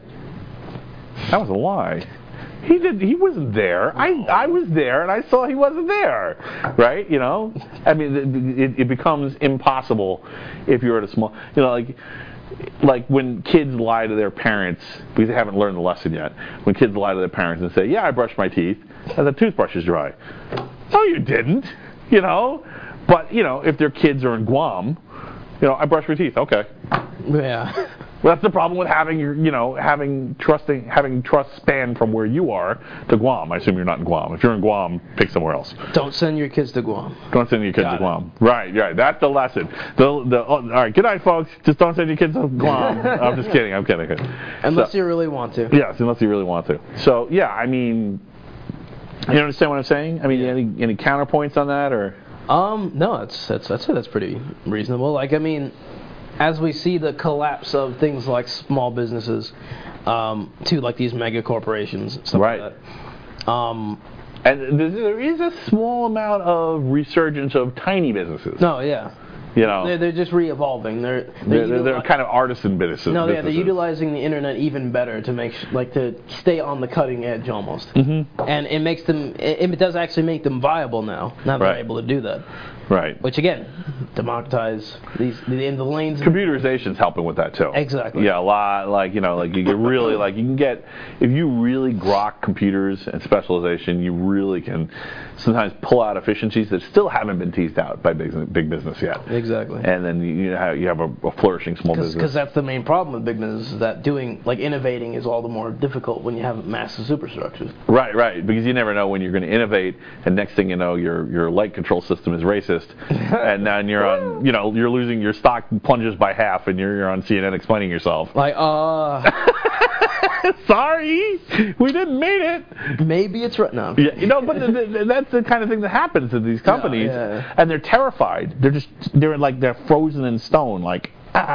that was a lie. He did. He wasn't there. I I was there, and I saw he wasn't there. Right? You know. I mean, it, it becomes impossible if you're at a small. You know, like like when kids lie to their parents because they haven't learned the lesson yet. When kids lie to their parents and say, "Yeah, I brushed my teeth, and the toothbrush is dry." No, you didn't. You know. But you know, if their kids are in Guam, you know, I brushed my teeth. Okay. Yeah. Well, that's the problem with having your, you know, having trusting, having trust span from where you are to Guam. I assume you're not in Guam. If you're in Guam, pick somewhere else. Don't send your kids to Guam. Don't send your kids Got to it. Guam. Right, right. That's the lesson. The, the, oh, all right, good night, folks. Just don't send your kids to Guam. I'm just kidding. I'm kidding. Unless so, you really want to. Yes, unless you really want to. So, yeah, I mean, you understand what I'm saying? I mean, Yeah. any any counterpoints on that, or? Um, no, that's that's that's that's pretty reasonable. Like, I mean, as we see the collapse of things like small businesses, um, to like these mega corporations, stuff Right. like that. Um, And there- there is a small amount of resurgence of tiny businesses. no, yeah, You know, they're they're just re-evolving. They're they're, they're, they're utili- kind of artisan businesses. No, yeah, they're businesses. utilizing the internet even better to make sh- like to stay on the cutting edge almost. Mm-hmm. And it makes them. It, it does actually make them viable now. Now they're Right. able to do that. Right. Which again, democratize these in the lanes. Computerization's helping with that too. Exactly. Yeah, a lot. Like you know, like you can really like you can get if you really grok computers and specialization, you really can sometimes pull out efficiencies that still haven't been teased out by big big business yet. Exactly. And then you have you have a, a flourishing small business. Because that's the main problem with big business is that doing like innovating is all the more difficult when you have massive superstructures. Right, right. Because you never know when you're going to innovate, and next thing you know, your your light control system is racist, and then you're on, you know, you're losing your stock plunges by half, and you're you're on C N N explaining yourself. Like, uh, Sorry, we didn't mean it. maybe it's right now. Yeah, you know, but the, the, that's the kind of thing that happens to these companies, No, yeah. and they're terrified. They're just they're like they're frozen in stone, like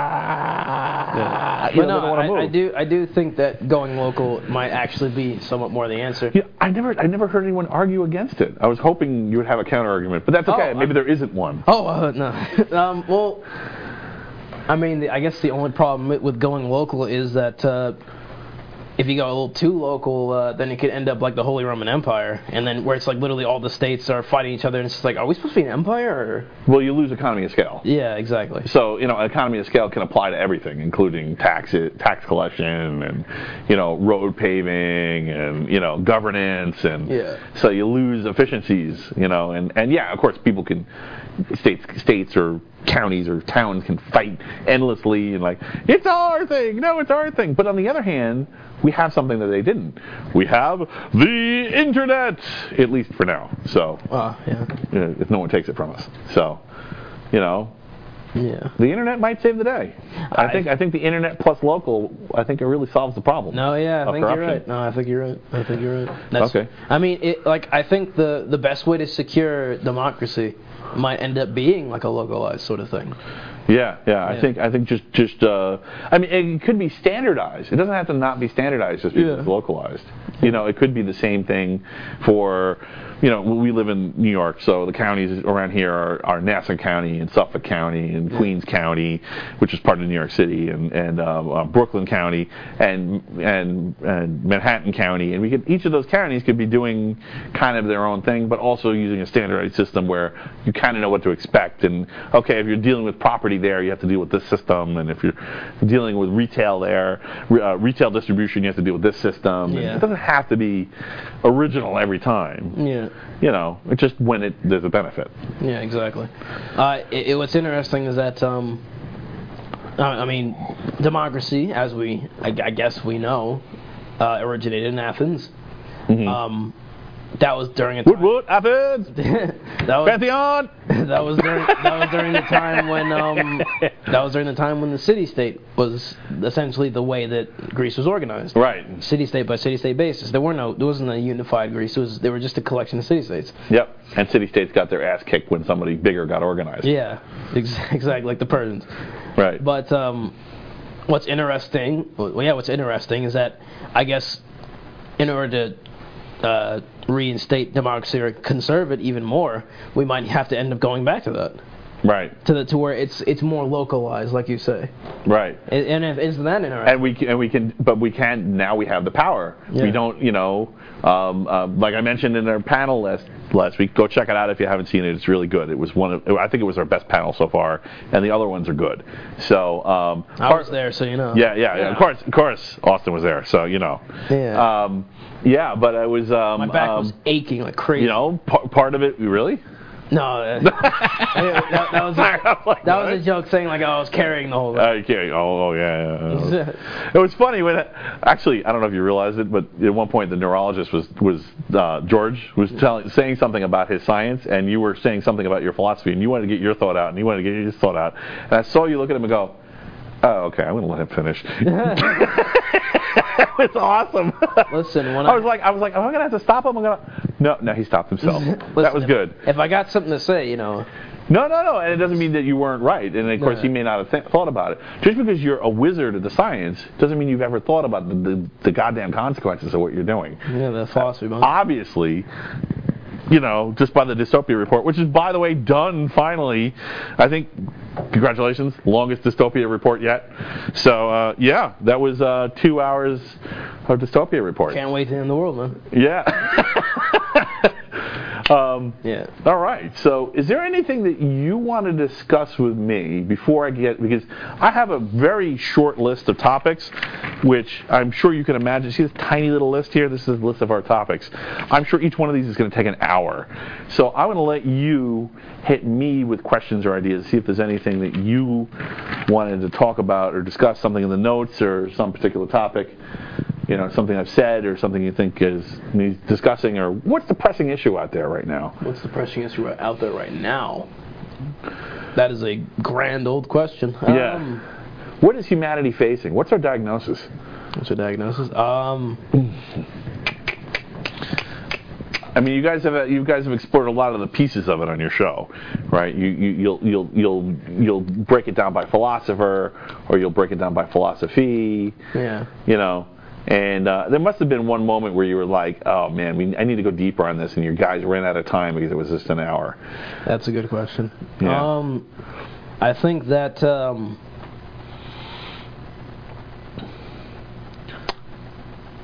ah. You But know, no, they don't wanna I, I move. do. I do think that going local might actually be somewhat more the answer. Yeah, I never, I never heard anyone argue against it. I was hoping you would have a counter argument, but that's okay. Oh, Maybe I- there isn't one. Oh uh, no. um, well, I mean, the, I guess the only problem with- with going local is that uh, if you go a little too local, uh, then it could end up like the Holy Roman Empire, and then where it's like literally all the states are fighting each other, and it's just like, are we supposed to be an empire? Or? Well, you lose economy of scale. Yeah, exactly. So, you know, economy of scale can apply to everything, including tax tax collection and, you know, road paving and, you know, governance. And yeah. So you lose efficiencies, you know, and, and yeah, of course, people can, states, states or counties or towns can fight endlessly and like, it's our thing, no, it's our thing. But on the other hand, we have something that they didn't. We have the internet, at least for now. So, uh, yeah. you know, if no one takes it from us. So, you know, yeah. the internet might save the day. I, I think I think the internet plus local, I think it really solves the problem. No, yeah, I think corruption. you're right. No, I think you're right. I think you're right. That's, okay. I mean, it, like I think the the best way to secure democracy might end up being like a localized sort of thing. Yeah, yeah. I Yeah. think I think just just uh, I mean, it could be standardized. It doesn't have to not be standardized just because Yeah. it's localized. You know, it could be the same thing for, you know, we live in New York, so the counties around here are, are Nassau County and Suffolk County and Queens County, which is part of New York City, and and uh, uh, Brooklyn County and and and Manhattan County, and we could each of those counties could be doing kind of their own thing, but also using a standardized system where you kind of know what to expect. And okay, if you're dealing with property there, you have to deal with this system, and if you're dealing with retail there, uh, retail distribution, you have to deal with this system. Yeah. And it doesn't have to be original every time. Yeah. You know, it's just when it there's a benefit. Yeah, exactly. Uh, it, it, what's interesting is that, um, I, I mean, democracy, as we, I, I guess we know, uh, originated in Athens. Mm-hmm. Um, that was during a time. Wood, Wood, Athens, that was Pantheon. that was during that was during the time when um that was during the time when the city-state was essentially the way that Greece was organized. Right. City-state by city-state basis. There were no there wasn't a unified Greece. It was they were just a collection of city-states. Yep. And city-states got their ass kicked when somebody bigger got organized. Yeah, ex- exactly like the Persians. Right. But um, what's interesting? Well, yeah, what's interesting is that I guess in order to uh, reinstate democracy or conserve it even more, we might have to end up going back to that. Right. To the to where it's it's more localized, like you say. Right. And, and if, isn't that interesting? And we can, and we can, but we can now. We have the power. Yeah. We don't, you know, um, uh, like I mentioned in our panel last last week. Go check it out if you haven't seen it. It's really good. It was one of, I think it was our best panel so far, and the other ones are good. So um, I was there, so you know. Yeah, yeah, yeah. Of course, of course, Austin was there, so you know. Yeah. Um, yeah, but it was. Um, My back um, was aching like crazy. You know, p- part of it. Really. No, uh, that, that was a, Like, that was what? a joke saying like I was carrying the whole thing. Uh, you can't, oh, oh, yeah, yeah. It was funny when, it, actually, I don't know if you realized it, but at one point the neurologist was, was uh, George, was telling, saying something about his science, and you were saying something about your philosophy, and you wanted to get your thought out, and you wanted to get his thought out. And I saw you look at him and go, oh, okay, I'm going to let him finish. It was awesome. Listen, when I I was like, I was like, am I going to have to stop him? I'm gonna... No, no, he stopped himself. Listen, That was if- good. If I got something to say, you know. No, no, no, and it doesn't mean that you weren't right, and of course No. you may not have th- thought about it. Just because you're a wizard of the science doesn't mean you've ever thought about the, the, the goddamn consequences of what you're doing. Yeah, the philosophy behind. Obviously, you know, just by the dystopia report, which is, by the way, done finally. I think, congratulations, longest dystopia report yet. So, uh, yeah, that was uh, two hours of dystopia report. Can't wait to end the world, man. Yeah. um, Yeah. All right. So, is there anything that you want to discuss with me before I get, because I have a very short list of topics, which I'm sure you can imagine. See this tiny little list here? This is a list of our topics. I'm sure each one of these is going to take an hour. So, I'm going to let you hit me with questions or ideas, see if there's anything that you wanted to talk about or discuss, something in the notes or some particular topic. You know, something I've said or something you think is needs discussing, or what's the pressing issue out there right now? What's the pressing issue out there right now? That is a grand old question. Yeah. Um, What is humanity facing? What's our diagnosis? what's your diagnosis? Um, I mean, you guys have you guys have explored a lot of the pieces of it on your show, right? You, you you'll you'll you'll you'll break it down by philosopher, or you'll break it down by philosophy. yeah. You know. And uh, there must have been one moment where you were like, "Oh man, we, I need to go deeper on this," and your guys ran out of time because it was just an hour. That's a good question. Yeah. Um, I think that um,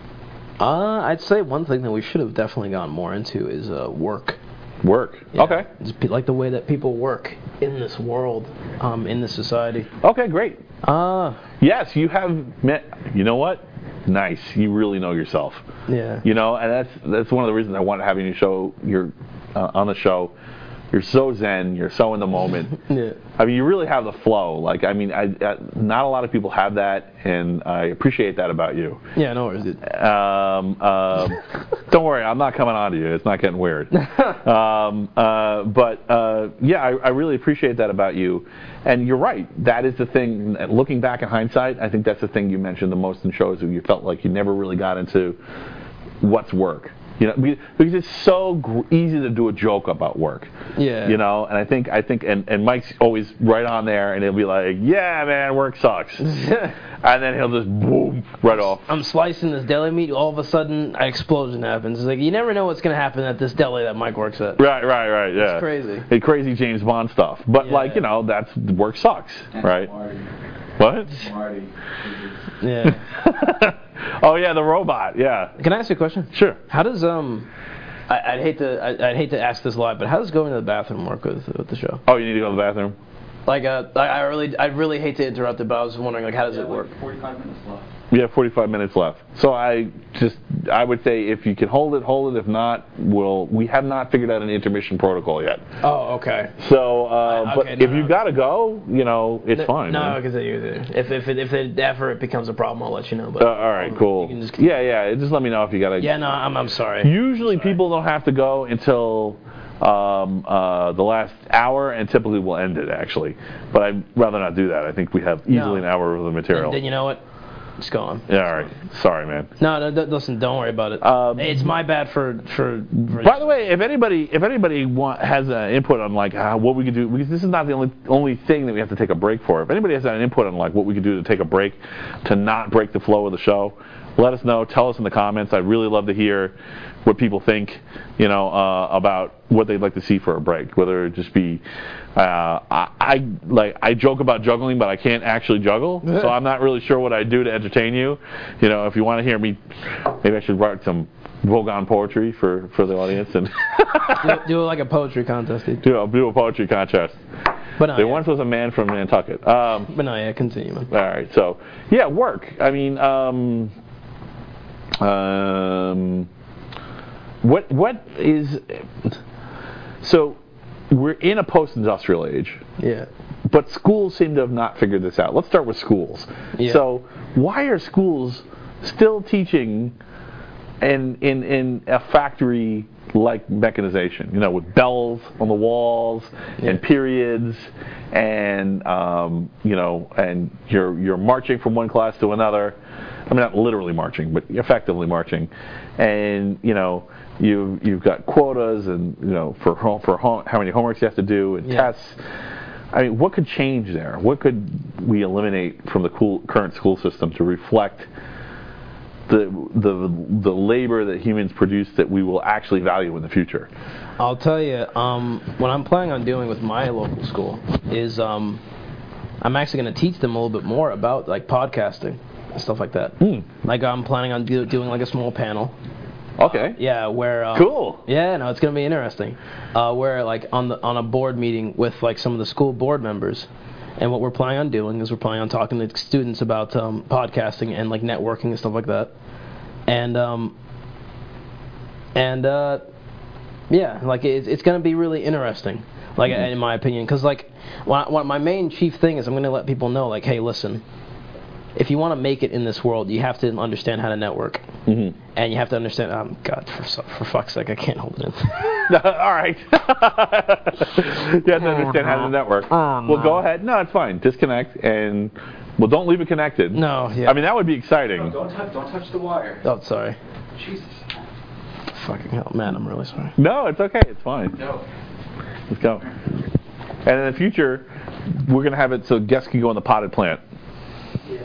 Uh, I'd say one thing that we should have definitely gone more into is uh, work. Work. Yeah. Okay. Just pe- like the way that people work in this world, um, in this society. Okay, great. Uh, Yes, you have met. You know what? Nice. You really know yourself. yeah. You know, and that's that's one of the reasons I wanted having you show. You're uh, on the show. You're so zen. You're so in the moment. Yeah. I mean, you really have the flow. Like, I mean, I, I, not a lot of people have that, and I appreciate that about you. Yeah, no worries, dude. Um, uh, don't worry, I'm not coming on to you. It's not getting weird. um, uh, but uh, yeah, I, I really appreciate that about you. And you're right. That is the thing. Looking back in hindsight, I think that's the thing you mentioned the most in shows. That you felt like you never really got into what's work. You know, because it's so gr- easy to do a joke about work. Yeah. You know, and I think I think and, and Mike's always right on there, and he'll be like, "Yeah, man, work sucks," and then he'll just boom right off. I'm slicing this deli meat. All of a sudden, an explosion happens. It's like you never know what's gonna happen at this deli that Mike works at. Right, right, right. Yeah. It's crazy. Hey, crazy James Bond stuff. But Yeah. like you know, that's work sucks, right? Marty. What? Marty. Yeah. Oh yeah, the robot. Yeah. Can I ask you a question? Sure. How does um, I, I'd hate to I, I'd hate to ask this live, but how does going to the bathroom work with with the show? Oh, you need to go to the bathroom. Like uh, I, I really I really hate to interrupt it, but I was wondering like how does Yeah, it work? like forty-five minutes left. We have forty-five minutes left. So I just, I would say if you can hold it, hold it. If not, we'll, we have not figured out an intermission protocol yet. Oh, okay. So, uh, I- but okay, if no, you no. gotta go, you know, it's No, fine. No, man. because if if it, if it, ever it becomes a problem, I'll let you know. But Uh, all right, cool. You can just, Yeah, yeah. Just let me know if you gotta. yeah, no, I'm I'm sorry. Usually people don't have to go until um, uh, the last hour, and typically we'll end it actually. But I'd rather not do that. I think we have easily No. an hour of the material. Then you know what? It's gone. Yeah, all right. Sorry, man. No, no, th- listen, don't worry about it. Um, it's my bad for for. for By the way, if anybody if anybody want, has an input on like uh, what we could do, because this is not the only only thing that we have to take a break for. If anybody has an input on like what we could do to take a break, to not break the flow of the show, let us know. Tell us in the comments. I'd really love to hear what people think, you know, uh, about what they'd like to see for a break. Whether it just be, uh, I, I like I joke about juggling, but I can't actually juggle, so I'm not really sure what I do to entertain you. You know, if you want to hear me, maybe I should write some Vogon poetry for, for the audience and do, do like a poetry contest, dude. do a, do a poetry contest. But no, There yeah. once was a man from Nantucket. Um, But no, yeah, continue, man. all right, so yeah, work. I mean, um, um, what what is so we're in a post-industrial age. Yeah. But schools seem to have not figured this out. Let's start with schools. Yeah. So why are schools still teaching in in in a factory like mechanization? You know, with bells on the walls Yeah. and periods, and um, you know, and you're you're marching from one class to another. I mean, not literally marching, but effectively marching, and you know. You you've got quotas and you know for home, for home, how many homeworks you have to do and Yeah. tests. I mean, what could change there? What could we eliminate from the cool, current school system to reflect the the the labor that humans produce that we will actually value in the future? I'll tell you, um, what I'm planning on doing with my local school is um, I'm actually going to teach them a little bit more about like podcasting and stuff like that. Hmm. Like I'm planning on do, doing like a small panel. Okay. Yeah, where um, Cool. Yeah, no, it's gonna be interesting. Uh, where like on the on a board meeting with like some of the school board members, and what we're planning on doing is we're planning on talking to students about um, podcasting and like networking and stuff like that, and um, and uh, yeah, like it's it's gonna be really interesting. Like Mm-hmm. in my opinion, because like what, what my main chief thing is, I'm gonna let people know like, hey, listen. If you want to make it in this world, you have to understand how to network, Mm-hmm. and you have to understand. Um, God, for so- for fuck's sake, I can't hold it in. All right. You have to understand how to network. Oh, Well, no. go ahead. No, it's fine. Disconnect and well, don't leave it connected. No, yeah. I mean, that would be exciting. No, don't touch, don't touch the wire. Oh, sorry. Jesus. Fucking hell, man, I'm really sorry. No, it's okay. It's fine. No. Let's go. And in the future, we're gonna have it so guests can go in the potted plant. Yeah.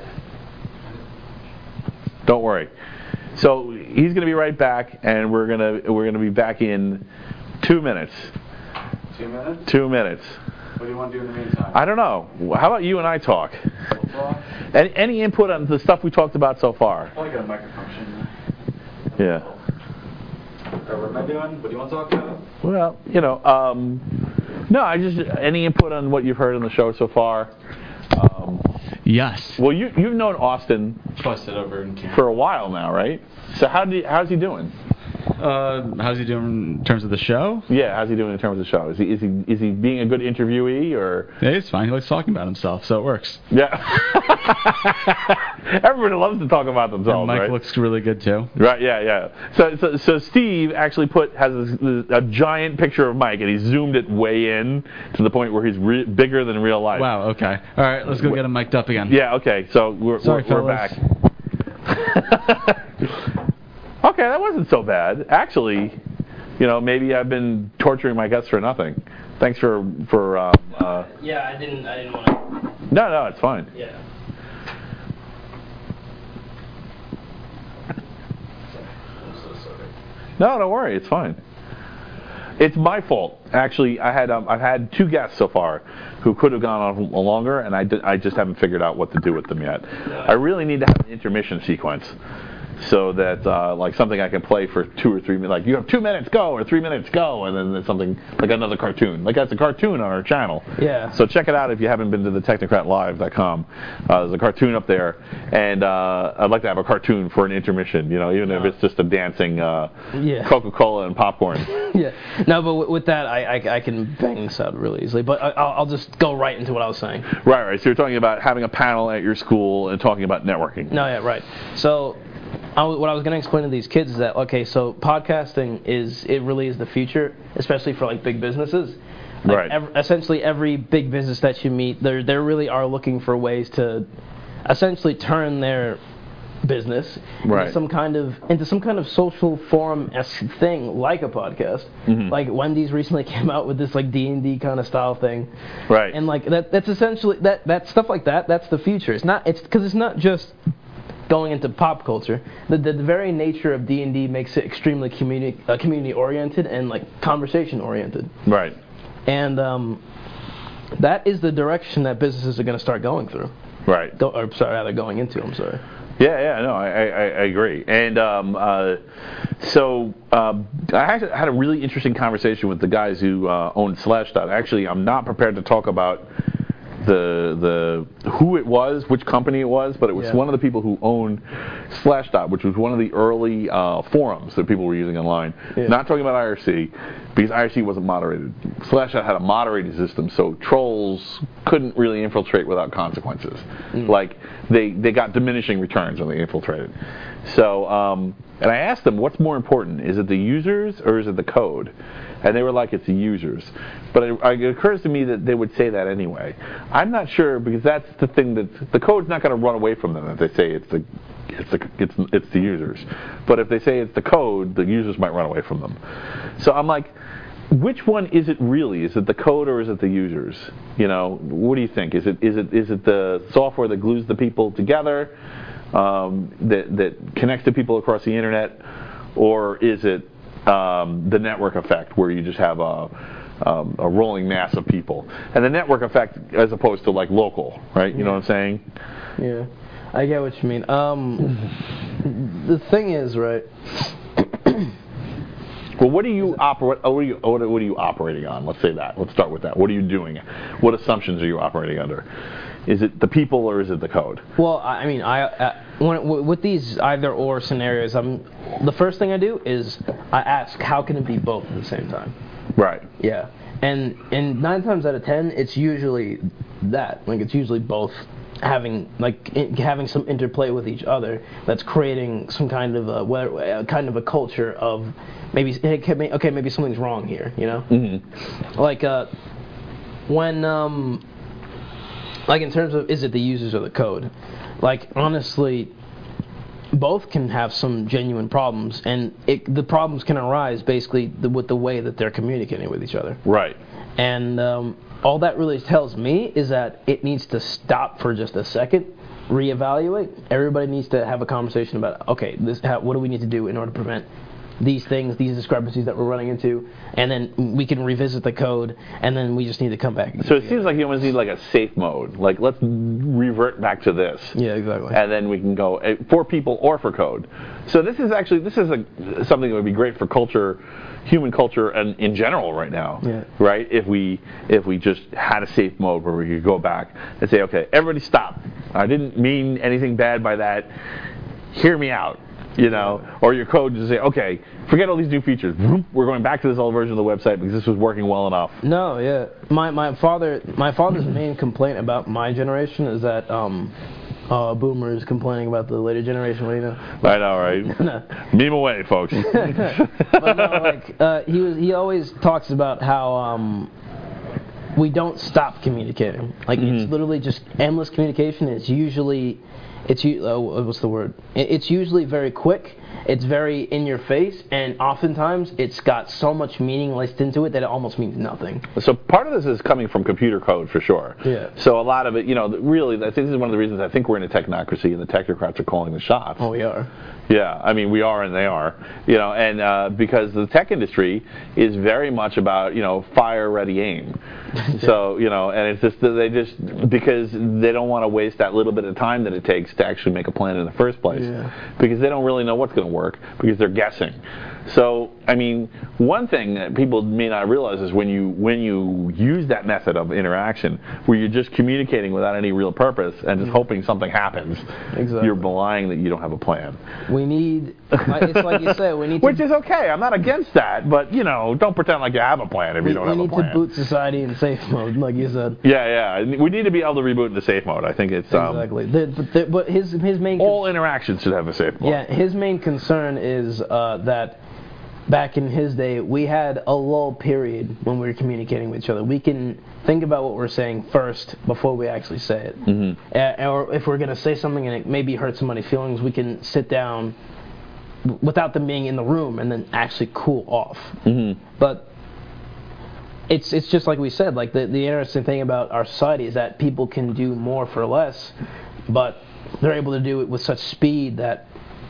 Don't worry. So he's gonna be right back, and we're gonna we're gonna be back in two minutes. Two minutes? Two minutes. What do you want to do in the meantime? I don't know. How about you and I talk? We'll talk. Any, any input on the stuff we talked about so far? Probably got a microphone, shouldn't Yeah. Or what am I doing? What do you want to talk about? Well, you know, um, no, I just any input on what you've heard on the show so far. Um, Yes. well, you you've known Austin Probably sit over in camp. for a while now, right? So how do you, how's he doing? Uh, how's he doing in terms of the show? Yeah, how's he doing in terms of the show? Is he is he is he being a good interviewee or? Yeah, he's fine. He likes talking about himself, so it works. Yeah. Everybody loves to talk about themselves, And Mike right? looks really good too. Right, yeah, yeah. So, so, so Steve actually put has a, a giant picture of Mike, and he zoomed it way in to the point where he's re- bigger than real life. Wow. Okay. All right. Let's go get him mic'd up again. Yeah. Okay. So we're Sorry, we're, we're fellas. back. Okay, that wasn't so bad. Actually, you know, maybe I've been torturing my guests for nothing. Thanks for for. Um, uh, Yeah, I didn't. I didn't want to. no, no, it's fine. Yeah. I'm so sorry. No, don't worry. It's fine. It's my fault. Actually, I had um, I've had two guests so far who could have gone on longer, and I, did, I just haven't figured out what to do with them yet. I really need to have an intermission sequence. So that uh, like something I can play for two or three minutes, like you have two minutes go or three minutes go, and then there's something like another cartoon. Like that's a cartoon on our channel. Yeah. So check it out if you haven't been to the technocrat live dot com. Uh, there's a cartoon up there, and uh, I'd like to have a cartoon for an intermission. You know, even if it's just a dancing uh, Yeah. Coca-Cola and popcorn. Yeah. No, but w- with that, I, I I can bang this out really easily. But I, I'll, I'll just go right into what I was saying. Right, right. So you're talking about having a panel at your school and talking about networking. No, yeah, right. So, I w- what I was going to explain to these kids is that okay, so podcasting is it really is the future, especially for like big businesses. Like Right. ev- essentially, every big business that you meet, they they really are looking for ways to, essentially, turn their business Right. into some kind of into some kind of social forum-esque thing, like a podcast. Mhm. Like Wendy's recently came out with this like D and D kind of style thing. Right. And like that that's essentially that that stuff like that. That's the future. It's not. It's because it's not just going into pop culture. The, the, the very nature of D and D makes it extremely community uh, community oriented and like conversation oriented. Right. And um, that is the direction that businesses are going to start going through. Right. Go, or sorry, rather going into. I'm sorry. Yeah, yeah, no, I, I, I agree. And um, uh, so um, I had, had a really interesting conversation with the guys who uh, own Slashdot. Actually, I'm not prepared to talk about the the who it was, which company it was, but it was Yeah. one of the people who owned Slashdot, which was one of the early uh, forums that people were using online. Yeah. Not talking about I R C, because I R C wasn't moderated. Slashdot had a moderated system, so trolls couldn't really infiltrate without consequences. Mm. Like they they got diminishing returns when they infiltrated. So um, and I asked them, what's more important? Is it the users or is it the code? And they were like, it's the users. But it, it occurs to me that they would say that anyway. I'm not sure, because that's the thing that the code's not going to run away from them if they say it's the it's the it's it's the users. But if they say it's the code, the users might run away from them. So I'm like, which one is it really? Is it the code or is it the users? You know, what do you think? Is it is it is it the software that glues the people together, um, that that connects the people across the internet, or is it um, the network effect where you just have a um, a rolling mass of people? And the network effect as opposed to like local, right? You know what I'm saying? Yeah, I get what you mean. Um, the thing is, right. Well, what do you operate? What are you what are you operating on? Let's say that. Let's start with that. What are you doing? What assumptions are you operating under? Is it the people or is it the code? Well, I I mean, I uh, when, w- with these either or scenarios, I'm the first thing I do is I ask, how can it be both at the same time? Right. Yeah, and and nine times out of ten, it's usually that. Like it's usually both having like in, having some interplay with each other. That's creating some kind of a whether, uh, kind of a culture of maybe hey, okay, maybe something's wrong here. You know, Mm-hmm. like uh, when um. Like in terms of is it the users or the code? Like honestly, both can have some genuine problems, and it, the problems can arise basically the, with the way that they're communicating with each other. Right. And um, all that really tells me is that it needs to stop for just a second, reevaluate. Everybody needs to have a conversation about okay, this how, what do we need to do in order to prevent these things, these discrepancies that we're running into, and then we can revisit the code, and then we just need to come back. So it seems like you almost need like a safe mode. Like, let's revert back to this. Yeah, exactly. And then we can go uh, for people or for code. So this is actually this is a, something that would be great for culture, human culture, and in general right now. Yeah. Right? If we if we just had a safe mode where we could go back and say, okay, everybody stop. I didn't mean anything bad by that. Hear me out. You know, or your code just say, okay, forget all these new features. We're going back to this old version of the website because this was working well enough. No, yeah. My my father my father's main complaint about my generation is that um, uh, boomers complaining about the later generation. What do you know? I know, right? No. Meme away, folks. But no, like uh, he was he always talks about how um, we don't stop communicating. Like Mm-hmm. it's literally just endless communication. It's usually It's u- uh, what's the word? It- It's usually very quick. It's very in your face, and oftentimes it's got so much meaning laced into it that it almost means nothing. So part of this is coming from computer code for sure. Yeah. So a lot of it, you know, really, I think this is one of the reasons I think we're in a technocracy and the technocrats are calling the shots. Oh, we are. Yeah, I mean, we are and they are, you know, and uh, because the tech industry is very much about, you know, fire, ready, aim. So, you know, and it's just that they just, because they don't want to waste that little bit of time that it takes to actually make a plan in the first place. Yeah. Because they don't really know what's going to work because they're guessing. So, I mean, one thing that people may not realize is when you when you use that method of interaction, where you're just communicating without any real purpose and just hoping something happens, Exactly. you're belying that you don't have a plan. We need. Like, it's like you said. We need to. Which is okay. I'm not against that, but you know, don't pretend like you have a plan if we, you don't we have a need plan. to boot society in safe mode, like you said. Yeah, yeah. We need to be able to reboot into safe mode. I think it's um, Exactly. The, but, the, but his his main. con- all interactions should have a safe mode. Yeah, his main concern is uh, that back in his day, we had a lull period when we were communicating with each other. We can think about what we're saying first before we actually say it. Mm-hmm. Uh, or if we're going to say something and it maybe hurt somebody's feelings, we can sit down w- without them being in the room and then actually cool off. Mm-hmm. But it's it's just like we said, like the, the interesting thing about our society is that people can do more for less, but they're able to do it with such speed that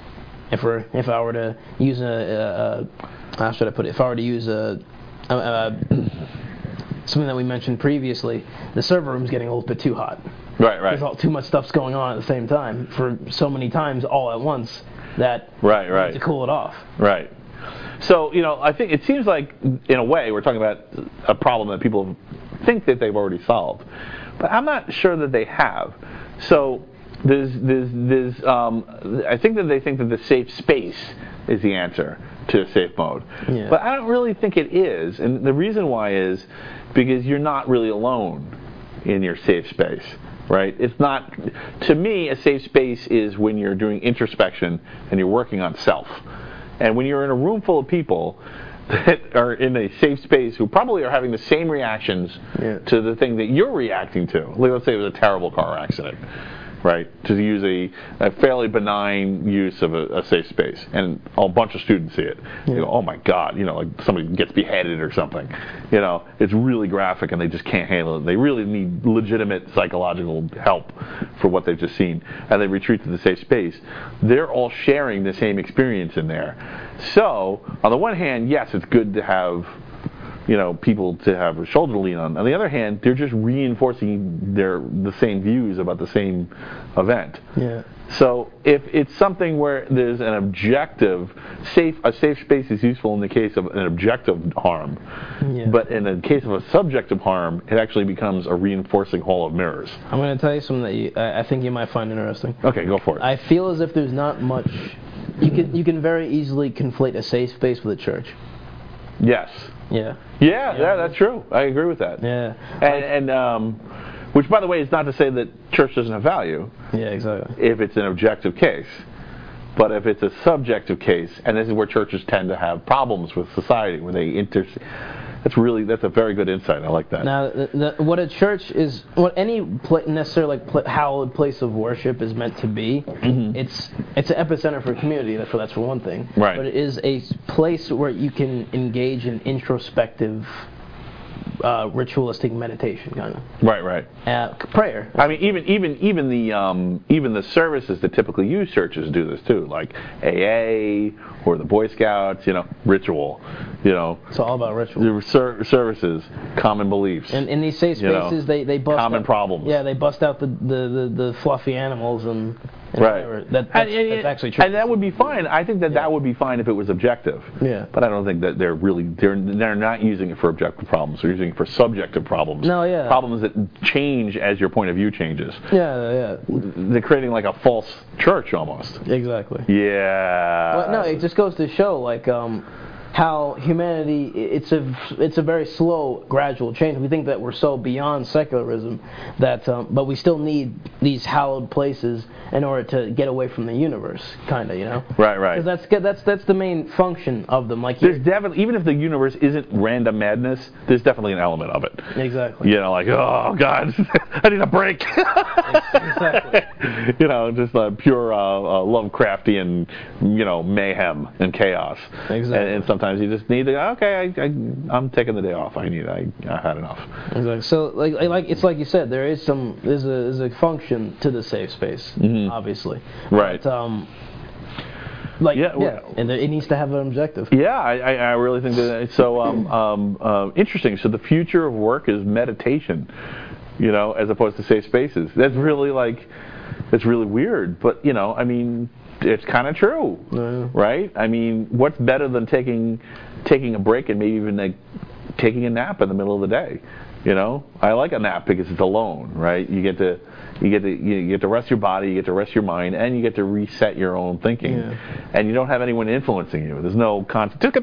if we're if I were to use a, a, a how should I put it? If I were to use a, a, a something that we mentioned previously, the server room's getting a little bit too hot. Right, right. There's all too much stuff's going on at the same time for so many times all at once that Right, we right. need to cool it off. Right. So, you know, I think it seems like, in a way, we're talking about a problem that people think that they've already solved. But I'm not sure that they have. So, there's, there's, there's, um, I think that they think that the safe space is the answer to safe mode. Yeah. But I don't really think it is. And the reason why is because you're not really alone in your safe space. Right? It's not, to me, a safe space is when you're doing introspection and you're working on self. And when you're in a room full of people that are in a safe space who probably are having the same reactions Yeah. to the thing that you're reacting to. Like, let's say it was a terrible car accident, right? To use a, a fairly benign use of a, a safe space, and a bunch of students see it. You go, oh my God, you know, like somebody gets beheaded or something. You know, it's really graphic and they just can't handle it. They really need legitimate psychological help for what they've just seen, and they retreat to the safe space. They're all sharing the same experience in there. So, on the one hand, yes, it's good to have, you know, people to have a shoulder to lean on. On the other hand, they're just reinforcing their the same views about the same event. Yeah. So if it's something where there's an objective, safe a safe space is useful in the case of an objective harm, Yeah. but in the case of a subjective harm, it actually becomes a reinforcing hall of mirrors. I'm going to tell you something that you, I I think you might find interesting. Okay, go for it. I feel as if there's not much. You can you can very easily conflate a safe space with a church. yes. Yeah. Yeah, yeah, that's true. I agree with that. Yeah. And, and um, which, by the way, is not to say that church doesn't have value Yeah. Exactly. if it's an objective case. But if it's a subjective case, and this is where churches tend to have problems with society, where they inter. That's really that's a very good insight. I like that. Now, the, the, what a church is, what any pla necessarily like pla hallowed place of worship is meant to be, Mm-hmm. it's it's an epicenter for community. That's for that's for one thing. Right. But it is a place where you can engage in introspective uh, ritualistic meditation kind of. Right, right. Uh, prayer. I mean, even even even the um, even the services that typically use churches do this too, like A A or the Boy Scouts. You know, ritual. You know, It's all about ritual. the ser- services, common beliefs. And in these safe You know, spaces, they they bust common out, problems. Yeah, they bust out the the, the, the fluffy animals and, and Right. whatever. That, that's, and, and- that's actually true. And that would be fine. I think that Yeah. that would be fine if it was objective. Yeah. But I don't think that they're really they're they're not using it for objective problems. They're using it for subjective problems. No, yeah. Problems that change as your point of view changes. Yeah, yeah, They're creating like a false church almost. exactly. Yeah. But no, it just goes to show like um, how humanity it's a it's a very slow, gradual change. We think that we're so beyond secularism that, um, but we still need these hallowed places in order to get away from the universe, kind of, you know. Right, right. Because that's good- that's that's the main function of them. Like There's you- definitely, even if the universe isn't random madness, there's definitely an element of it. exactly. You know, like, oh God, I need a break. Exactly. You know, just uh, pure uh, uh, Lovecraftian, you know, mayhem and chaos. Exactly. And, and sometimes you just need to, okay, I, I, I'm taking the day off. I need, I, I had enough. Exactly. So, like, like it's like you said, there is some, there's a, there's a function to the safe space, obviously. Right. But, um, like, Yeah, yeah, well- and it needs to have an objective. Yeah, I, I I really think that it's so um, um, uh, interesting. So the future of work is meditation, you know, as opposed to safe spaces. That's really like, that's really weird. But you know, I mean, it's kind of true, Yeah. right? I mean, what's better than taking taking a break and maybe even like taking a nap in the middle of the day? You know, I like a nap because it's alone, right? You get to you get to you get to rest your body, you get to rest your mind, and you get to reset your own thinking. Yeah. And you don't have anyone influencing you. There's no constant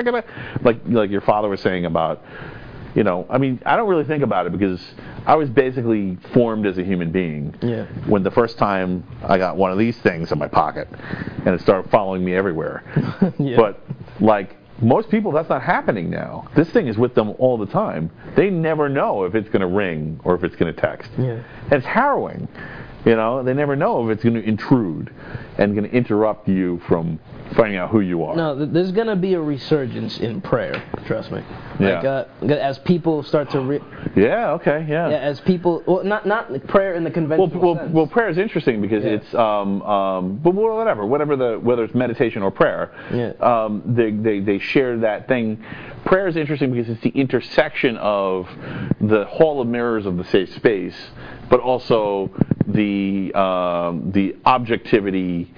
like like your father was saying about, you know, I mean, I don't really think about it because I was basically formed as a human being Yeah. when the first time I got one of these things in my pocket and it started following me everywhere. Yeah. But like most people, that's not happening now. This thing is with them all the time. They never know if it's going to ring or if it's going to text. Yeah. And it's harrowing. You know, they never know if it's going to intrude and going to interrupt you from finding out who you are. No, th- there's gonna be a resurgence in prayer. Trust me. Yeah. Like, uh, as people start to, re- Yeah, okay, yeah. yeah, as people, well, not not prayer in the Well, conventional well, sense. well, prayer is interesting because Yeah. it's, um, um, but whatever, whatever the, whether it's meditation or prayer, Yeah. um, they, they, they share that thing. Prayer is interesting because it's the intersection of the hall of mirrors of the safe space, but also the, um, the objectivity,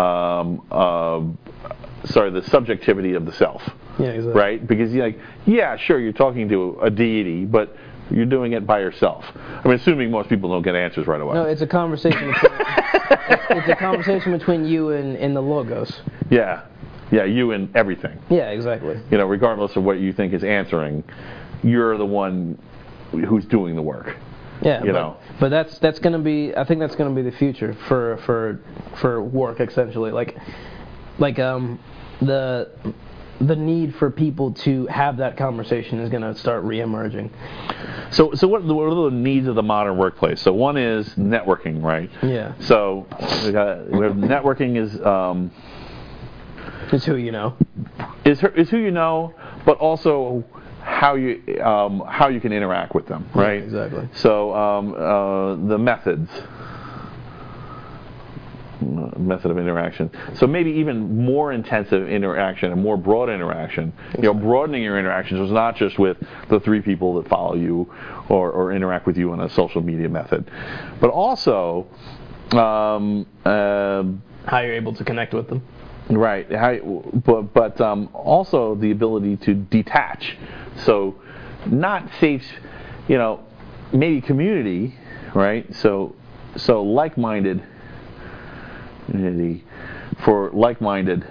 um, uh, sorry, the subjectivity of the self. Yeah, exactly. Right? Because you're like, yeah, sure, you're talking to a deity, but you're doing it by yourself. I mean, assuming most people don't get answers right away. No, it's a conversation. Between, it's, it's a conversation between you and, and the logos. Yeah, yeah, you and everything. Yeah, exactly. You know, regardless of what you think is answering, you're the one who's doing the work. Yeah, You but, know. but that's that's gonna be. I think that's gonna be the future for for for work essentially. Like like um the the need for people to have that conversation is gonna start reemerging. So, so what, what are the needs of the modern workplace? So one is networking, right? Yeah. So we got we have networking is um, It's who you know. is her, is who you know, but also how you um, how you can interact with them, right? Yeah, exactly. So um, uh, the methods, uh, method of interaction. So maybe even more intensive interaction and more broad interaction. You know, broadening your interactions was not just with the three people that follow you or, or interact with you on a social media method, but also. Um, uh, How you're able to connect with them. Right, how, but but um, also the ability to detach. So, not safe, you know, maybe community, right? So, so like-minded community for like-minded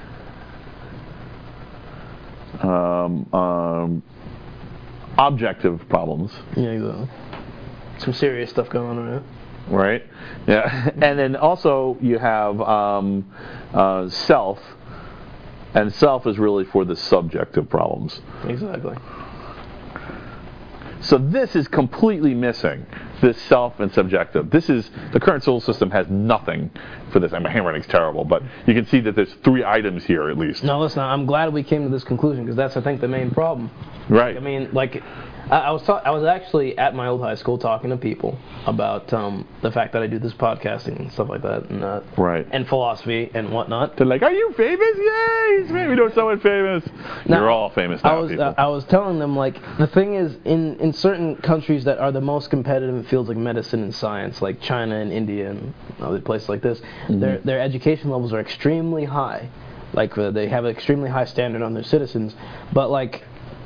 um, um, objective problems. Yeah, exactly. Some serious stuff going on, right? Right. Yeah. And then also you have um, uh, self, and self is really for the subjective problems. Exactly. So this is completely missing, this self and subjective. This is, the current solar system has nothing for this, and my handwriting's terrible, but you can see that there's three items here at least. No, listen, I'm glad we came to this conclusion because that's, I think, the main problem. Right. I mean, like, I, I was ta- I was actually at my old high school talking to people about um, the fact that I do this podcasting and stuff like that, and uh, Right. and philosophy and whatnot. They're like, "Are you famous? Yay! He's famous. We know someone famous." Now, You're all famous now, I was people. uh, I was telling them, like, the thing is, in, in certain countries that are the most competitive in fields like medicine and science, like China and India and other places like this, Mm-hmm. their their education levels are extremely high. Like, uh, they have an extremely high standard on their citizens, but like.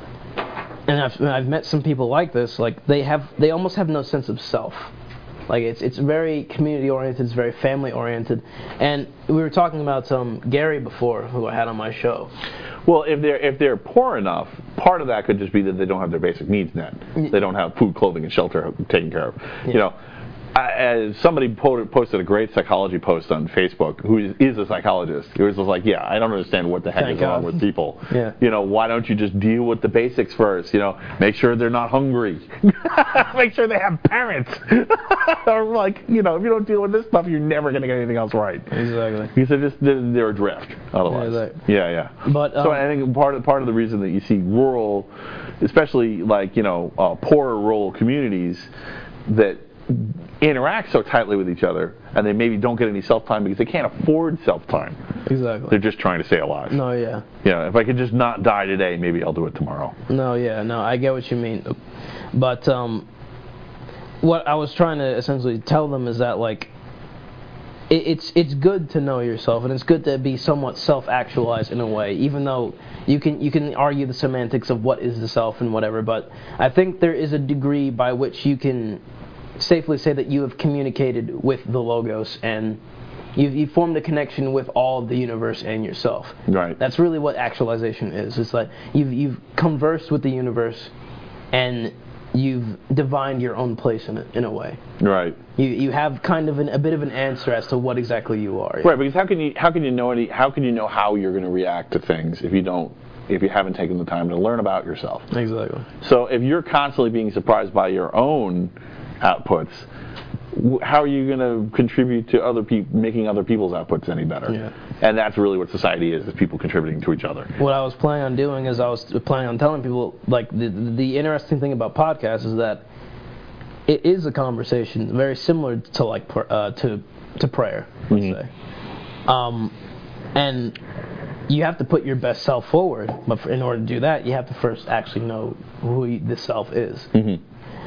And I've I've met some people like this. Like they have, they almost have no sense of self. Like it's it's very community oriented. It's very family oriented. And we were talking about um, Gary before, who I had on my show. Well, if they're if they're poor enough, part of that could just be that they don't have their basic needs met. They don't have food, clothing, and shelter taken care of. You know, I, as somebody po- posted a great psychology post on Facebook, who is, is a psychologist. It was just like, yeah, I don't understand what the heck Thank is wrong God. with people. Yeah. You know, why don't you just deal with the basics first? You know, make sure they're not hungry. Make sure they have parents. Or like, you know, if you don't deal with this stuff, you're never going to get anything else right. Exactly. Because they're just they're, they're adrift otherwise. Yeah, that- yeah, yeah. But, so um, I think part of part of the reason that you see rural, especially like you know uh, poorer rural communities that interact so tightly with each other, and they maybe don't get any self time because they can't afford self time. Exactly. They're just trying to stay alive. No, yeah. You know, if I could just not die today, maybe I'll do it tomorrow. No, yeah, no, I get what you mean. But um, what I was trying to essentially tell them is that, like, it, it's it's good to know yourself, and it's good to be somewhat self-actualized in a way, even though you can you can argue the semantics of what is the self and whatever, but I think there is a degree by which you can safely say that you have communicated with the Logos, and you've, you've formed a connection with all of the universe and yourself. Right. That's really what actualization is. It's like you've you've conversed with the universe, and you've divined your own place in it in a way. Right. You you have kind of an, a bit of an answer as to what exactly you are. Right. Because how can you how can you know any how can you know how you're going to react to things if you don't if you haven't taken the time to learn about yourself? Exactly. So if you're constantly being surprised by your own outputs, w- how are you going to contribute to other people, making other people's outputs any better? Yeah. And that's really what society is: is people contributing to each other. What I was planning on doing is I was planning on telling people, like, the the interesting thing about podcasts is that it is a conversation very similar to like pr- uh, to to prayer, let's Mhm. say, um, and you have to put your best self forward. But for, in order to do that, you have to first actually know who you, this self is. Mm-hmm.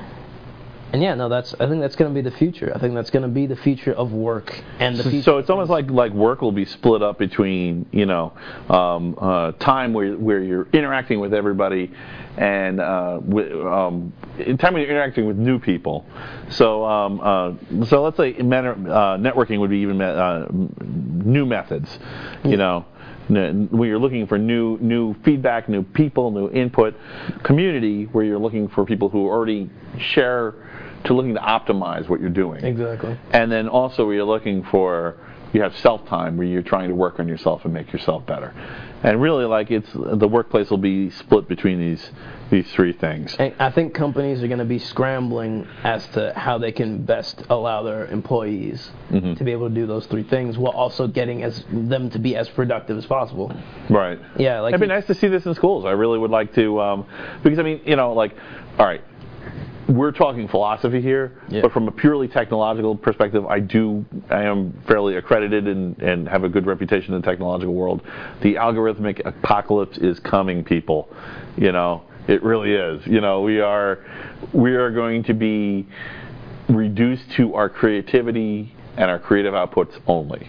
And yeah, no, that's I think that's going to be the future. I think that's going to be the future of work and the So, future. so it's almost like like work will be split up between you know um, uh, time where where you're interacting with everybody, and uh, with, um, in time when you're interacting with new people. So um, uh, so let's say matter, uh, networking would be even me- uh, new methods, you know. N- Where you're looking for new new feedback, new people, new input, community where you're looking for people who already share, to looking to optimize what you're doing. Exactly. And then also where you're looking for, you have self-time where you're trying to work on yourself and make yourself better. And really, like, it's the workplace will be split between these these three things. And I think companies are going to be scrambling as to how they can best allow their employees Mhm. to be able to do those three things while also getting as them to be as productive as possible. Right. Yeah, like It'd be nice to see this in schools. I really would like to, um, because I mean, you know, like, all right, we're talking philosophy here, Yeah. but from a purely technological perspective, I do, I am fairly accredited and, and have a good reputation in the technological world. The algorithmic apocalypse is coming, people. You know, it really is. You know, we are, we are going to be reduced to our creativity and our creative outputs only.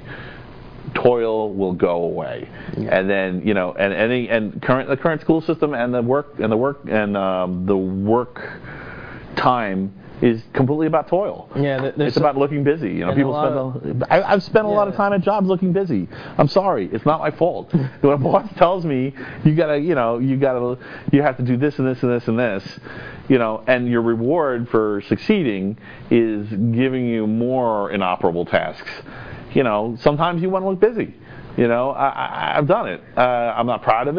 Toil will go away, Yeah. and then you know, and any and current the current school system and the work and the work and um, the work time is completely about toil. Yeah, th- there's It's about looking busy. You know, and people a lot spend. A, I, I've spent a lot of Yeah. time at jobs looking busy. I'm sorry, it's not my fault. When a boss tells me you gotta, you know, you gotta, you have to do this and this and this and this, you know, and your reward for succeeding is giving you more inoperable tasks. You know, sometimes you want to look busy. You know, I, I, I've done it. Uh, I'm not proud of it.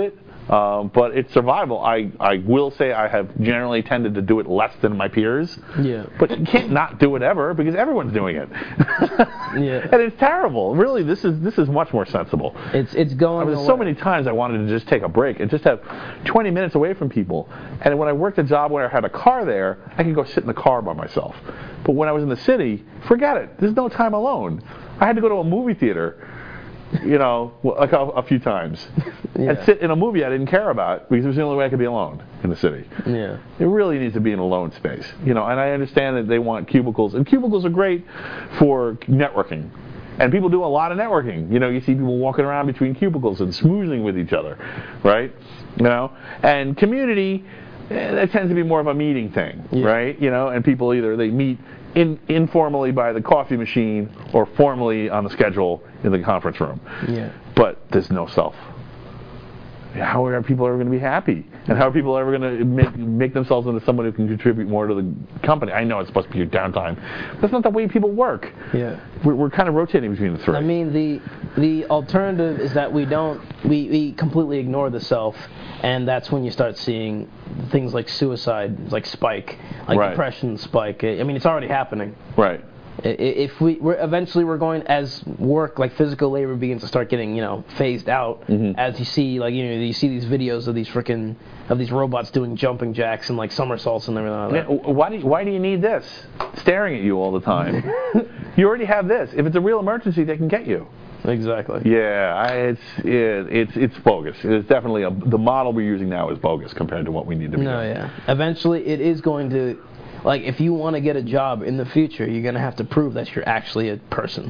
Um, but it's survival. I, I will say I have generally tended to do it less than my peers. Yeah. But you can't not do it ever because everyone's doing it. Yeah. And it's terrible. Really, this is this is much more sensible. It's it's going. I mean, away. so many times I wanted to just take a break and just have twenty minutes away from people. And when I worked a job where I had a car there, I could go sit in the car by myself. But when I was in the city, forget it. There's no time alone. I had to go to a movie theater, you know, like a, a few times, Yeah. and sit in a movie I didn't care about because it was the only way I could be alone in the city. Yeah. It really needs to be an alone space, you know. And I understand that they want cubicles, and cubicles are great for networking. And people do a lot of networking. You know, you see people walking around between cubicles and smoozing with each other, right? You know, and community, eh, that tends to be more of a meeting thing, Yeah. right? You know, and people either they meet in, informally by the coffee machine or formally on the schedule in the conference room. Yeah. But there's no self. How are people ever going to be happy? And how are people ever going to make, make themselves into someone who can contribute more to the company? I know it's supposed to be your downtime. That's not the way people work. Yeah. We're, we're kind of rotating between the three. I mean, the the alternative is that we don't we, we completely ignore the self, and that's when you start seeing things like suicide, like spike, like Right. depression spike. I mean, it's already happening. Right. I- If we we're eventually we're going as work like physical labor begins to start getting you know phased out, Mhm. as you see like you know you see these videos of these freaking of these robots doing jumping jacks and like somersaults and everything like Yeah, that. Why do you, why do you need this staring at you all the time? You already have this. If it's a real emergency, they can get you. Exactly. Yeah, I, it's it, it's it's bogus. It's definitely a, the model we're using now is bogus compared to what we need to be No, doing. yeah. Eventually, it is going to, like, if you want to get a job in the future, you're going to have to prove that you're actually a person.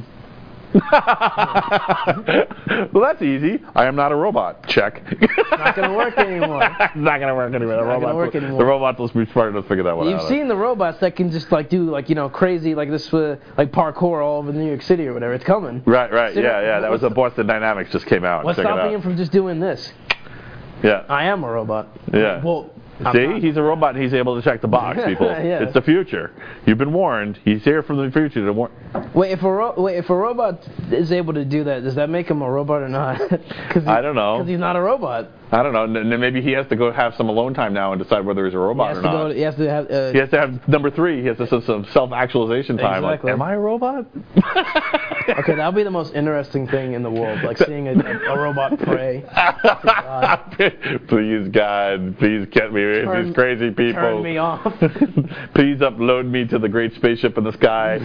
Well, that's easy. I am not a robot. Check. Not going to work anymore. It's not going to work anymore. The Not gonna robots, work will- anymore. The robots will be smart enough to figure that one You've out. seen the robots that can just, like, do, like, you know, crazy, like this, uh, like, parkour all over New York City or whatever. It's coming. Right, right. So Yeah, yeah. That was what's a Boston Dynamics just came out. What's Check it stopping out. him from just doing this? Yeah. I am a robot. Yeah. Well, I'm See, not. he's a robot and he's able to check the box, people. Yeah. It's the future. You've been warned. He's here from the future to warn. Wait, if a ro- wait, if a robot is able to do that, does that make him a robot or not? Cause he, I don't know. Because he's not a robot. I don't know. And then maybe he has to go have some alone time now and decide whether he's a He robot has or to not. go. To, he has to have. Uh, He has to have number three. He has to have some self-actualization time. Exactly. Like, am I a robot? Okay, that'll be the most interesting thing in the world, like seeing a, a, a robot pray. God. Please, God, please get me rid of Turn- these crazy people. Turn me off. Please upload me to the great spaceship in the sky.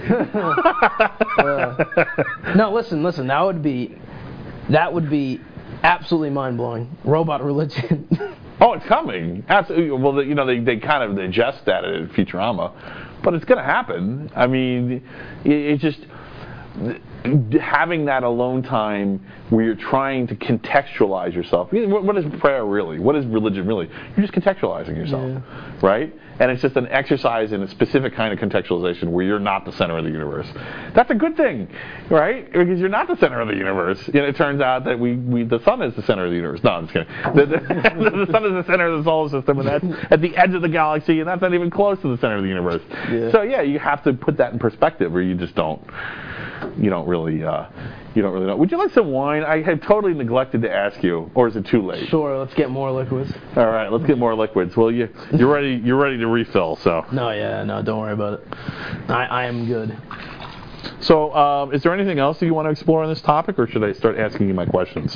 Uh, no, listen, listen. That would be, that would be absolutely mind blowing. Robot religion. Oh, it's coming. Absolutely. Well, the- you know, they, they kind of they jest at it in Futurama, but it's going to happen. I mean, it, it just having that alone time where you're trying to contextualize yourself. What, what is prayer really? What is religion really? You're just contextualizing yourself, right? And it's just an exercise in a specific kind of contextualization where you're not the center of the universe. That's a good thing, right? Because you're not the center of the universe. You know, it turns out that we, we the sun is the center of the universe. No, I'm just kidding. The, the, the sun is the center of the solar system, and that's at the edge of the galaxy, and that's not even close to the center of the universe. Yeah. So yeah, you have to put that in perspective, or you just don't. You don't really, uh, you don't really know. Would you like some wine? I had totally neglected to ask you, or is it too late? Sure, let's get more liquids. All right, let's get more liquids. Well, you you're ready. You're ready to refill. So, No, yeah, no, don't worry about it. I, I am good. so um, is there anything else that you want to explore on this topic, or should I start asking you my questions?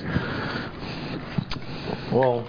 Well,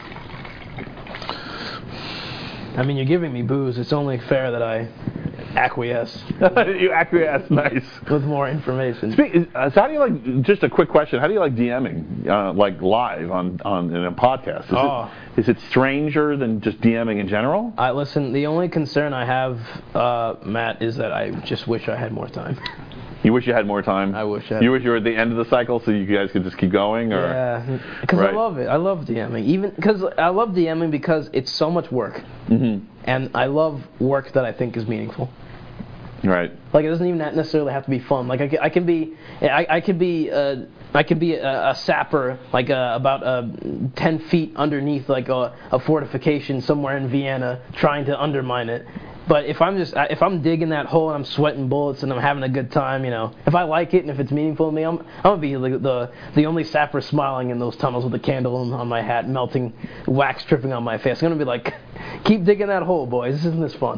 I mean, you're giving me booze. It's only fair that I acquiesce You acquiesce, nice. with more information. Speak, uh, so how do you like? Just a quick question. How do you like DMing, uh, like live on on in a podcast? Is, Oh. it, is it stranger than just DMing in general? I listen. The only concern I have, uh, Matt, is that I just wish I had more time. You wish you had more time. I wish I had- You wish you were at the end of the cycle, so you guys could just keep going, or Yeah, because Right. I love it. I love DMing. Even because I love DMing because it's so much work, hmm and I love work that I think is meaningful. right. Like it doesn't even necessarily have to be fun. Like I can, I can be, I, I could be, uh, I could be a, a sapper, like uh, about uh, ten feet underneath like a, a fortification somewhere in Vienna, trying to undermine it. But if I'm just if I'm digging that hole and I'm sweating bullets and I'm having a good time, you know, if I like it and if it's meaningful to me, I'm I'm gonna be the the, the only sapper smiling in those tunnels with a candle on my hat, melting wax dripping on my face. I'm gonna be like, keep digging that hole, boys. Isn't this fun?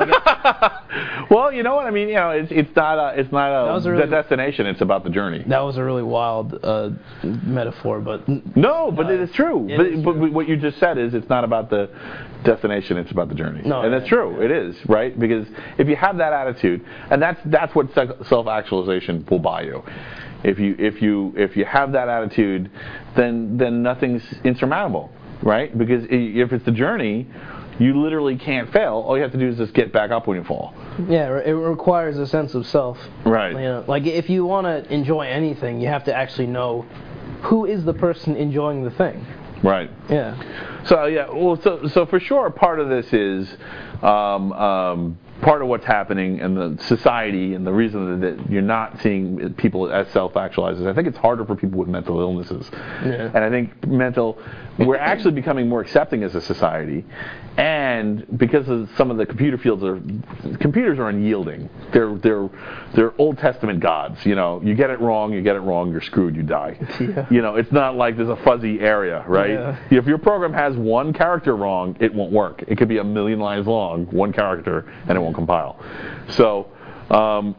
Well, you know what I mean. You know, it's it's not a it's not a, a really, the destination. It's about the journey. That was a really wild uh, metaphor, but no, but no, it is true. It but, is but true. what you just said is it's not about the destination. It's about the journey. No, and yeah. that's true. It is, right? Because if you have that attitude, and that's that's what self-actualization will buy you. If you if you if you have that attitude, then then nothing's insurmountable, right? Because if it's the journey, you literally can't fail. All you have to do is just get back up when you fall. Yeah, it requires a sense of self. Right. You know, like if you want to enjoy anything, you have to actually know who is the person enjoying the thing. Right. Yeah. So yeah, well, so so for sure, part of this is um, um, part of what's happening in the society, and the reason that you're not seeing people as self-actualized is I think it's harder for people with mental illnesses, Yeah. and I think mental we're actually becoming more accepting as a society, and because of some of the computer fields are computers are unyielding. They're they're they're Old Testament gods. You know, you get it wrong, you get it wrong, you're screwed, you die. Yeah. You know, it's not like there's a fuzzy area, right? Yeah. If your program has one character wrong, it won't work. It could be a million lines long, one character, and it won't compile. So, um,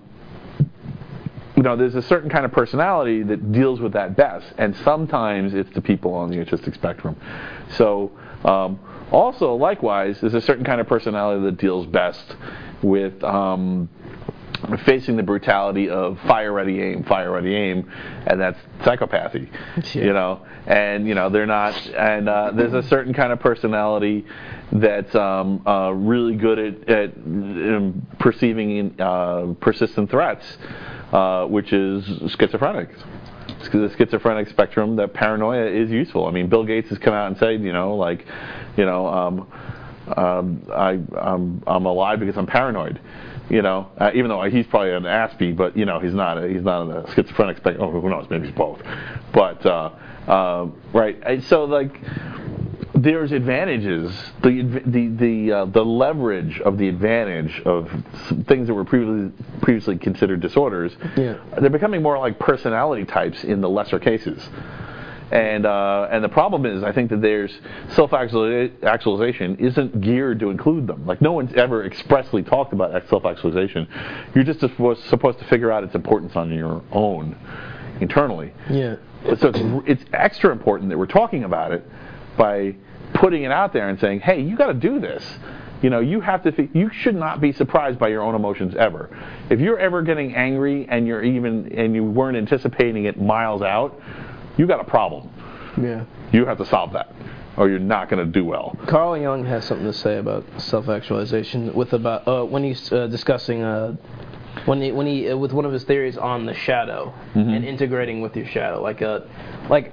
you know, there's a certain kind of personality that deals with that best, and sometimes it's the people on the autistic spectrum. So, um, also, likewise, there's a certain kind of personality that deals best with um, facing the brutality of fire ready aim, fire ready aim, and that's psychopathy. Yeah. You know, and you know they're not. And uh, there's a certain kind of personality that's um, uh, really good at, at um, perceiving uh, persistent threats, uh, which is schizophrenic. The schizophrenic spectrum, that paranoia is useful. I mean, Bill Gates has come out and said, you know, like, you know, um, um, I, I'm, I'm alive because I'm paranoid. You know, uh, even though he's probably an Aspie, but you know, he's not. A, he's not on the schizophrenic spectrum. Oh, who knows? Maybe he's both. But uh, uh, right. So like, there's advantages. The the the uh, the leverage of the advantage of things that were previously previously considered disorders. Yeah. They're becoming more like personality types in the lesser cases. And uh, and the problem is, I think that there's self-actualization isn't geared to include them. Like no one's ever expressly talked about self-actualization. You're just supposed supposed to figure out its importance on your own, internally. Yeah. So it's, it's extra important that we're talking about it by putting it out there and saying, hey, you got to do this. You know, you have to. You should not be surprised by your own emotions ever. If you're ever getting angry and you're even and you weren't anticipating it miles out, you got a problem. Yeah. You have to solve that, or you're not going to do well. Carl Jung has something to say about self-actualization with about uh, when he's uh, discussing uh, when he when he uh, with one of his theories on the shadow Mm-hmm. and integrating with your shadow, like a like.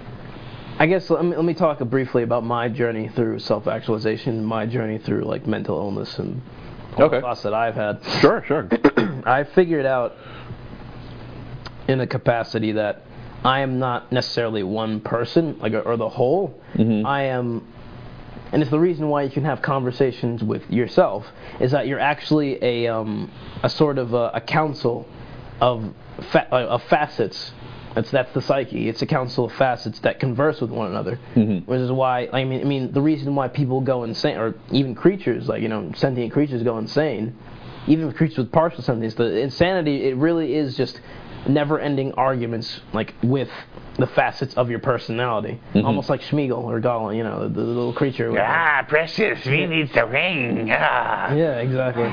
I guess let me, let me talk briefly about my journey through self-actualization, my journey through like mental illness and all Okay. the thoughts that I've had. Sure, sure. I figured out in a capacity that I am not necessarily one person, like or the whole. Mhm. I am, and it's the reason why you can have conversations with yourself is that you're actually a um, a sort of a, a council of fa- uh, of facets. That's that's the psyche. It's a council of facets that converse with one another. Mhm. Which is why I mean I mean the reason why people go insane, or even creatures like you know sentient creatures go insane, even creatures with partial sentience. The insanity it really is just never-ending arguments like with the facets of your personality, Mhm. almost like Schmeagol or Gollum, you know, the, the little creature. with- Ah, precious, we need the ring. Ah. Yeah, exactly.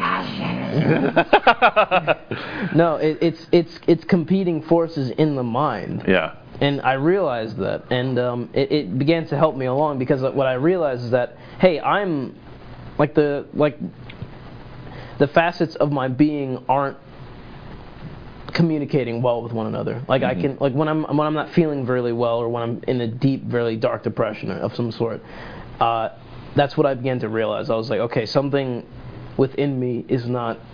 No, it, it's it's it's competing forces in the mind. Yeah. And I realized that, and um, it, it began to help me along because what I realized is that, hey, I'm like the like the facets of my being aren't communicating well with one another. Like Mm-hmm. I can like when I'm when I'm not feeling really well or when I'm in a deep, really dark depression of some sort. Uh, that's what I began to realize. I was like, okay, something within me is not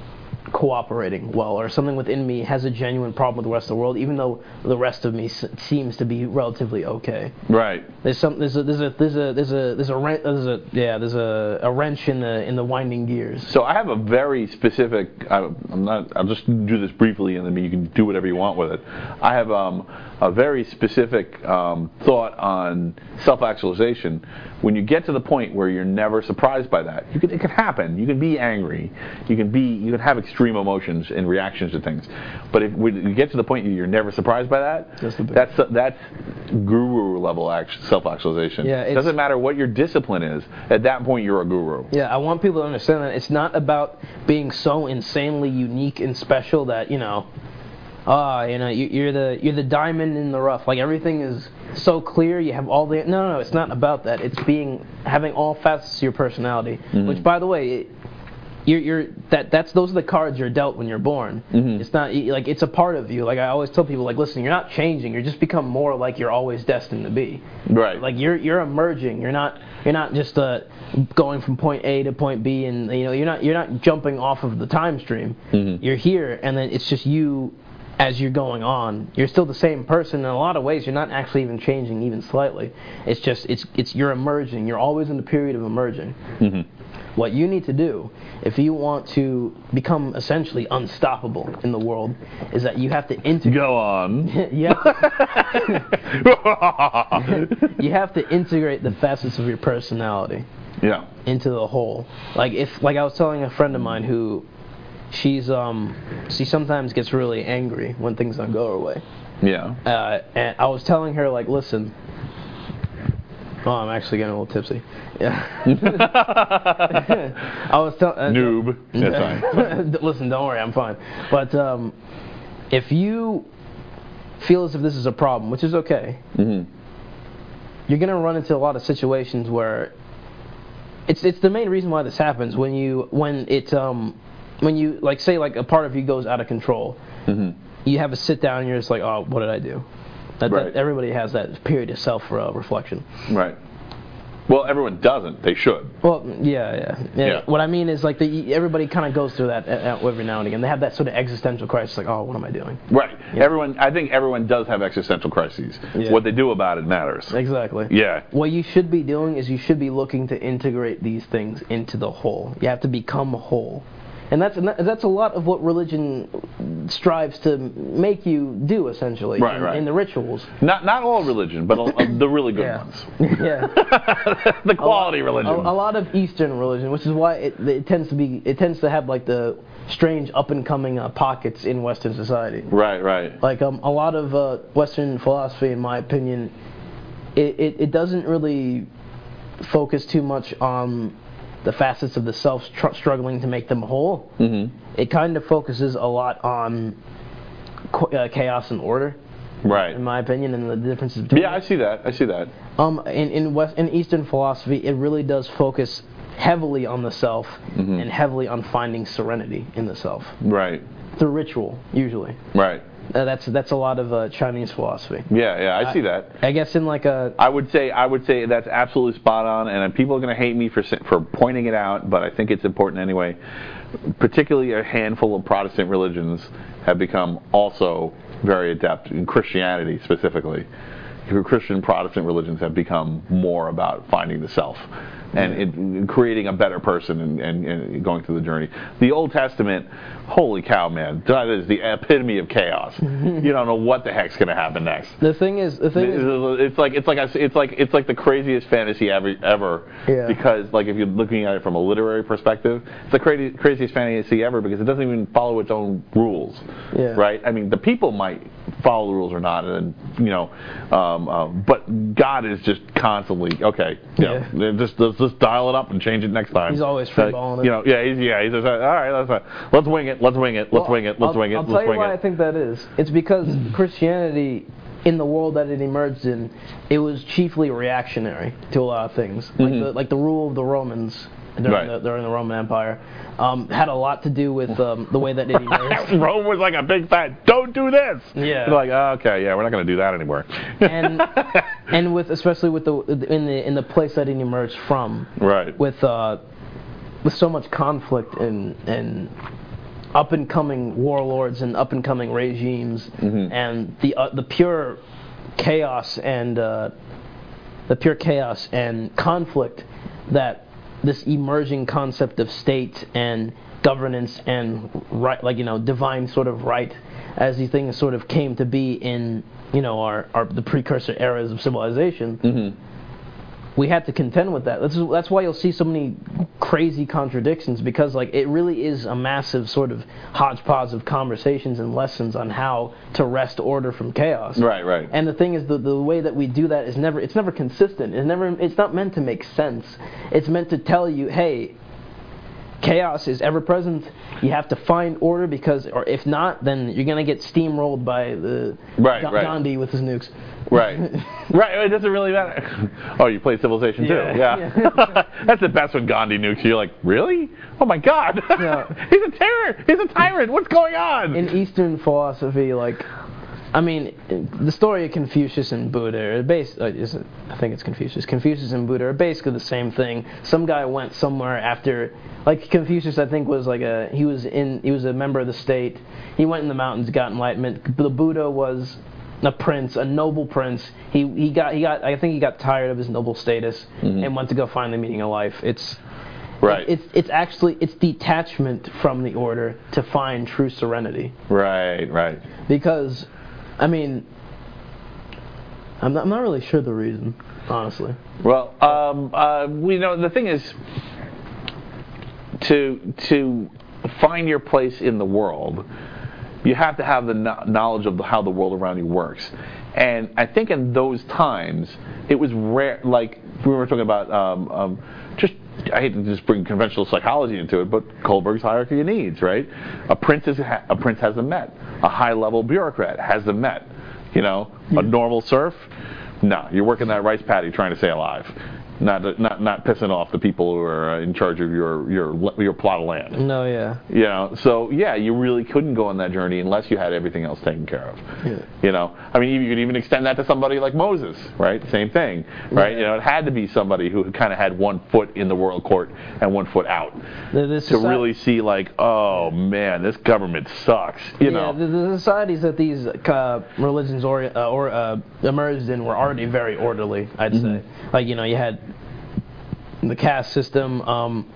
cooperating well, or something within me has a genuine problem with the rest of the world, even though the rest of me s- seems to be relatively okay. Right. There's some there's a there's a there's a there's a there's a, wren- there's a yeah there's a, a wrench in the in the winding gears. So I have a very specific. I, I'm not. I'll just do this briefly, and then you can do whatever you want with it. I have um, a very specific um, thought on self-actualization. When you get to the point where you're never surprised by that, you can, it can happen. You can be angry. You can be. You can have extreme emotions and reactions to things. But if when you get to the point where you're never surprised by that, That's the big- that's that's guru level act- self-actualization. Yeah, it it's- doesn't matter what your discipline is. At that point, you're a guru. Yeah, I want people to understand that it's not about being so insanely unique and special that you know, ah, you know, you, you're the you're the diamond in the rough. Like everything is so clear. You have all the no, no, no. It's not about that. It's being having all facets of your personality. Mm-hmm. Which, by the way, it, you're you're that that's those are the cards you're dealt when you're born. Mm-hmm. It's not like it's a part of you. Like I always tell people, like listen, you're not changing. You're just become more like you're always destined to be. Right. Like you're you're emerging. You're not you're not just uh, going from point A to point B, and you know you're not you're not jumping off of the time stream. Mm-hmm. You're here, and then it's just you as you're going on. You're still the same person in a lot of ways. You're not actually even changing even slightly. It's just it's it's you're emerging. You're always in the period of emerging. Mm-hmm. What you need to do, if you want to become essentially unstoppable in the world, is that you have to integrate. Go on. you, have to, you have to integrate the facets of your personality Yeah. into the whole. Like if, like I was telling a friend of mine who, she's um, she sometimes gets really angry when things don't go her way. Yeah. Uh, and I was telling her like, listen. Oh, I'm actually getting a little tipsy. Yeah. I was telling uh, Noob. That's fine. Listen, don't worry, I'm fine. But um, if you feel as if this is a problem, which is okay, Mm-hmm. you're gonna run into a lot of situations where it's it's the main reason why this happens when you when it um when you like say like a part of you goes out of control. Mm-hmm. You have a sit down and you're just like, oh, what did I do? That, Right. that everybody has that period of self uh, reflection. Right. Well, everyone doesn't. They should. Well, yeah, yeah, yeah. Yeah. What I mean is like the everybody kind of goes through that uh, every now and again. They have that sort of existential crisis, like, oh, what am I doing? Right. Yeah. Everyone. I think everyone does have existential crises. Yeah. What they do about it matters. Exactly. Yeah. What you should be doing is you should be looking to integrate these things into the whole. You have to become whole. And that's and that- that's a lot of what religion strives to make you do, essentially, Right, in, right. in the rituals. Not not all religion, but uh, the really good Yeah. ones. Yeah. The quality a, religion. A, a lot of Eastern religion, which is why it, it tends to be, it tends to have like the strange up and coming uh, pockets in Western society. Right. Right. Like um, a lot of uh, Western philosophy, in my opinion, it, it, it doesn't really focus too much on the facets of the self str- struggling to make them whole. Mm-hmm. It kind of focuses a lot on qu- uh, chaos and order, Right. in my opinion, and the differences between. Yeah, I see that. I see that. Um, in in West in Eastern philosophy, it really does focus heavily on the self Mhm. and heavily on finding serenity in the self Right. through ritual, usually. Right. Uh, that's that's a lot of uh, Chinese philosophy. Yeah. Yeah. I see that. I guess in like a I would say I would say that's absolutely spot on, and people are going to hate me for sa- for pointing it out, but I think it's important anyway. Particularly a handful of Protestant religions have become also very adept in Christianity specifically. Christian Protestant religions have become more about finding the self and it, creating a better person and, and, and going through the journey. The Old Testament, holy cow, man, that is the epitome of chaos. You don't know what the heck's going to happen next. the thing is the thing is It's like it's like a, it's like it's like the craziest fantasy ever ever. Yeah. Because like if you're looking at it from a literary perspective, it's the crazy, craziest fantasy ever because it doesn't even follow its own rules. Yeah. Right? I mean, the people might follow the rules or not, and you know, um, um, but God is just constantly okay. You Yeah. know, just let's just dial it up and change it next time. He's always Uh, freeballing it. You know, yeah, he's yeah, he's just all right. Let's uh, let's wing it. Let's wing it. Let's Well, wing it. Let's I'll, wing it. I'll Let's tell you wing why it. I think that is. It's because Christianity, in the world that it emerged in, it was chiefly reactionary to a lot of things, like Mhm. the like the rule of the Romans during Right. the during the Roman Empire, um, had a lot to do with um, the way that it emerged. Rome was like a big fat, don't do this. Yeah. They're like, oh, okay, yeah, we're not going to do that anymore. and and with especially with the in the in the place that it emerged from, right. with uh, with so much conflict and and up and coming warlords and up and coming regimes, Mhm. and the uh, the pure chaos and uh, the pure chaos and conflict that this emerging concept of state and governance and right, like you know, divine sort of right, as these things sort of came to be in you know our, our the precursor eras of civilization. Mhm. We had to contend with that. That's that's why you'll see so many crazy contradictions, because like it really is a massive sort of hodgepodge of conversations and lessons on how to wrest order from chaos. Right, right. And the thing is, the the way that we do that is never it's never consistent. It's never it's not meant to make sense. It's meant to tell you, hey, chaos is ever present. You have to find order, because, or if not, then you're gonna get steamrolled by the Right, Ga- right. Gandhi with his nukes. Right. Right, it doesn't really matter. Oh, you played Civilization too? Yeah. Yeah. That's the best when Gandhi nukes you. You're like, really? Oh my god. Yeah. He's a terror. He's a tyrant. What's going on? In Eastern philosophy, like, I mean, the story of Confucius and Buddha are based. Uh, is it, I think it's Confucius. Confucius and Buddha are basically the same thing. Some guy went somewhere after, like Confucius, I think was like a he was in he was a member of the state. He went in the mountains, got enlightenment. The Buddha was a prince, a noble prince. He he got he got I think he got tired of his noble status Mhm. and went to go find the meaning of life. It's Right. It's it's actually it's detachment from the order to find true serenity. Right, right. Because, I mean, I'm not, I'm not really sure the reason, honestly. Well, um, uh, we know the thing is to to find your place in the world, you have to have the kno- knowledge of the, how the world around you works. And I think in those times, it was rare. Like we were talking about, um, um, just I hate to just bring conventional psychology into it, but Kohlberg's hierarchy of needs, right? A prince is a prince has them met. A high-level bureaucrat has them met. You know, a normal serf, no, you're working that rice paddy trying to stay alive. Not, not, not pissing off the people who are in charge of your, your, your plot of land. No, yeah. You know, so yeah, you really couldn't go on that journey unless you had everything else taken care of. Yeah. You know, I mean, you could even extend that to somebody like Moses, right? Same thing, right? Yeah. You know, it had to be somebody who kind of had one foot in the world court and one foot out The, the to soci- really see, like, oh man, this government sucks. You yeah, know, the, the societies that these uh, religions or, uh, or uh, emerged in were already very orderly, I'd say. Like, you know, you had the caste system. Um,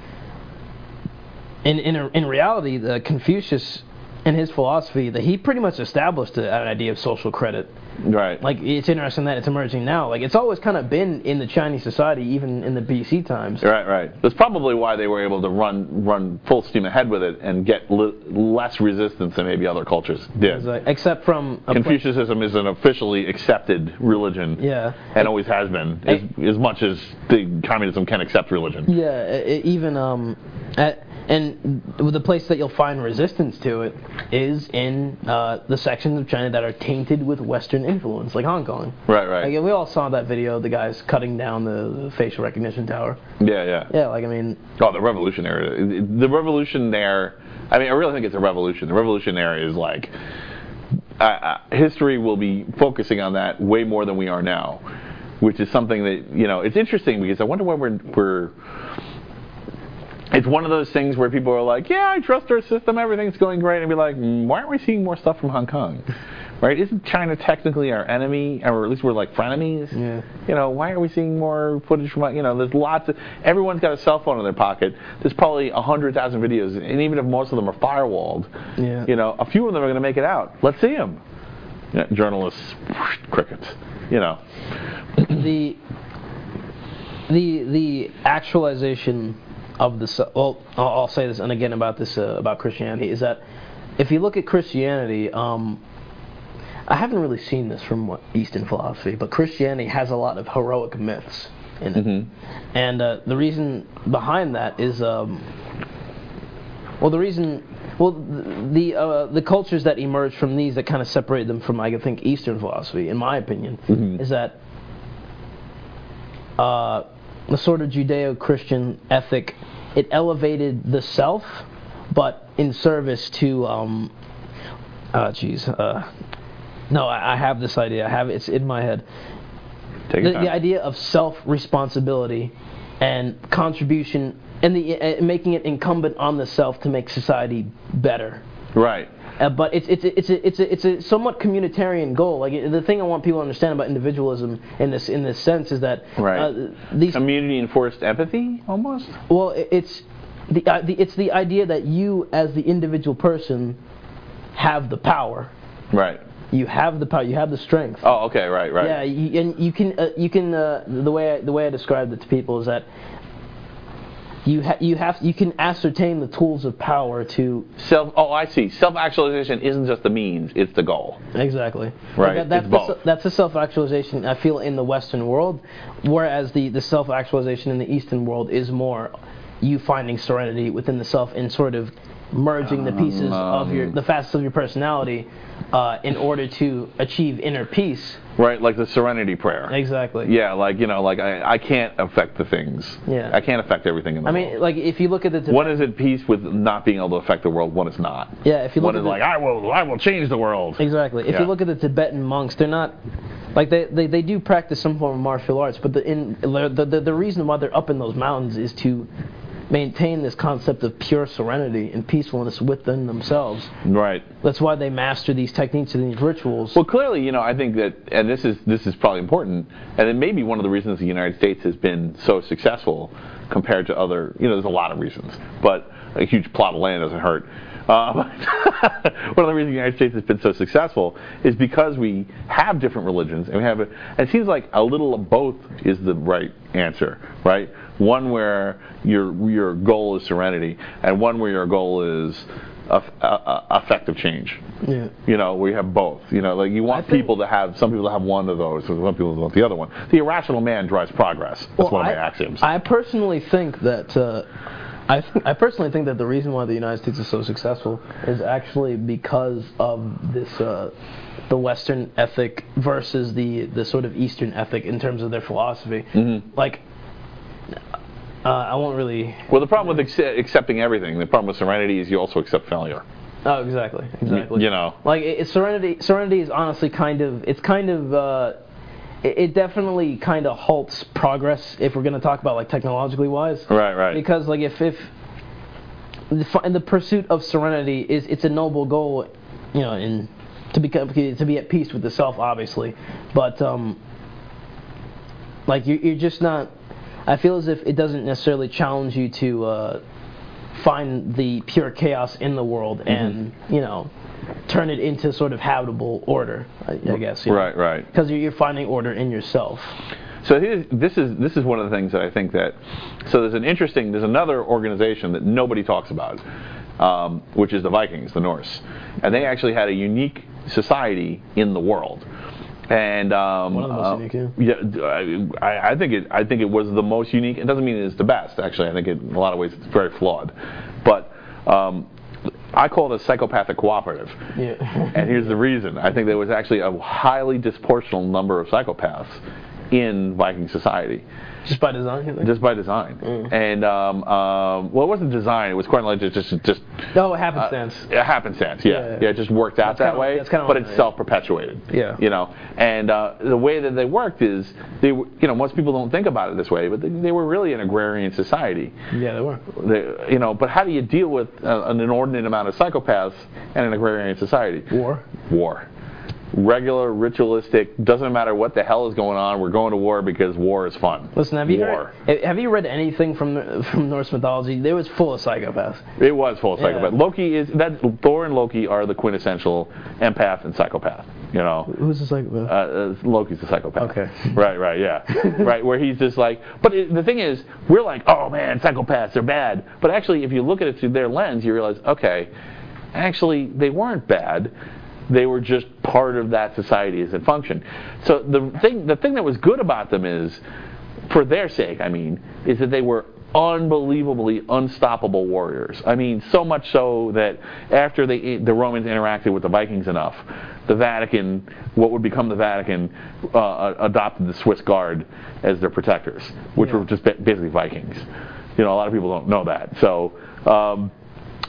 in in in reality, the Confucius and his philosophy, that he pretty much established a, an idea of social credit. right? Like, it's interesting that it's emerging now. Like, it's always kind of been in the Chinese society, even in the B C times. Right, right. That's probably why they were able to run run full steam ahead with it and get li- less resistance than maybe other cultures did. It's like- except from a pla- Confucianism is an officially accepted religion, Yeah. and always has been, as, as much as the communism can accept religion. Yeah, e- even um, at, and the place that you'll find resistance to it is in uh, the sections of China that are tainted with Western influence, like Hong Kong. Right, right. Like, we all saw that video of the guys cutting down the, the facial recognition tower. Yeah, yeah. Yeah, like I mean, Oh, the revolutionary. The revolution there, I mean, I really think it's a revolution. The revolution there is like, uh, uh, history will be focusing on that way more than we are now, which is something that, you know, it's interesting because I wonder when we're, we're it's one of those things where people are like, yeah, I trust our system, everything's going great, and be like, mm, why aren't we seeing more stuff from Hong Kong? Right? Isn't China technically our enemy, or at least we're like frenemies? Yeah. You know, why are we seeing more footage from, you know, there's lots of, everyone's got a cell phone in their pocket. There's probably one hundred thousand videos, and even if most of them are firewalled, Yeah. you know, a few of them are going to make it out. Let's see them. Yeah, journalists, crickets, you know. the the the actualization of the se- well, I'll, I'll say this, and again about this uh, about Christianity, is that if you look at Christianity, um, I haven't really seen this from what Eastern philosophy, but Christianity has a lot of heroic myths in it, Mm-hmm. and uh, the reason behind that is, um, well, the reason, well, the uh, the cultures that emerge from these that kind of separate them from, I think, Eastern philosophy, in my opinion, Mhm. is that uh, the sort of Judeo-Christian ethic, it elevated the self, but in service to, um, uh, geez, uh, no, I, I have this idea. I have it's in my head. Take The, your time. the idea of self-responsibility and contribution, and the uh, making it incumbent on the self to make society better. Right. Uh, but it's it's it's a, it's a, it's a somewhat communitarian goal. Like the thing I want people to understand about individualism in this in this sense is that Right. uh, these Community enforced empathy, almost. well, it- it's the, uh, the it's the idea that you as the individual person have the power. Right. You have the power. You have the strength. Oh, okay. Right. Right. Yeah, you, and you can uh, you can uh, the way I, the way I described it to people is that you ha- you have you can ascertain the tools of power to Self. Oh, I see. Self-actualization isn't just the means; it's the goal. exactly Right, Like that, that's it's the, both. se- that's the self-actualization I feel in the Western world, whereas the the self-actualization in the Eastern world is more you finding serenity within the self and sort of merging the pieces of your the facets of your personality uh, in order to achieve inner peace. Right, like the Serenity Prayer. Exactly. Yeah, like you know, like I, I can't affect the things. Yeah. I can't affect everything in the I world. mean, like if you look at the Tibet- One is at peace with not being able to affect the world. One is not. yeah, if you look One at is the, like I will, I will change the world. exactly. If Yeah. you look at the Tibetan monks, they're not like they, they, they do practice some form of martial arts, but the in the, the the reason why they're up in those mountains is to maintain this concept of pure serenity and peacefulness within themselves. Right. That's why they master these techniques and these rituals. Well, clearly, you know, I think that, and this is this is probably important, and it may be one of the reasons the United States has been so successful compared to other. You know, there's a lot of reasons, but a huge plot of land doesn't hurt. Uh, one of the reasons the United States has been so successful is because we have different religions, and we have. A, and it seems like a little of both is the right answer, right? One where your your goal is serenity, and one where your goal is a, a, a effective change. Yeah. You know, we have both. You know, like you want I think- people to have some people to have one of those, and some people want the other one. The irrational man drives progress. That's Well, one of I, my axioms. I personally think that uh, I th- I personally think that the reason why the United States is so successful is actually because of this uh, the Western ethic versus the the sort of Eastern ethic in terms of their philosophy. Mm-hmm. Like, uh, I won't really. Well, the problem with acce- accepting everything, the problem with serenity is you also accept failure. Oh, exactly, exactly. You know. like it, it's serenity. Serenity is honestly kind of. It's kind of. Uh, it, it definitely kind of halts progress if we're going to talk about like technologically wise. Right, right. Because like if if the, fi- the pursuit of serenity is it's a noble goal, you know, in to become to be at peace with the self, obviously, but um, like you, you're just not. I feel as if it doesn't necessarily challenge you to uh, find the pure chaos in the world and you know turn it into sort of habitable order. I, I guess. You know? Right, right. Because you're, you're finding order in yourself. So here's, this is this is one of the things that I think that. So there's an interesting. There's another organization that nobody talks about, um, which is the Vikings, the Norse, and they actually had a unique society in the world. And um, One of the most uh, unique, yeah, I, I think it. I think it was the most unique. It doesn't mean it's the best. Actually, I think it, in a lot of ways it's very flawed. But um, I call it a psychopathic cooperative. Yeah. And here's the reason. I think there was actually a highly disproportional number of psychopaths in Viking society. Just by design, you think? Just by design. Mm. And, um, um, well, it wasn't design. It was quite like just, just, just No, happenstance. uh, yeah, happenstance, yeah. Yeah. yeah. It just worked out That's that kinda- way, that's kinda but what- it's yeah. self-perpetuated. Yeah. You know, and uh, the way that they worked is, they were, you know, most people don't think about it this way, but they, they were really an agrarian society. Yeah, they were. They, you know, but how do you deal with uh, an inordinate amount of psychopaths and an agrarian society? War. War. Regular, ritualistic, doesn't matter what the hell is going on, we're going to war because war is fun. Listen, have you war. heard, have you read anything from from Norse mythology? They was full of psychopaths. It was full of Yeah. psychopaths. Loki is, that Thor and Loki are the quintessential empath and psychopath, you know. Who's the psychopath? Uh, uh, Loki's a psychopath. Okay. Right, right, yeah. Right, where he's just like, but it, the thing is, we're like, oh man, psychopaths are bad. But actually, if you look at it through their lens, you realize, okay, actually, they weren't bad. They were just part of that society as it functioned. So the thing, the thing that was good about them is, for their sake, I mean, is that they were unbelievably unstoppable warriors. I mean, so much so that after they, the Romans interacted with the Vikings enough, the Vatican, what would become the Vatican, uh, adopted the Swiss Guard as their protectors, which Yeah. were just ba- basically Vikings. You know, a lot of people don't know that. So. Um,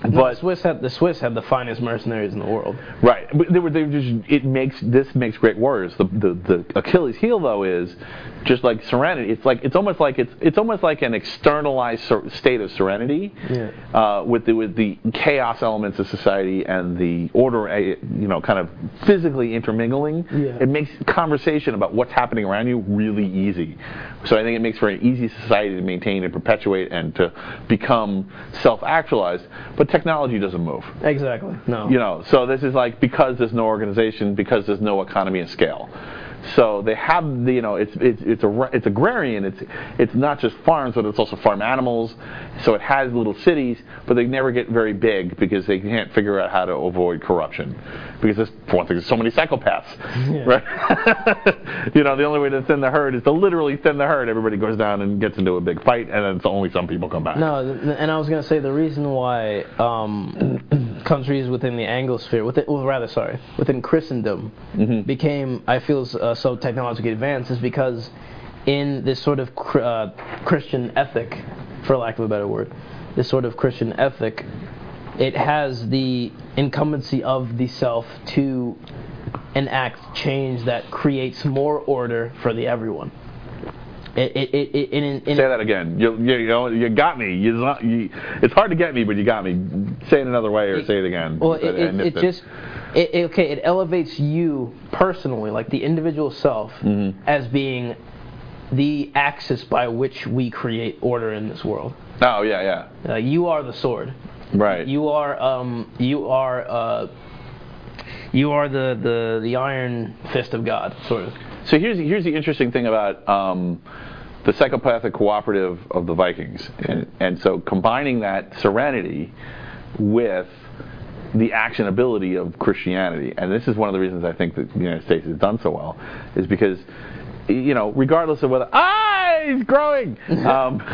No, But the Swiss had the Swiss had the finest mercenaries in the world. right, but they were they were just it makes this makes great warriors. The, the the Achilles heel though is just like serenity. It's like it's almost like it's it's almost like an externalized ser- state of serenity Yeah. uh, with the with the chaos elements of society and the order, uh, you know, kind of physically intermingling. Yeah. It makes conversation about what's happening around you really easy. So I think it makes for an easy society to maintain and perpetuate and to become self-actualized. But technology doesn't move. Exactly. No. You know, so this is like because there's no organization, because there's no economy of scale. So they have the, you know, it's it's it's a it's agrarian. It's it's not just farms, but it's also farm animals. So it has little cities, but they never get very big because they can't figure out how to avoid corruption. Because there's, for one thing, there's so many psychopaths, Yeah. right? You know, the only way to thin the herd is to literally thin the herd. Everybody goes down and gets into a big fight, and then it's only some people come back. No, th- and I was going to say the reason why um, countries within the Anglosphere, within, well, rather sorry, within Christendom Mm-hmm. became, I feel, uh, so technologically advanced is because in this sort of cr- uh, Christian ethic, for lack of a better word, this sort of Christian ethic, it has the incumbency of the self to enact change that creates more order for the everyone. It, it, it, it, in, in, Say that again. You, you, you know, you got me. You, you, it's hard to get me, but you got me. Say it another way or It- say it again. Well, it, I it, missed it just, it, it- okay, it elevates you personally, like the individual self, Mhm. as being the axis by which we create order in this world. Oh, yeah, Uh, you are the sword. yeah. Right. You are, um, you are, uh, you are the, the, the iron fist of God, sort of. So here's here's the interesting thing about um, the psychopathic cooperative of the Vikings, and, and so combining that serenity with the actionability of Christianity, and this is one of the reasons I think that the United States has done so well, is because, you know, regardless of whether ah he's growing, um,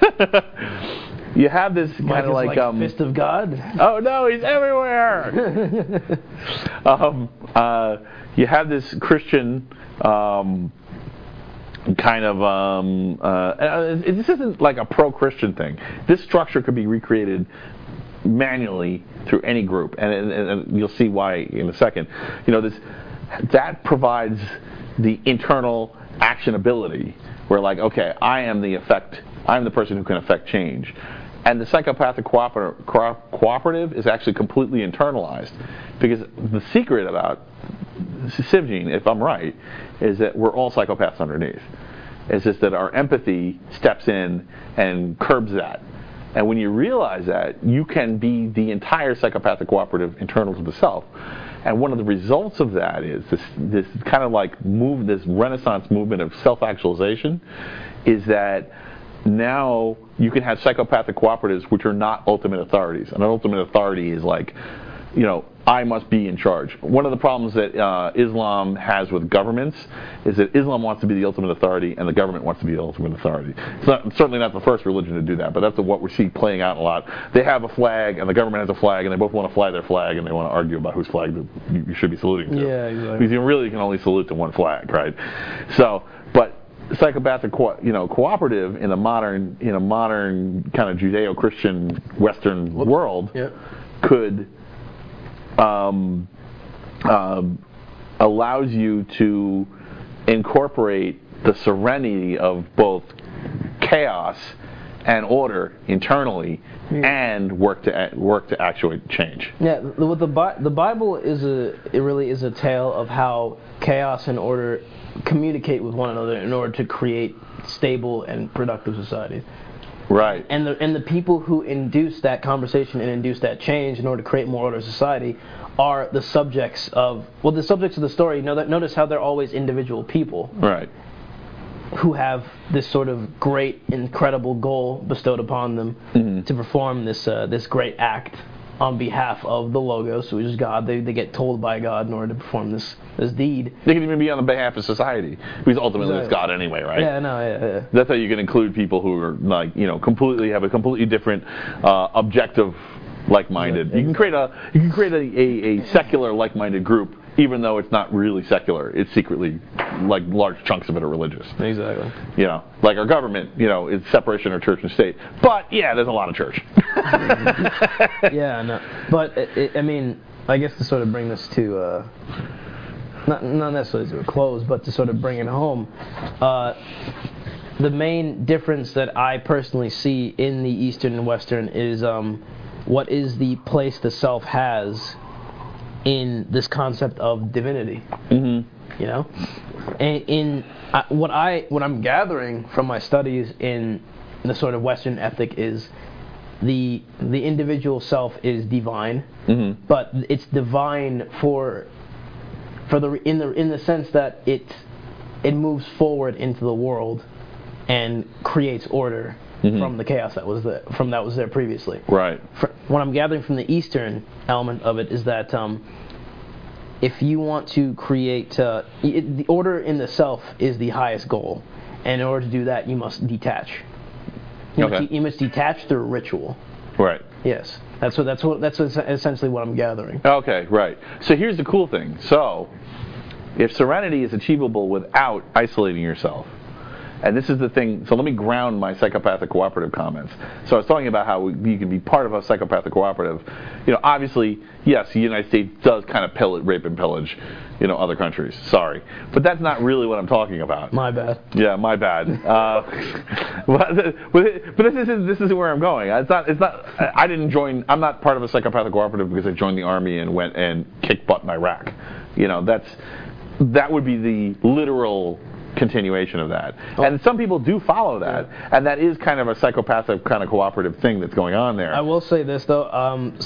you have this Mike kind is of like, like um, fist of God. oh no, he's everywhere. um, uh, you have this Christian um, kind of um, uh, uh, this isn't like a pro-Christian thing. This structure could be recreated manually through any group, and, and, and you'll see why in a second. You know, this that provides the internal actionability where, like, okay, I am the effect. I'm the person who can affect change. And the psychopathic cooper- co- cooperative is actually completely internalized, because the secret about Sivgene, if I'm right, is that we're all psychopaths underneath. It's just that our empathy steps in and curbs that. And when you realize that, you can be the entire psychopathic cooperative internal to the self. And one of the results of that is this, this kind of like move, this Renaissance movement of self-actualization, is that now you can have psychopathic cooperatives which are not ultimate authorities. And an ultimate authority is like, you know, I must be in charge. One of the problems that uh, Islam has with governments is that Islam wants to be the ultimate authority and the government wants to be the ultimate authority. It's not, certainly not the first religion to do that, but that's what we see playing out a lot. They have a flag and the government has a flag, and they both want to fly their flag, and they want to argue about whose flag you, you should be saluting to. Yeah, exactly. Because you really can only salute to one flag, right? So, but psychopathic, co- you know, cooperative in a modern, in a modern kind of Judeo-Christian Western world Yeah. could um, um, allows you to incorporate the serenity of both chaos and order internally, and work to work to actuate change. Yeah, the, what the Bi- the Bible is a it really is a tale of how chaos and order communicate with one another in order to create stable and productive societies. Right. And the and the people who induce that conversation and induce that change in order to create more order in society are the subjects of well the subjects of the story. You know, that, notice how they're always individual people Right. who have this sort of great, incredible goal bestowed upon them Mm-hmm. to perform this uh, this great act on behalf of the Logos, which is God. They they get told by God in order to perform this this deed. They can even be on the behalf of society, because ultimately it's Exactly. God anyway, right? Yeah, no, yeah, yeah. That's how you can include people who are like, you know, completely have a completely different uh, objective, like-minded. Yeah, You can create a you can create a, a, a secular like-minded group even though it's not really secular. It's secretly, like, large chunks of it are religious. Exactly. You know, like our government, you know, is separation of church and state. But yeah, there's a lot of church. Yeah, no, but it, it, I mean, I guess to sort of bring this to, uh, not not necessarily to a close, but to sort of bring it home, uh, the main difference that I personally see in the Eastern and Western is um, what is the place the self has in this concept of divinity. Mm-hmm. You know, and in uh, what I what I'm gathering from my studies in the sort of Western ethic is the the individual self is divine, mm-hmm. but it's divine for for the in the in the sense that it it moves forward into the world and creates order mm-hmm. from the chaos that was there from that was there previously. Right. For, what I'm gathering from the Eastern element of it is that um, if you want to create uh, it, the order in the self is the highest goal, and in order to do that, you must detach. You, okay. must, you must detach through ritual. Right. Yes, that's what that's what that's essentially what I'm gathering. Okay, right. So here's the cool thing. So, if serenity is achievable without isolating yourself, and this is the thing, so let me ground my psychopathic cooperative comments. So I was talking about how we, you can be part of a psychopathic cooperative. You know, obviously, yes, the United States does kind of pill- rape and pillage, you know, other countries. Sorry. But that's not really what I'm talking about. My bad. Yeah, my bad. Uh, but, but this is this is where I'm going. It's not. It's not. I didn't join. I'm not part of a psychopathic cooperative because I joined the army and went and kicked butt in Iraq. You know, that's that would be the literal continuation of that. Oh. And some people do follow that, yeah. and that is kind of a psychopathic kind of cooperative thing that's going on there. I will say this though. Um,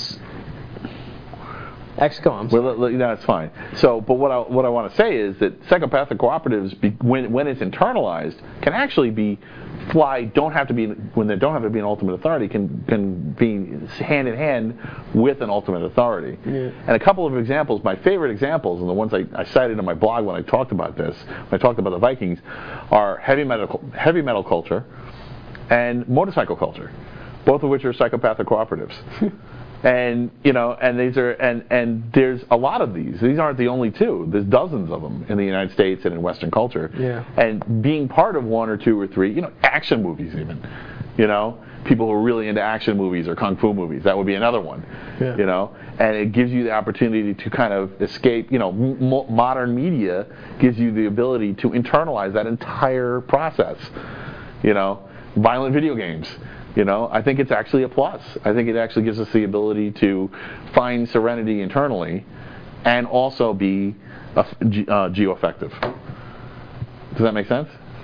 Actually, come on. Well, no, it's fine. So, but what I what I want to say is that psychopathic cooperatives, be, when when it's internalized, can actually be fly. Don't have to be when they don't have to be an ultimate authority. Can can be hand in hand with an ultimate authority. Yeah. And a couple of examples, my favorite examples, and the ones I, I cited in my blog when I talked about this, when I talked about the Vikings, are heavy metal heavy metal culture and motorcycle culture, both of which are psychopathic cooperatives. And you know, and these are, and and there's a lot of these. These aren't the only two. There's dozens of them in the United States and in Western culture. Yeah. And being part of one or two or three, you know, action movies even. You know, people who are really into action movies or kung fu movies. That would be another one. Yeah. You know, and it gives you the opportunity to kind of escape. You know, m- modern media gives you the ability to internalize that entire process. You know, violent video games. You know, I think it's actually a plus. I think it actually gives us the ability to find serenity internally and also be uh, uh, geo-effective. Does that make sense?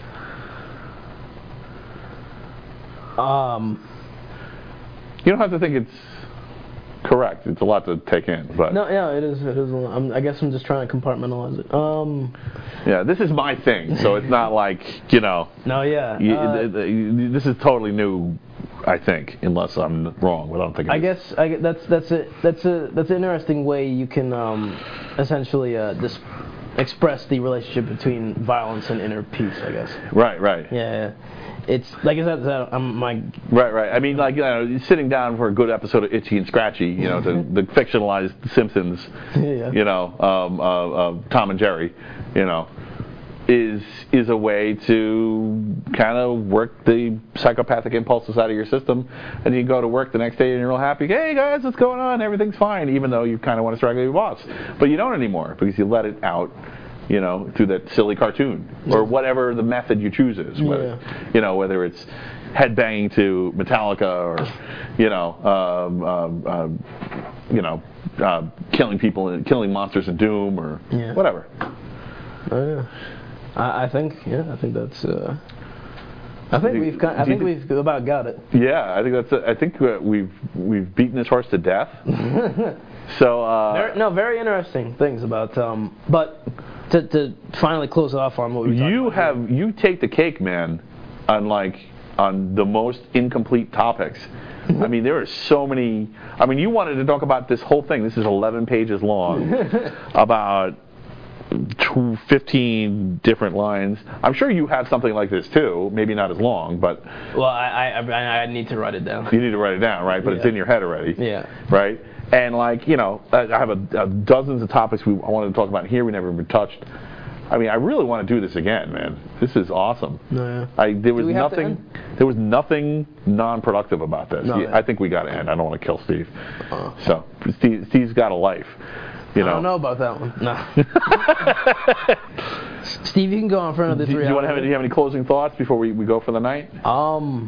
Um, you don't have to think it's correct. It's a lot to take in, but no, yeah, it is. It is. A lot. I'm, I guess I'm just trying to compartmentalize it. Um, yeah, this is my thing, so it's not like you know. No, yeah. You, uh, this is totally new. I think, unless I'm wrong, but I don't think. I guess I, that's that's a that's a that's an interesting way you can um, essentially uh, dis- express the relationship between violence and inner peace. I guess. Right. Right. Yeah. It's like I said, I'm my. Right. Right. I mean, like you know, sitting down for a good episode of Itchy and Scratchy, you know, the, the fictionalized Simpsons, yeah. you know, um, uh, uh, Tom and Jerry, you know. is is a way to kind of work the psychopathic impulses out of your system, and you go to work the next day and you're real happy. Hey guys, what's going on? Everything's fine, even though you kind of want to strangle your boss, but you don't anymore because you let it out, you know, through that silly cartoon or whatever the method you choose is. Whether, yeah. You know, whether it's headbanging to Metallica or, you know, um, um, um, you know, uh, killing people and killing monsters in Doom or yeah. whatever. Oh yeah. I, I think, yeah, I think that's. Uh, I think we've, got, I think we've about got it. Yeah, I think that's. A, I think we've we've beaten this horse to death. so. Uh, very, no, very interesting things about. Um, but to to finally close off on what we. You about have here. you take the cake, man, on like on the most incomplete topics. I mean, there are so many. I mean, you wanted to talk about this whole thing. This is eleven pages long about tw- fifteen different lines. I'm sure you have something like this too. Maybe not as long, but Well, I, I I I need to write it down. you need to write it down, right? But it's Yeah. in your head already. Yeah. Right? And like, you know, I I have a, a dozens of topics we I wanted to talk about here we never even touched. I mean, I really want to do this again, man. This is awesome. No, yeah. I there was we have to nothing end? there was nothing non-productive about this. No, Yeah, yeah. I think we got to end. I don't want to kill Steve. Uh. So, Steve, Steve's got a life. You I know. don't know about that one. No. Steve, you can go on for another Do, three do you want to hours. have, do you have any closing thoughts before we, we go for the night? Um,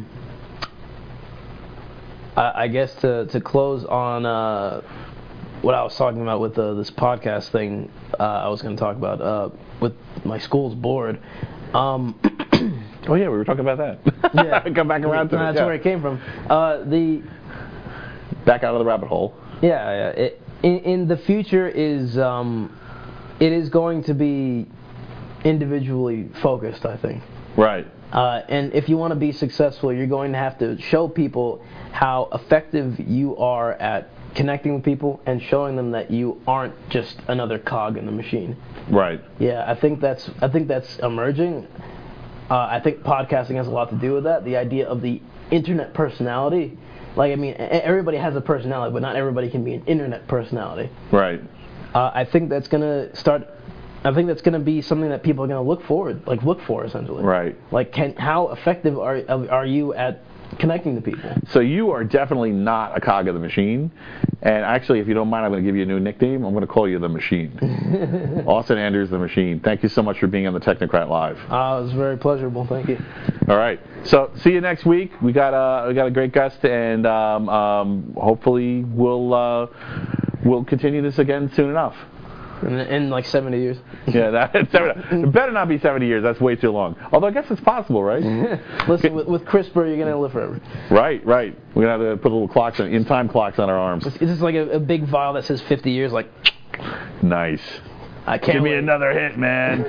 I, I guess to to close on uh, what I was talking about with uh, this podcast thing, uh, I was going to talk about uh, with my school's board. Um, Oh yeah, we were talking about that. yeah, Come back around to it. That's yeah. where it came from. Uh, the Back out of the rabbit hole. yeah, yeah. It, in in the future is um, it is going to be individually focused, I think. Right. Uh, and if you want to be successful, you're going to have to show people how effective you are at connecting with people and showing them that you aren't just another cog in the machine. Right. Yeah, I think that's I think that's emerging. Uh, I think podcasting has a lot to do with that. The idea of the internet personality. Like, I mean, e- everybody has a personality, but not everybody can be an internet personality. Right. Uh, I think that's gonna start. I think that's gonna be something that people are gonna look forward, like look for essentially. Right. Like, can how effective are are you at connecting to people? So you are definitely not a cog of the machine. And actually, if you don't mind, I'm going to give you a new nickname. I'm going to call you the Machine. Austin Andrews, the Machine. Thank you so much for being on the Technocrat Live. Uh, it was very pleasurable. Thank you. All right. So see you next week. We got a we got a great guest, and um, um, hopefully we'll uh, we'll continue this again soon enough. In, in like seventy years. Yeah, that it better not be seventy years. That's way too long. Although I guess it's possible, right? Listen, with, with CRISPR, you're gonna live forever. Right, right. We're gonna have to put little clocks, in time clocks on our arms. It's just like a, a big vial that says fifty years. Like, Nice. I can't Give me wait. another hit, man.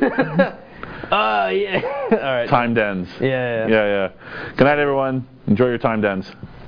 Oh yeah. All right. Time dens. Yeah, yeah. Yeah, yeah. Good night, everyone. Enjoy your time dens.